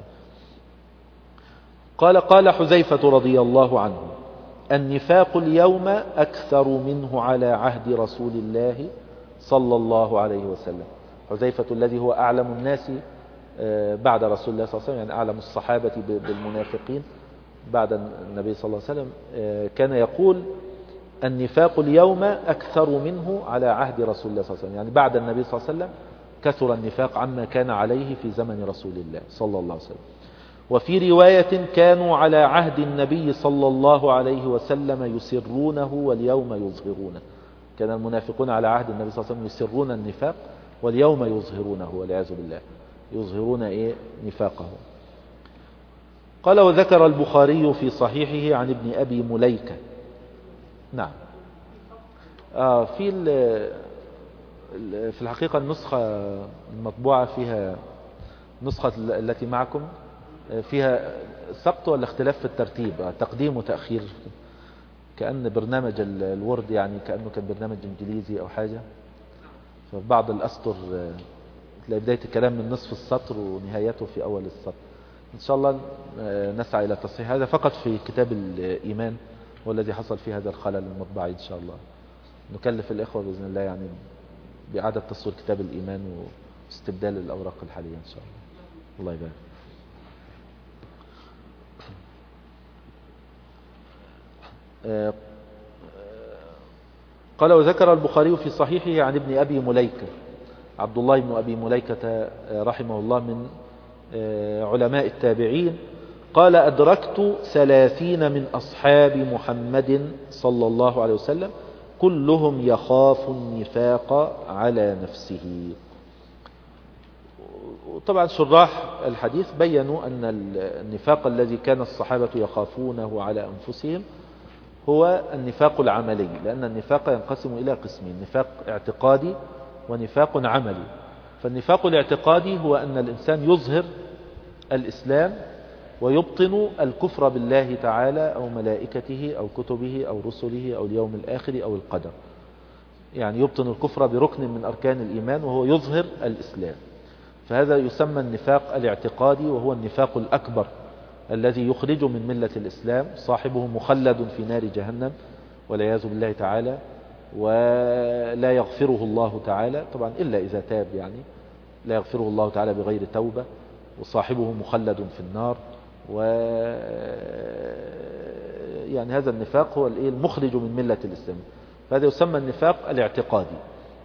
قال قال حذيفة رضي الله عنه: النفاق اليوم أكثر منه على عهد رسول الله صلى الله عليه وسلم. حذيفة الذي هو أعلم الناس بعد رسول الله صلى الله عليه وسلم، يعني أعلم الصحابة بالمنافقين بعد النبي صلى الله عليه وسلم، كان يقول: النفاق اليوم أكثر منه على عهد رسول الله صلى الله عليه وسلم، يعني بعد النبي صلى الله عليه وسلم كثر النفاق عما كان عليه في زمن رسول الله صلى الله عليه وسلم. وفي رواية: كانوا على عهد النبي صلى الله عليه وسلم يسرونه واليوم يظهرونه. كان المنافقون على عهد النبي صلى الله عليه وسلم يسرون النفاق واليوم يظهرونه والعياذ بالله، يظهرون إيه نفاقه. قال: وذكر البخاري في صحيحه عن ابن أبي مليكة. نعم. آه في في الحقيقة النسخة المطبوعة فيها النسخة التي معكم فيها سقط ولا اختلاف في الترتيب، تقديم وتأخير، كأن برنامج الورد يعني كأنه كان برنامج انجليزي او حاجة، فبعض الاسطر تلاقي بداية الكلام من نصف السطر ونهايته في اول السطر. ان شاء الله نسعى الى تصحيح هذا، فقط في كتاب الايمان والذي حصل فيه هذا الخلل المطبعي. ان شاء الله نكلف الاخوة باذن الله يعني باعادة تصوير كتاب الايمان واستبدال الاوراق الحالية ان شاء الله. الله يبارك. قال: وذكر البخاري في صحيحه عن ابن أبي مليكة، عبد الله بن أبي مليكة رحمه الله من علماء التابعين، قال: أدركت ثلاثين من أصحاب محمد صلى الله عليه وسلم كلهم يخاف النفاق على نفسه. طبعا شراح الحديث بيّنوا أن النفاق الذي كان الصحابة يخافونه على أنفسهم هو النفاق العملي، لأن النفاق ينقسم إلى قسمين: نفاق اعتقادي ونفاق عملي. فالنفاق الاعتقادي هو أن الإنسان يظهر الإسلام ويبطن الكفر بالله تعالى أو ملائكته أو كتبه أو رسله أو اليوم الآخر أو القدر، يعني يبطن الكفر بركن من أركان الإيمان وهو يظهر الإسلام، فهذا يسمى النفاق الاعتقادي، وهو النفاق الأكبر الذي يخرج من ملة الإسلام، صاحبه مخلد في نار جهنم والعياذ بالله تعالى، ولا يغفره الله تعالى طبعا إلا إذا تاب، يعني لا يغفره الله تعالى بغير توبة وصاحبه مخلد في النار. و يعني هذا النفاق هو المخرج من ملة الإسلام، فهذا يسمى النفاق الاعتقادي.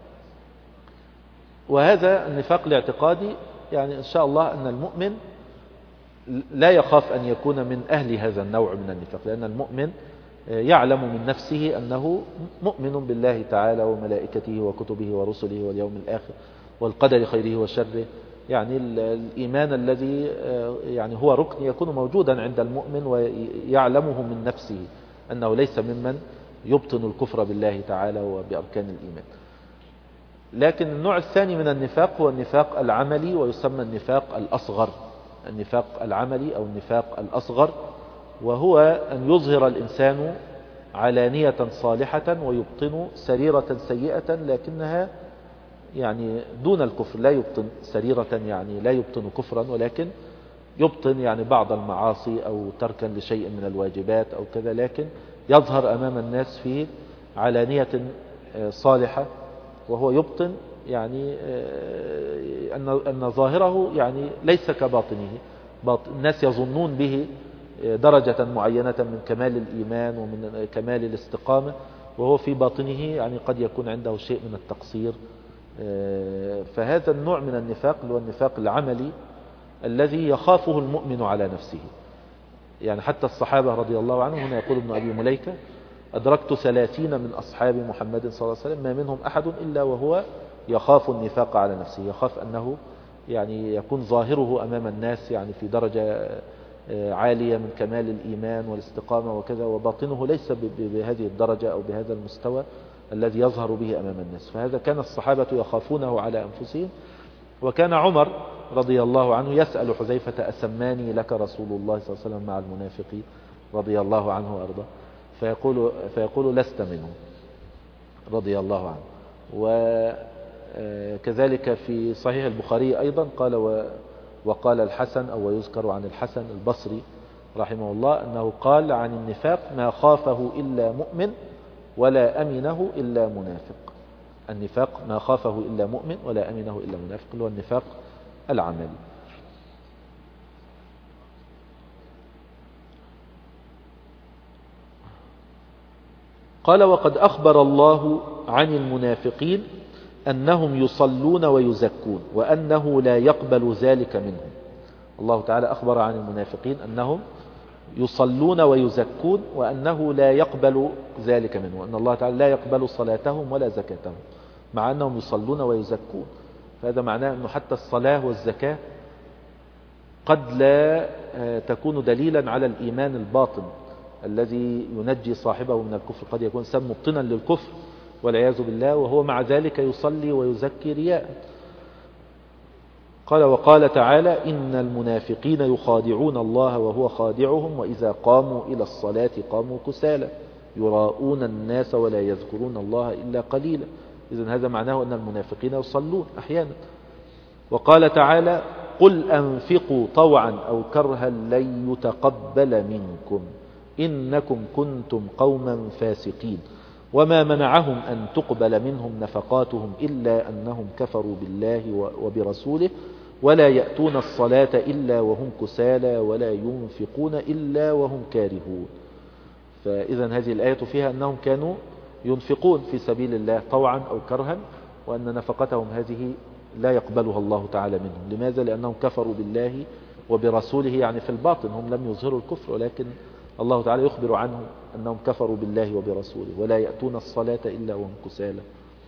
وهذا النفاق الاعتقادي يعني إن شاء الله أن المؤمن لا يخاف أن يكون من أهل هذا النوع من النفاق، لأن المؤمن يعلم من نفسه أنه مؤمن بالله تعالى وملائكته وكتبه ورسله واليوم الآخر والقدر خيره وشره. يعني الإيمان الذي يعني هو ركن يكون موجودا عند المؤمن ويعلمه من نفسه أنه ليس ممن يبطن الكفر بالله تعالى وبأركان الإيمان. لكن النوع الثاني من النفاق هو النفاق العملي، ويسمى النفاق الأصغر. النفاق العملي أو النفاق الأصغر وهو أن يظهر الإنسان علانية صالحة ويبطن سريرة سيئة، لكنها يعني دون الكفر، لا يبطن سريرة يعني لا يبطن كفرا، ولكن يبطن يعني بعض المعاصي أو تركا لشيء من الواجبات أو كذا، لكن يظهر أمام الناس في علانية صالحة، وهو يبطن يعني أن أن ظاهره يعني ليس كباطنه. الناس يظنون به درجة معينة من كمال الإيمان ومن كمال الاستقامة، وهو في باطنه يعني قد يكون عنده شيء من التقصير. فهذا النوع من النفاق اللي هو النفاق العملي الذي يخافه المؤمن على نفسه. يعني حتى الصحابة رضي الله عنهم، هنا يقول ابن أبي مليكة: أدركت ثلاثين من أصحاب محمد صلى الله عليه وسلم ما منهم أحد إلا وهو يخاف النفاق على نفسه، يخاف أنه يعني يكون ظاهره أمام الناس يعني في درجة عالية من كمال الإيمان والاستقامة وكذا، وباطنه ليس بهذه الدرجة أو بهذا المستوى الذي يظهر به أمام الناس. فهذا كان الصحابة يخافونه على أنفسهم. وكان عمر رضي الله عنه يسأل حذيفة: أسماني لك رسول الله صلى الله عليه وسلم مع المنافقين؟ رضي الله عنه وأرضاه. فيقول, فيقول: لست منهم، رضي الله عنه. وكذلك في صحيح البخاري أيضا قال: و وقال الحسن، أو يذكر عن الحسن البصري رحمه الله أنه قال عن النفاق: ما خافه إلا مؤمن ولا أمنه إلا منافق. النفاق ما خافه إلا مؤمن ولا أمنه إلا منافق، اللي هو النفاق العملي. قال: وقد أخبر الله عن المنافقين أنهم يصلون ويزكون وأنه لا يقبل ذلك منهم. الله تعالى أخبر عن المنافقين أنهم يصلون ويزكون وأنه لا يقبل ذلك منه، وأن الله تعالى لا يقبل صلاتهم ولا زكاتهم مع أنهم يصلون ويزكون. فهذا معناه أنه حتى الصلاة والزكاة قد لا تكون دليلا على الإيمان الباطن الذي ينجي صاحبه من الكفر. قد يكون إنسان مبطنا للكفر والعياذ بالله، وهو مع ذلك يصلي ويزكي رياء. قال: وقال تعالى: إن المنافقين يخادعون الله وهو خادعهم وإذا قاموا إلى الصلاة قاموا كسالى يراءون الناس ولا يذكرون الله إلا قليلا. إذن هذا معناه أن المنافقين يصلون أحيانا. وقال تعالى: قل أنفقوا طوعا أو كرها لن يتقبل منكم إنكم كنتم قوما فاسقين وما منعهم أن تقبل منهم نفقاتهم إلا أنهم كفروا بالله وبرسوله ولا يأتون الصلاة إلا وهم كسالى ولا ينفقون إلا وهم كارهون. فإذا هذه الآية فيها أنهم كانوا ينفقون في سبيل الله طوعا أو كرها، وأن نفقتهم هذه لا يقبلها الله تعالى منهم. لماذا؟ لأنهم كفروا بالله وبرسوله، يعني في الباطن هم لم يظهروا الكفر، ولكن الله تعالى يخبر عنهم أنهم كفروا بالله وبرسوله ولا يأتون الصلاة إلا وهم كسالى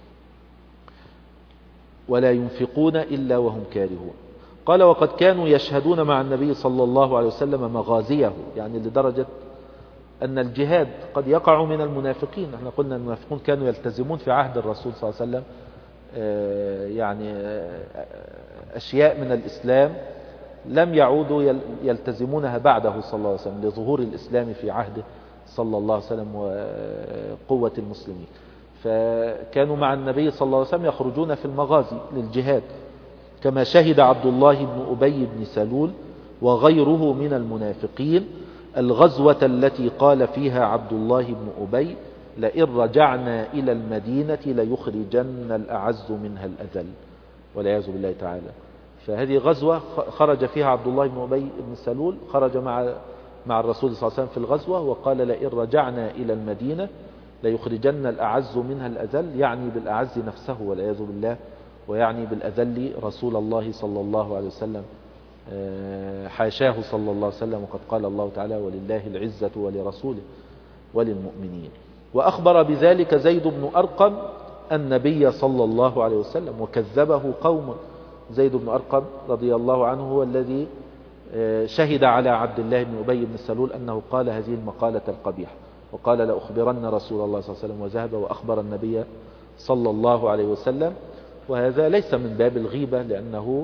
ولا ينفقون إلا وهم كارهون. قال: وقد كانوا يشهدون مع النبي صلى الله عليه وسلم مغازيه، يعني لدرجة أن الجهاد قد يقع من المنافقين. احنا قلنا المنافقون كانوا يلتزمون في عهد الرسول صلى الله عليه وسلم يعني أشياء من الإسلام لم يعودوا يلتزمونها بعده صلى الله عليه وسلم لظهور الإسلام في عهده صلى الله عليه وسلم وقوة المسلمين. فكانوا مع النبي صلى الله عليه وسلم يخرجون في المغازي للجهاد، كما شهد عبد الله بن أبي بن سلول وغيره من المنافقين الغزوة التي قال فيها عبد الله بن أبي: لئن رجعنا إلى المدينة ليخرجن الأعز منها الأذل، والعياذ بالله تعالى. فهذه غزوة خرج فيها عبد الله بن أبي بن سلول، خرج مع مع الرسول صلى الله عليه وسلم في الغزوة، وقال لئن رجعنا إلى المدينة ليخرجن الأعز منها الأذل، يعني بالأعز نفسه والعياذ بالله، ويعني بالأذل رسول الله صلى الله عليه وسلم، حاشاه صلى الله عليه وسلم، وقد قال الله تعالى ولله العزة ولرسوله وللمؤمنين. وأخبر بذلك زيد بن أرقم النبي صلى الله عليه وسلم وكذبه قوم. زيد بن أرقم رضي الله عنه هو الذي شهد على عبد الله بن أبي بن سلول أنه قال هذه المقالة القبيحة، وقال لأخبرن رسول الله صلى الله عليه وسلم، وذهب وأخبر النبي صلى الله عليه وسلم. وهذا ليس من باب الغيبة، لأنه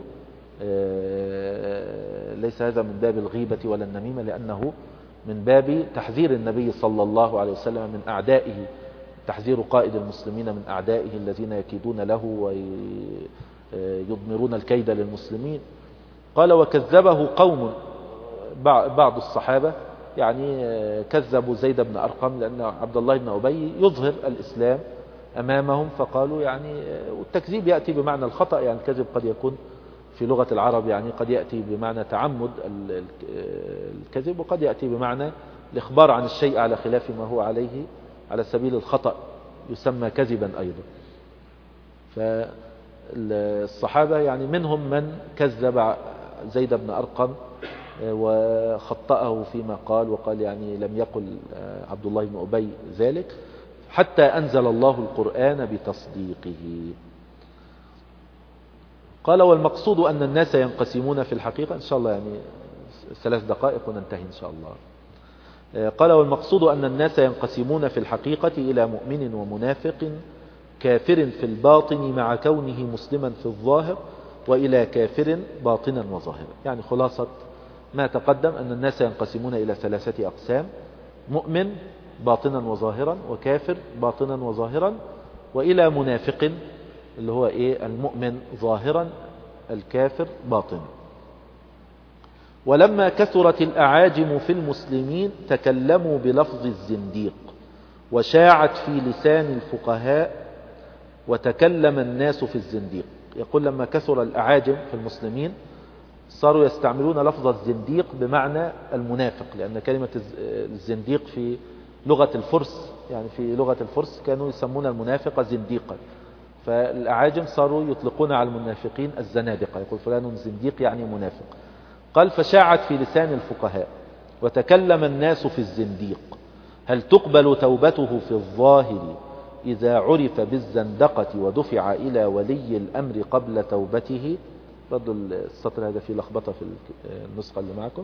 ليس هذا من باب الغيبة ولا النميمة، لأنه من باب تحذير النبي صلى الله عليه وسلم من أعدائه، تحذير قائد المسلمين من أعدائه الذين يكيدون له ويضمرون الكيد للمسلمين. قال وكذبه قوم، بعض الصحابة يعني كذبوا زيد بن أرقم، لأن عبد الله بن أبي يظهر الإسلام أمامهم، فقالوا يعني، والتكذيب يأتي بمعنى الخطأ، يعني الكذب قد يكون في لغة العرب يعني قد يأتي بمعنى تعمد الكذب، وقد يأتي بمعنى الإخبار عن الشيء على خلاف ما هو عليه على سبيل الخطأ، يسمى كذبا أيضا. فالصحابة يعني منهم من كذب زيد بن أرقم وخطأه فيما قال، وقال يعني لم يقل عبد الله بن أبي ذلك، حتى أنزل الله القرآن بتصديقه. قال والمقصود أن الناس ينقسمون في الحقيقة، إن شاء الله يعني ثلاث دقائق وننتهي إن شاء الله. قال والمقصود أن الناس ينقسمون في الحقيقة إلى مؤمن ومنافق، كافر في الباطن مع كونه مسلما في الظاهر، وإلى كافر باطنا وظاهرا. يعني خلاصة ما تقدم أن الناس ينقسمون إلى ثلاثة أقسام: مؤمن باطنا وظاهرا، وكافر باطنا وظاهرا، وإلى منافق اللي هو إيه المؤمن ظاهرا الكافر باطنا. ولما كثرت الأعاجم في المسلمين تكلموا بلفظ الزنديق، وشاعت في لسان الفقهاء، وتكلم الناس في الزنديق. يقول لما كثر الأعاجم في المسلمين صاروا يستعملون لفظ الزنديق بمعنى المنافق، لأن كلمة الزنديق في لغة الفرس، يعني في لغة الفرس كانوا يسمون المنافق زنديقا، فالأعاجم صاروا يطلقون على المنافقين الزنادقة، يقول فلان زنديق يعني منافق. قال فشاعت في لسان الفقهاء وتكلم الناس في الزنديق، هل تقبل توبته في الظاهر إذا عرف بالزندقة ودفع إلى ولي الأمر قبل توبته؟ برضو السطر هذا فيه لخبطة في النسخة اللي معكم.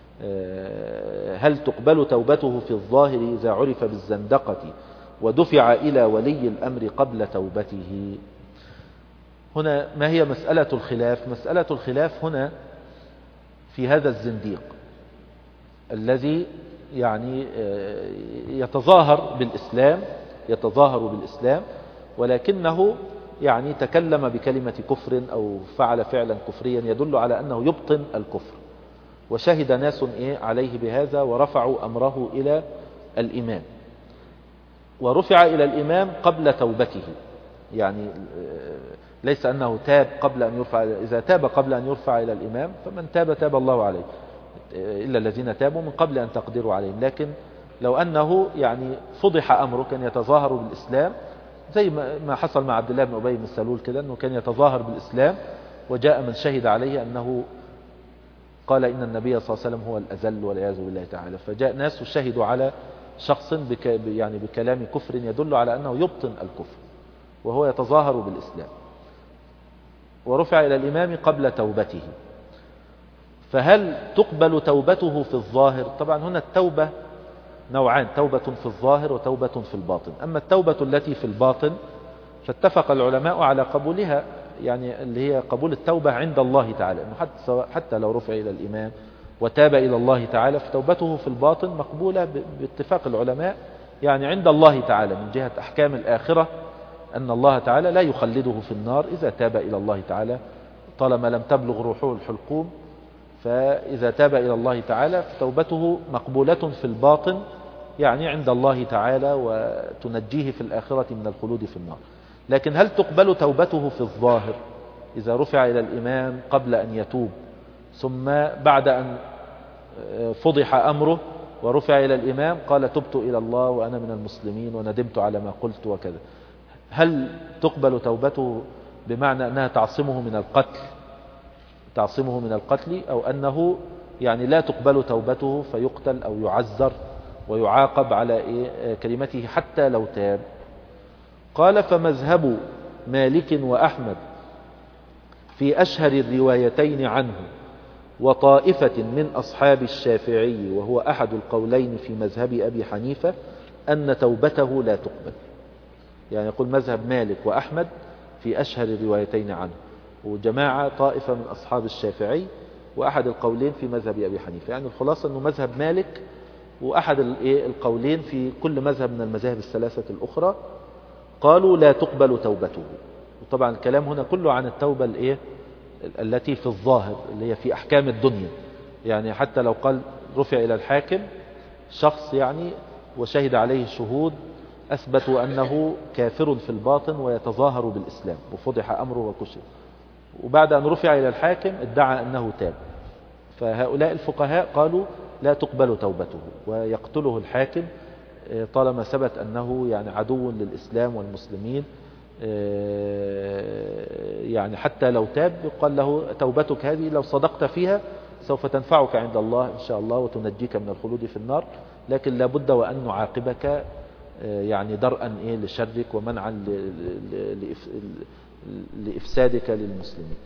هل تقبل توبته في الظاهر إذا عرف بالزندقة ودفع إلى ولي الأمر قبل توبته؟ هنا ما هي مسألة الخلاف؟ مسألة الخلاف هنا في هذا الزنديق الذي يعني يتظاهر بالإسلام يتظاهر بالإسلام ولكنه يعني تكلم بكلمة كفر أو فعل فعلا كفريا يدل على أنه يبطن الكفر، وشهد ناس إيه عليه بهذا ورفعوا أمره إلى الإمام، ورفع إلى الإمام قبل توبته، يعني ليس أنه تاب قبل أن يرفع، إذا تاب قبل أن يرفع إلى الإمام فمن تاب تاب الله عليه، إلا الذين تابوا من قبل أن تقدروا عليهم. لكن لو أنه يعني فضح أمره كان يتظاهر بالإسلام زي ما حصل مع عبد الله بن أبي بن سلول كده، أنه كان يتظاهر بالإسلام وجاء من شهد عليه أنه قال إن النبي صلى الله عليه وسلم هو الأذل والعياذ بالله تعالى، فجاء ناس وشهدوا على شخص بك يعني بكلام كفر يدل على أنه يبطن الكفر وهو يتظاهر بالإسلام، ورفع إلى الإمام قبل توبته. فهل تقبل توبته في الظاهر؟ طبعا هنا التوبة نوعان، توبة في الظاهر وتوبة في الباطن. أما التوبة التي في الباطن فاتفق العلماء على قبولها، يعني اللي هي قبول التوبة عند الله تعالى، إنه حتى, حتى لو رفع إلى الإمام وتاب إلى الله تعالى فتوبته في الباطن مقبولة باتفاق العلماء، يعني عند الله تعالى من جهة أحكام الآخرة، أن الله تعالى لا يخلده في النار إذا تاب إلى الله تعالى طالما لم تبلغ روحه الحلقوم، فإذا تاب إلى الله تعالى فتوبته مقبولة في الباطن يعني عند الله تعالى وتنجيه في الآخرة من الخلود في النار. لكن هل تقبل توبته في الظاهر؟ إذا رفع إلى الإمام قبل أن يتوب ثم بعد أن فضح أمره ورفع إلى الإمام قال تبت إلى الله وأنا من المسلمين وندمت على ما قلت وكذا، هل تقبل توبته بمعنى أنها تعصمه من القتل تعصمه من القتل أو أنه يعني لا تقبل توبته فيقتل أو يعذر ويعاقب على كلمته حتى لو تاب؟ قال فمذهب مالك وأحمد في أشهر الروايتين عنه وطائفة من أصحاب الشافعي وهو أحد القولين في مذهب أبي حنيفة أن توبته لا تقبل. يعني يقول مذهب مالك وأحمد في أشهر الروايتين عنه، وجماعة طائفة من أصحاب الشافعي وأحد القولين في مذهب أبي حنيفة. يعني الخلاصة أنه مذهب مالك وأحد القولين في كل مذهب من المذاهب الثلاثة الأخرى قالوا لا تقبل توبته. وطبعا الكلام هنا كله عن التوبة الإيه التي في الظاهر اللي هي في أحكام الدنيا. يعني حتى لو قال رفع إلى الحاكم شخص يعني وشهد عليه شهود أثبتوا أنه كافر في الباطن ويتظاهر بالإسلام وفضح أمره وكشف، وبعد أن رفع إلى الحاكم ادعى أنه تاب، فهؤلاء الفقهاء قالوا لا تقبل توبته ويقتله الحاكم طالما ثبت أنه يعني عدو للإسلام والمسلمين. يعني حتى لو تاب يقال له توبتك هذه لو صدقت فيها سوف تنفعك عند الله إن شاء الله وتنجيك من الخلود في النار، لكن لابد وأن نعاقبك يعني درءا إيه لشرك ومنعا لإفسادك للمسلمين.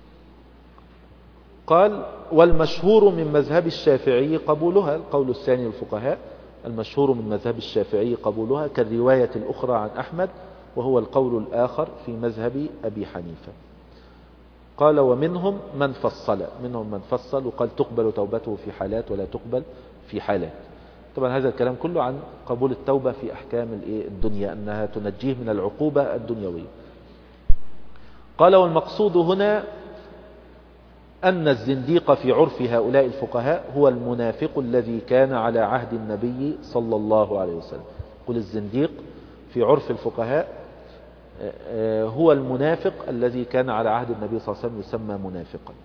قال والمشهور من مذهب الشافعي قبولها، القول الثاني للفقهاء المشهور من مذهب الشافعي قبولها كالرواية الأخرى عن أحمد وهو القول الآخر في مذهب أبي حنيفة. قال ومنهم من فصل منهم من فصل وقال تقبل توبته في حالات ولا تقبل في حالات. طبعا هذا الكلام كله عن قبول التوبة في أحكام الدنيا أنها تنجيه من العقوبة الدنيوية. قال والمقصود هنا أن الزنديق في عرف هؤلاء الفقهاء هو المنافق الذي كان على عهد النبي صلى الله عليه وسلم. قل الزنديق في عرف الفقهاء هو المنافق الذي كان على عهد النبي صلى الله عليه وسلم يسمى منافقا،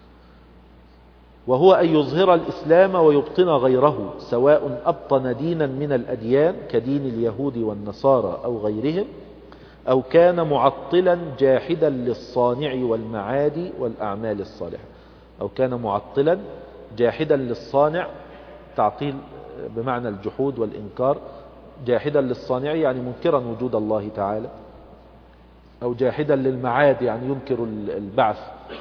وهو أن يظهر الإسلام ويبطن غيره سواء أبطن دينا من الأديان كدين اليهود والنصارى أو غيرهم أو كان معطلا جاحدا للصانع والمعاد والأعمال الصالحة. أو كان معطلا جاحدا للصانع، تعطيل بمعنى الجحود والإنكار، جاحدا للصانع يعني منكرا وجود الله تعالى، أو جاحدا للمعاد يعني ينكر البعث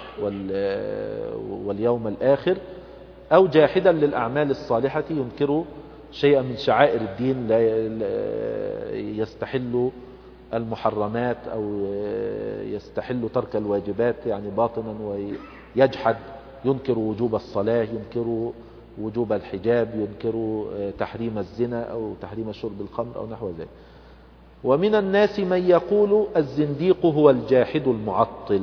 واليوم الآخر، أو جاحدا للأعمال الصالحة ينكر شيئا من شعائر الدين لا يستحل المحرمات أو يستحل ترك الواجبات يعني باطنا، ويجحد ينكر وجوب الصلاة، ينكر وجوب الحجاب، ينكر تحريم الزنا أو تحريم شرب الخمر أو نحو ذلك. ومن الناس من يقول الزنديق هو الجاحد المعطل،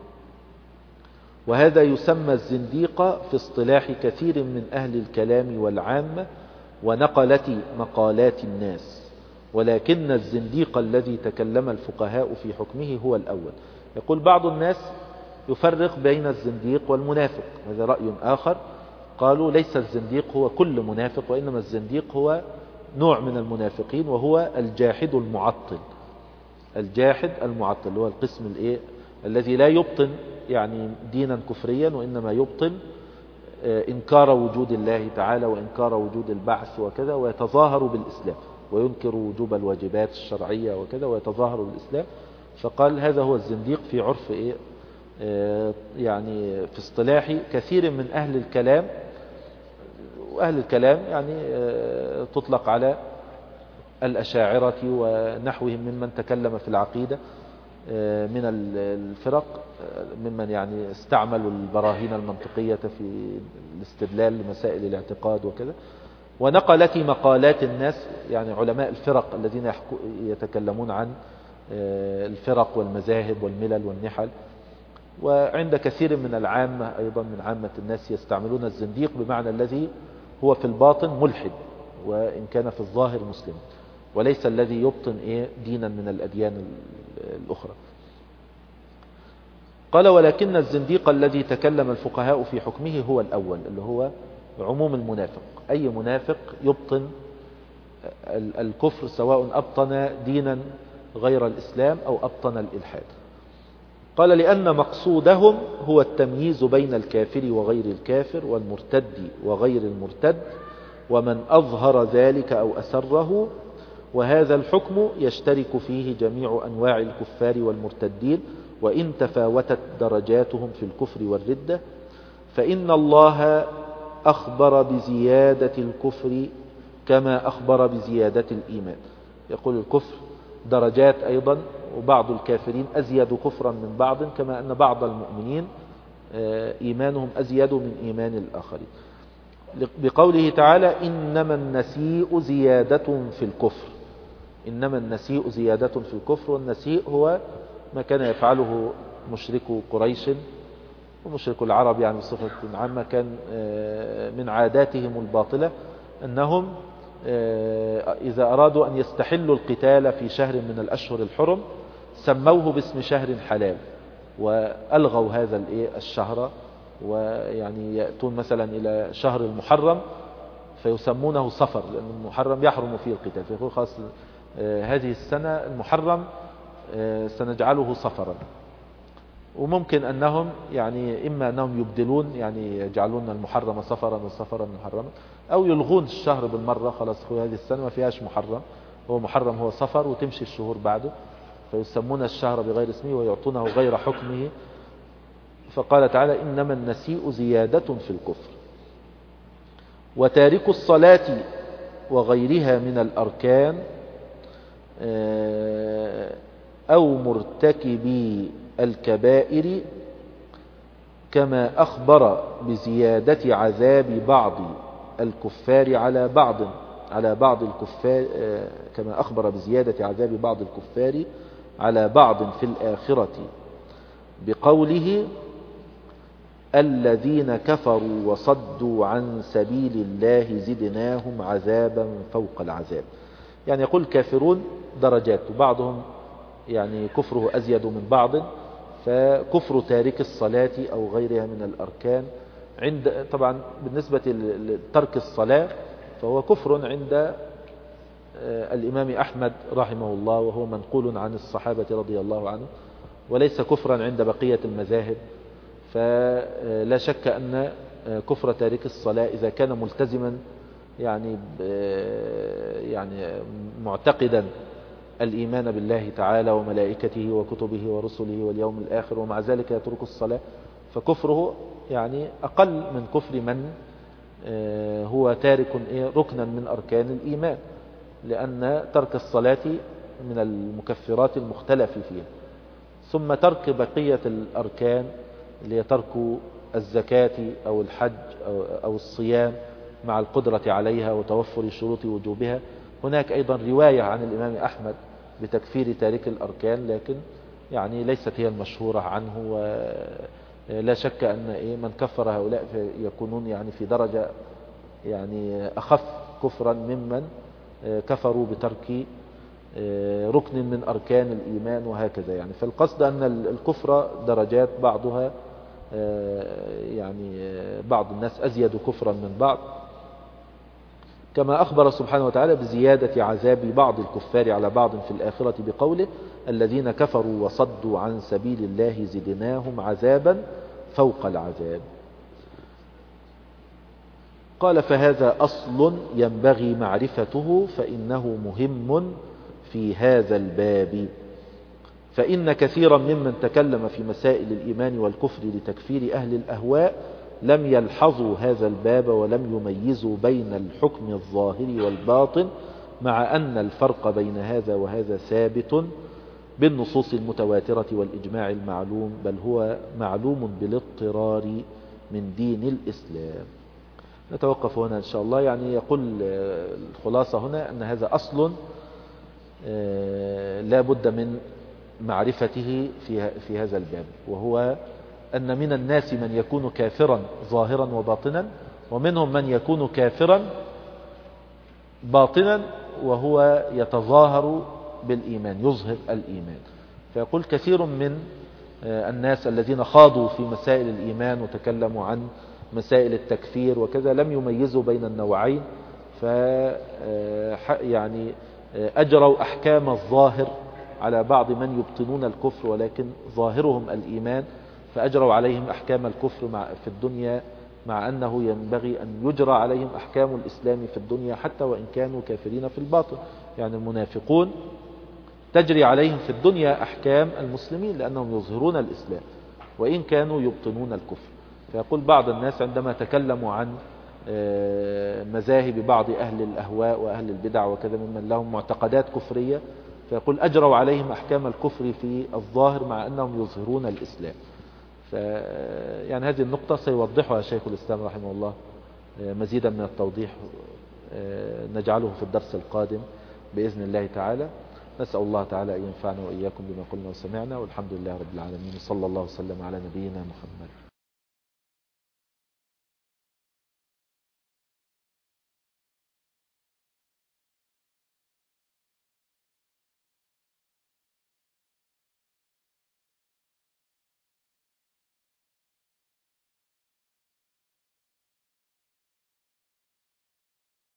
وهذا يسمى الزنديق في اصطلاح كثير من أهل الكلام والعامة ونقلة مقالات الناس، ولكن الزنديق الذي تكلم الفقهاء في حكمه هو الأول. يقول بعض الناس يفرق بين الزنديق والمنافق، هذا رأي آخر، قالوا ليس الزنديق هو كل منافق، وإنما الزنديق هو نوع من المنافقين وهو الجاحد المعطل. الجاحد المعطل هو القسم الايه الذي لا يبطن يعني دينا كفريا، وإنما يبطن إنكار وجود الله تعالى وإنكار وجود البعث وكذا، ويتظاهر بالإسلام وينكر وجوب الواجبات الشرعية وكذا ويتظاهر بالإسلام. فقال هذا هو الزنديق في عرف إيه يعني في اصطلاح كثير من أهل الكلام. وأهل الكلام يعني تطلق على الأشاعرة ونحوهم ممن تكلم في العقيدة من الفرق، ممن يعني استعملوا البراهين المنطقية في الاستدلال لمسائل الاعتقاد وكذا، ونقلت مقالات الناس يعني علماء الفرق الذين يتكلمون عن الفرق والمذاهب والملل والنحل. وعند كثير من العامة أيضا من عامة الناس يستعملون الزنديق بمعنى الذي هو في الباطن ملحد وإن كان في الظاهر مسلم، وليس الذي يبطن إيه دينا من الأديان الأخرى. قال ولكن الزنديق الذي تكلم الفقهاء في حكمه هو الأول، اللي هو عموم المنافق. أي منافق يبطن الكفر، سواء أبطن دينا غير الإسلام أو أبطن الإلحاد. قال لأن مقصودهم هو التمييز بين الكافر وغير الكافر والمرتد وغير المرتد ومن أظهر ذلك أو أسره، وهذا الحكم يشترك فيه جميع أنواع الكفار والمرتدين وإن تفاوتت درجاتهم في الكفر والردة، فإن الله أخبر بزيادة الكفر كما أخبر بزيادة الإيمان. يقول الكفر درجات أيضا، وبعض الكافرين أزيد كفرا من بعض، كما أن بعض المؤمنين إيمانهم أزيد من إيمان الآخرين. بقوله تعالى إنما النسيء زيادة في الكفر. إنما النسيء زيادة في الكفر، والنسيء هو ما كان يفعله مشركو قريش ومشركو العرب يعني بصفة عامة، كان من عاداتهم الباطلة أنهم إذا أرادوا أن يستحلوا القتال في شهر من الأشهر الحرم سموه باسم شهر حلال، وألغوا هذا الشهر، ويعني يأتون مثلا إلى شهر المحرم فيسمونه صفر، لأن المحرم يحرم فيه القتال، فيقول خلاص هذه السنة المحرم سنجعله صفرا. وممكن أنهم يعني إما أنهم يبدلون، يعني يجعلون المحرم صفرا والصفرا محرما، أو يلغون الشهر بالمرة، خلاص هذه السنة ما فيهاش محرم، هو محرم هو صفر وتمشي الشهور بعده، فيسمون الشهر بغير اسمه ويعطونه غير حكمه. فقال تعالى إنما النسيء زيادة في الكفر. وتارك الصلاة وغيرها من الأركان أو مرتكبي الكبائر كما أخبر بزيادة عذاب بعض الكفار على بعض على بعض الكفار كما أخبر بزيادة عذاب بعض الكفار على بعض في الآخرة بقوله الذين كفروا وصدوا عن سبيل الله زدناهم عذابا فوق العذاب. يعني يقول الكافرون درجات، وبعضهم يعني كفره أزيد من بعض، فكفر تارك الصلاة أو غيرها من الأركان عند طبعا بالنسبة لترك الصلاة فهو كفر عند الإمام أحمد رحمه الله، وهو منقول عن الصحابة رضي الله عنه، وليس كفرا عند بقية المذاهب. فلا شك أن كفر تارك الصلاة إذا كان ملتزما يعني يعني معتقدا الإيمان بالله تعالى وملائكته وكتبه ورسله واليوم الآخر ومع ذلك يترك الصلاة، فكفره يعني أقل من كفر من هو تارك ركنا من أركان الإيمان، لأن ترك الصلاة من المكفرات المختلف فيها. ثم ترك بقية الأركان اللي هي ترك الزكاة أو الحج أو الصيام مع القدرة عليها وتوفر شروط وجوبها. هناك أيضا رواية عن الإمام أحمد بتكفير تارك الأركان، لكن يعني ليست هي المشهورة عنه، ولا شك أن من كفر هؤلاء يكونون يعني في درجة يعني أخف كفرا ممن كفروا بترك ركن من أركان الإيمان وهكذا. يعني فالقصد أن الكفر درجات، بعضها يعني بعض الناس أزيد كفرا من بعض، كما أخبر سبحانه وتعالى بزيادة عذاب بعض الكفار على بعض في الآخرة بقوله الذين كفروا وصدوا عن سبيل الله زدناهم عذابا فوق العذاب. قال فهذا أصل ينبغي معرفته فإنه مهم في هذا الباب، فإن كثيرا ممن تكلم في مسائل الإيمان والكفر لتكفير أهل الأهواء لم يلحظوا هذا الباب ولم يميزوا بين الحكم الظاهر والباطن، مع أن الفرق بين هذا وهذا ثابت بالنصوص المتواترة والإجماع المعلوم، بل هو معلوم بالاضطرار من دين الإسلام. نتوقف هنا إن شاء الله. يعني يقول الخلاصة هنا أن هذا أصل لا بد من معرفته في في هذا الباب، وهو أن من الناس من يكون كافرا ظاهرا وباطنا، ومنهم من يكون كافرا باطنا وهو يتظاهر بالإيمان، يظهر الإيمان. فيقول كثير من الناس الذين خاضوا في مسائل الإيمان وتكلموا عن مسائل التكفير وكذا لم يميزوا بين النوعين، ف يعني أجروا أحكام الظاهر على بعض من يبطنون الكفر ولكن ظاهرهم الإيمان، فأجروا عليهم أحكام الكفر مع في الدنيا، مع أنه ينبغي أن يجرى عليهم أحكام الإسلام في الدنيا حتى وإن كانوا كافرين في الباطن. يعني المنافقون تجري عليهم في الدنيا أحكام المسلمين لأنهم يظهرون الإسلام وإن كانوا يبطنون الكفر. فيقول بعض الناس عندما تكلموا عن مذاهب بعض أهل الأهواء وأهل البدع وكذا ممن لهم معتقدات كفرية، فيقول أجروا عليهم أحكام الكفر في الظاهر مع أنهم يظهرون الإسلام. ف يعني هذه النقطة سيوضحها شيخ الإسلام رحمه الله مزيدا من التوضيح، نجعله في الدرس القادم بإذن الله تعالى. نسأل الله تعالى أن ينفعنا وإياكم بما قلنا وسمعنا، والحمد لله رب العالمين، صلى الله وسلم على نبينا محمد.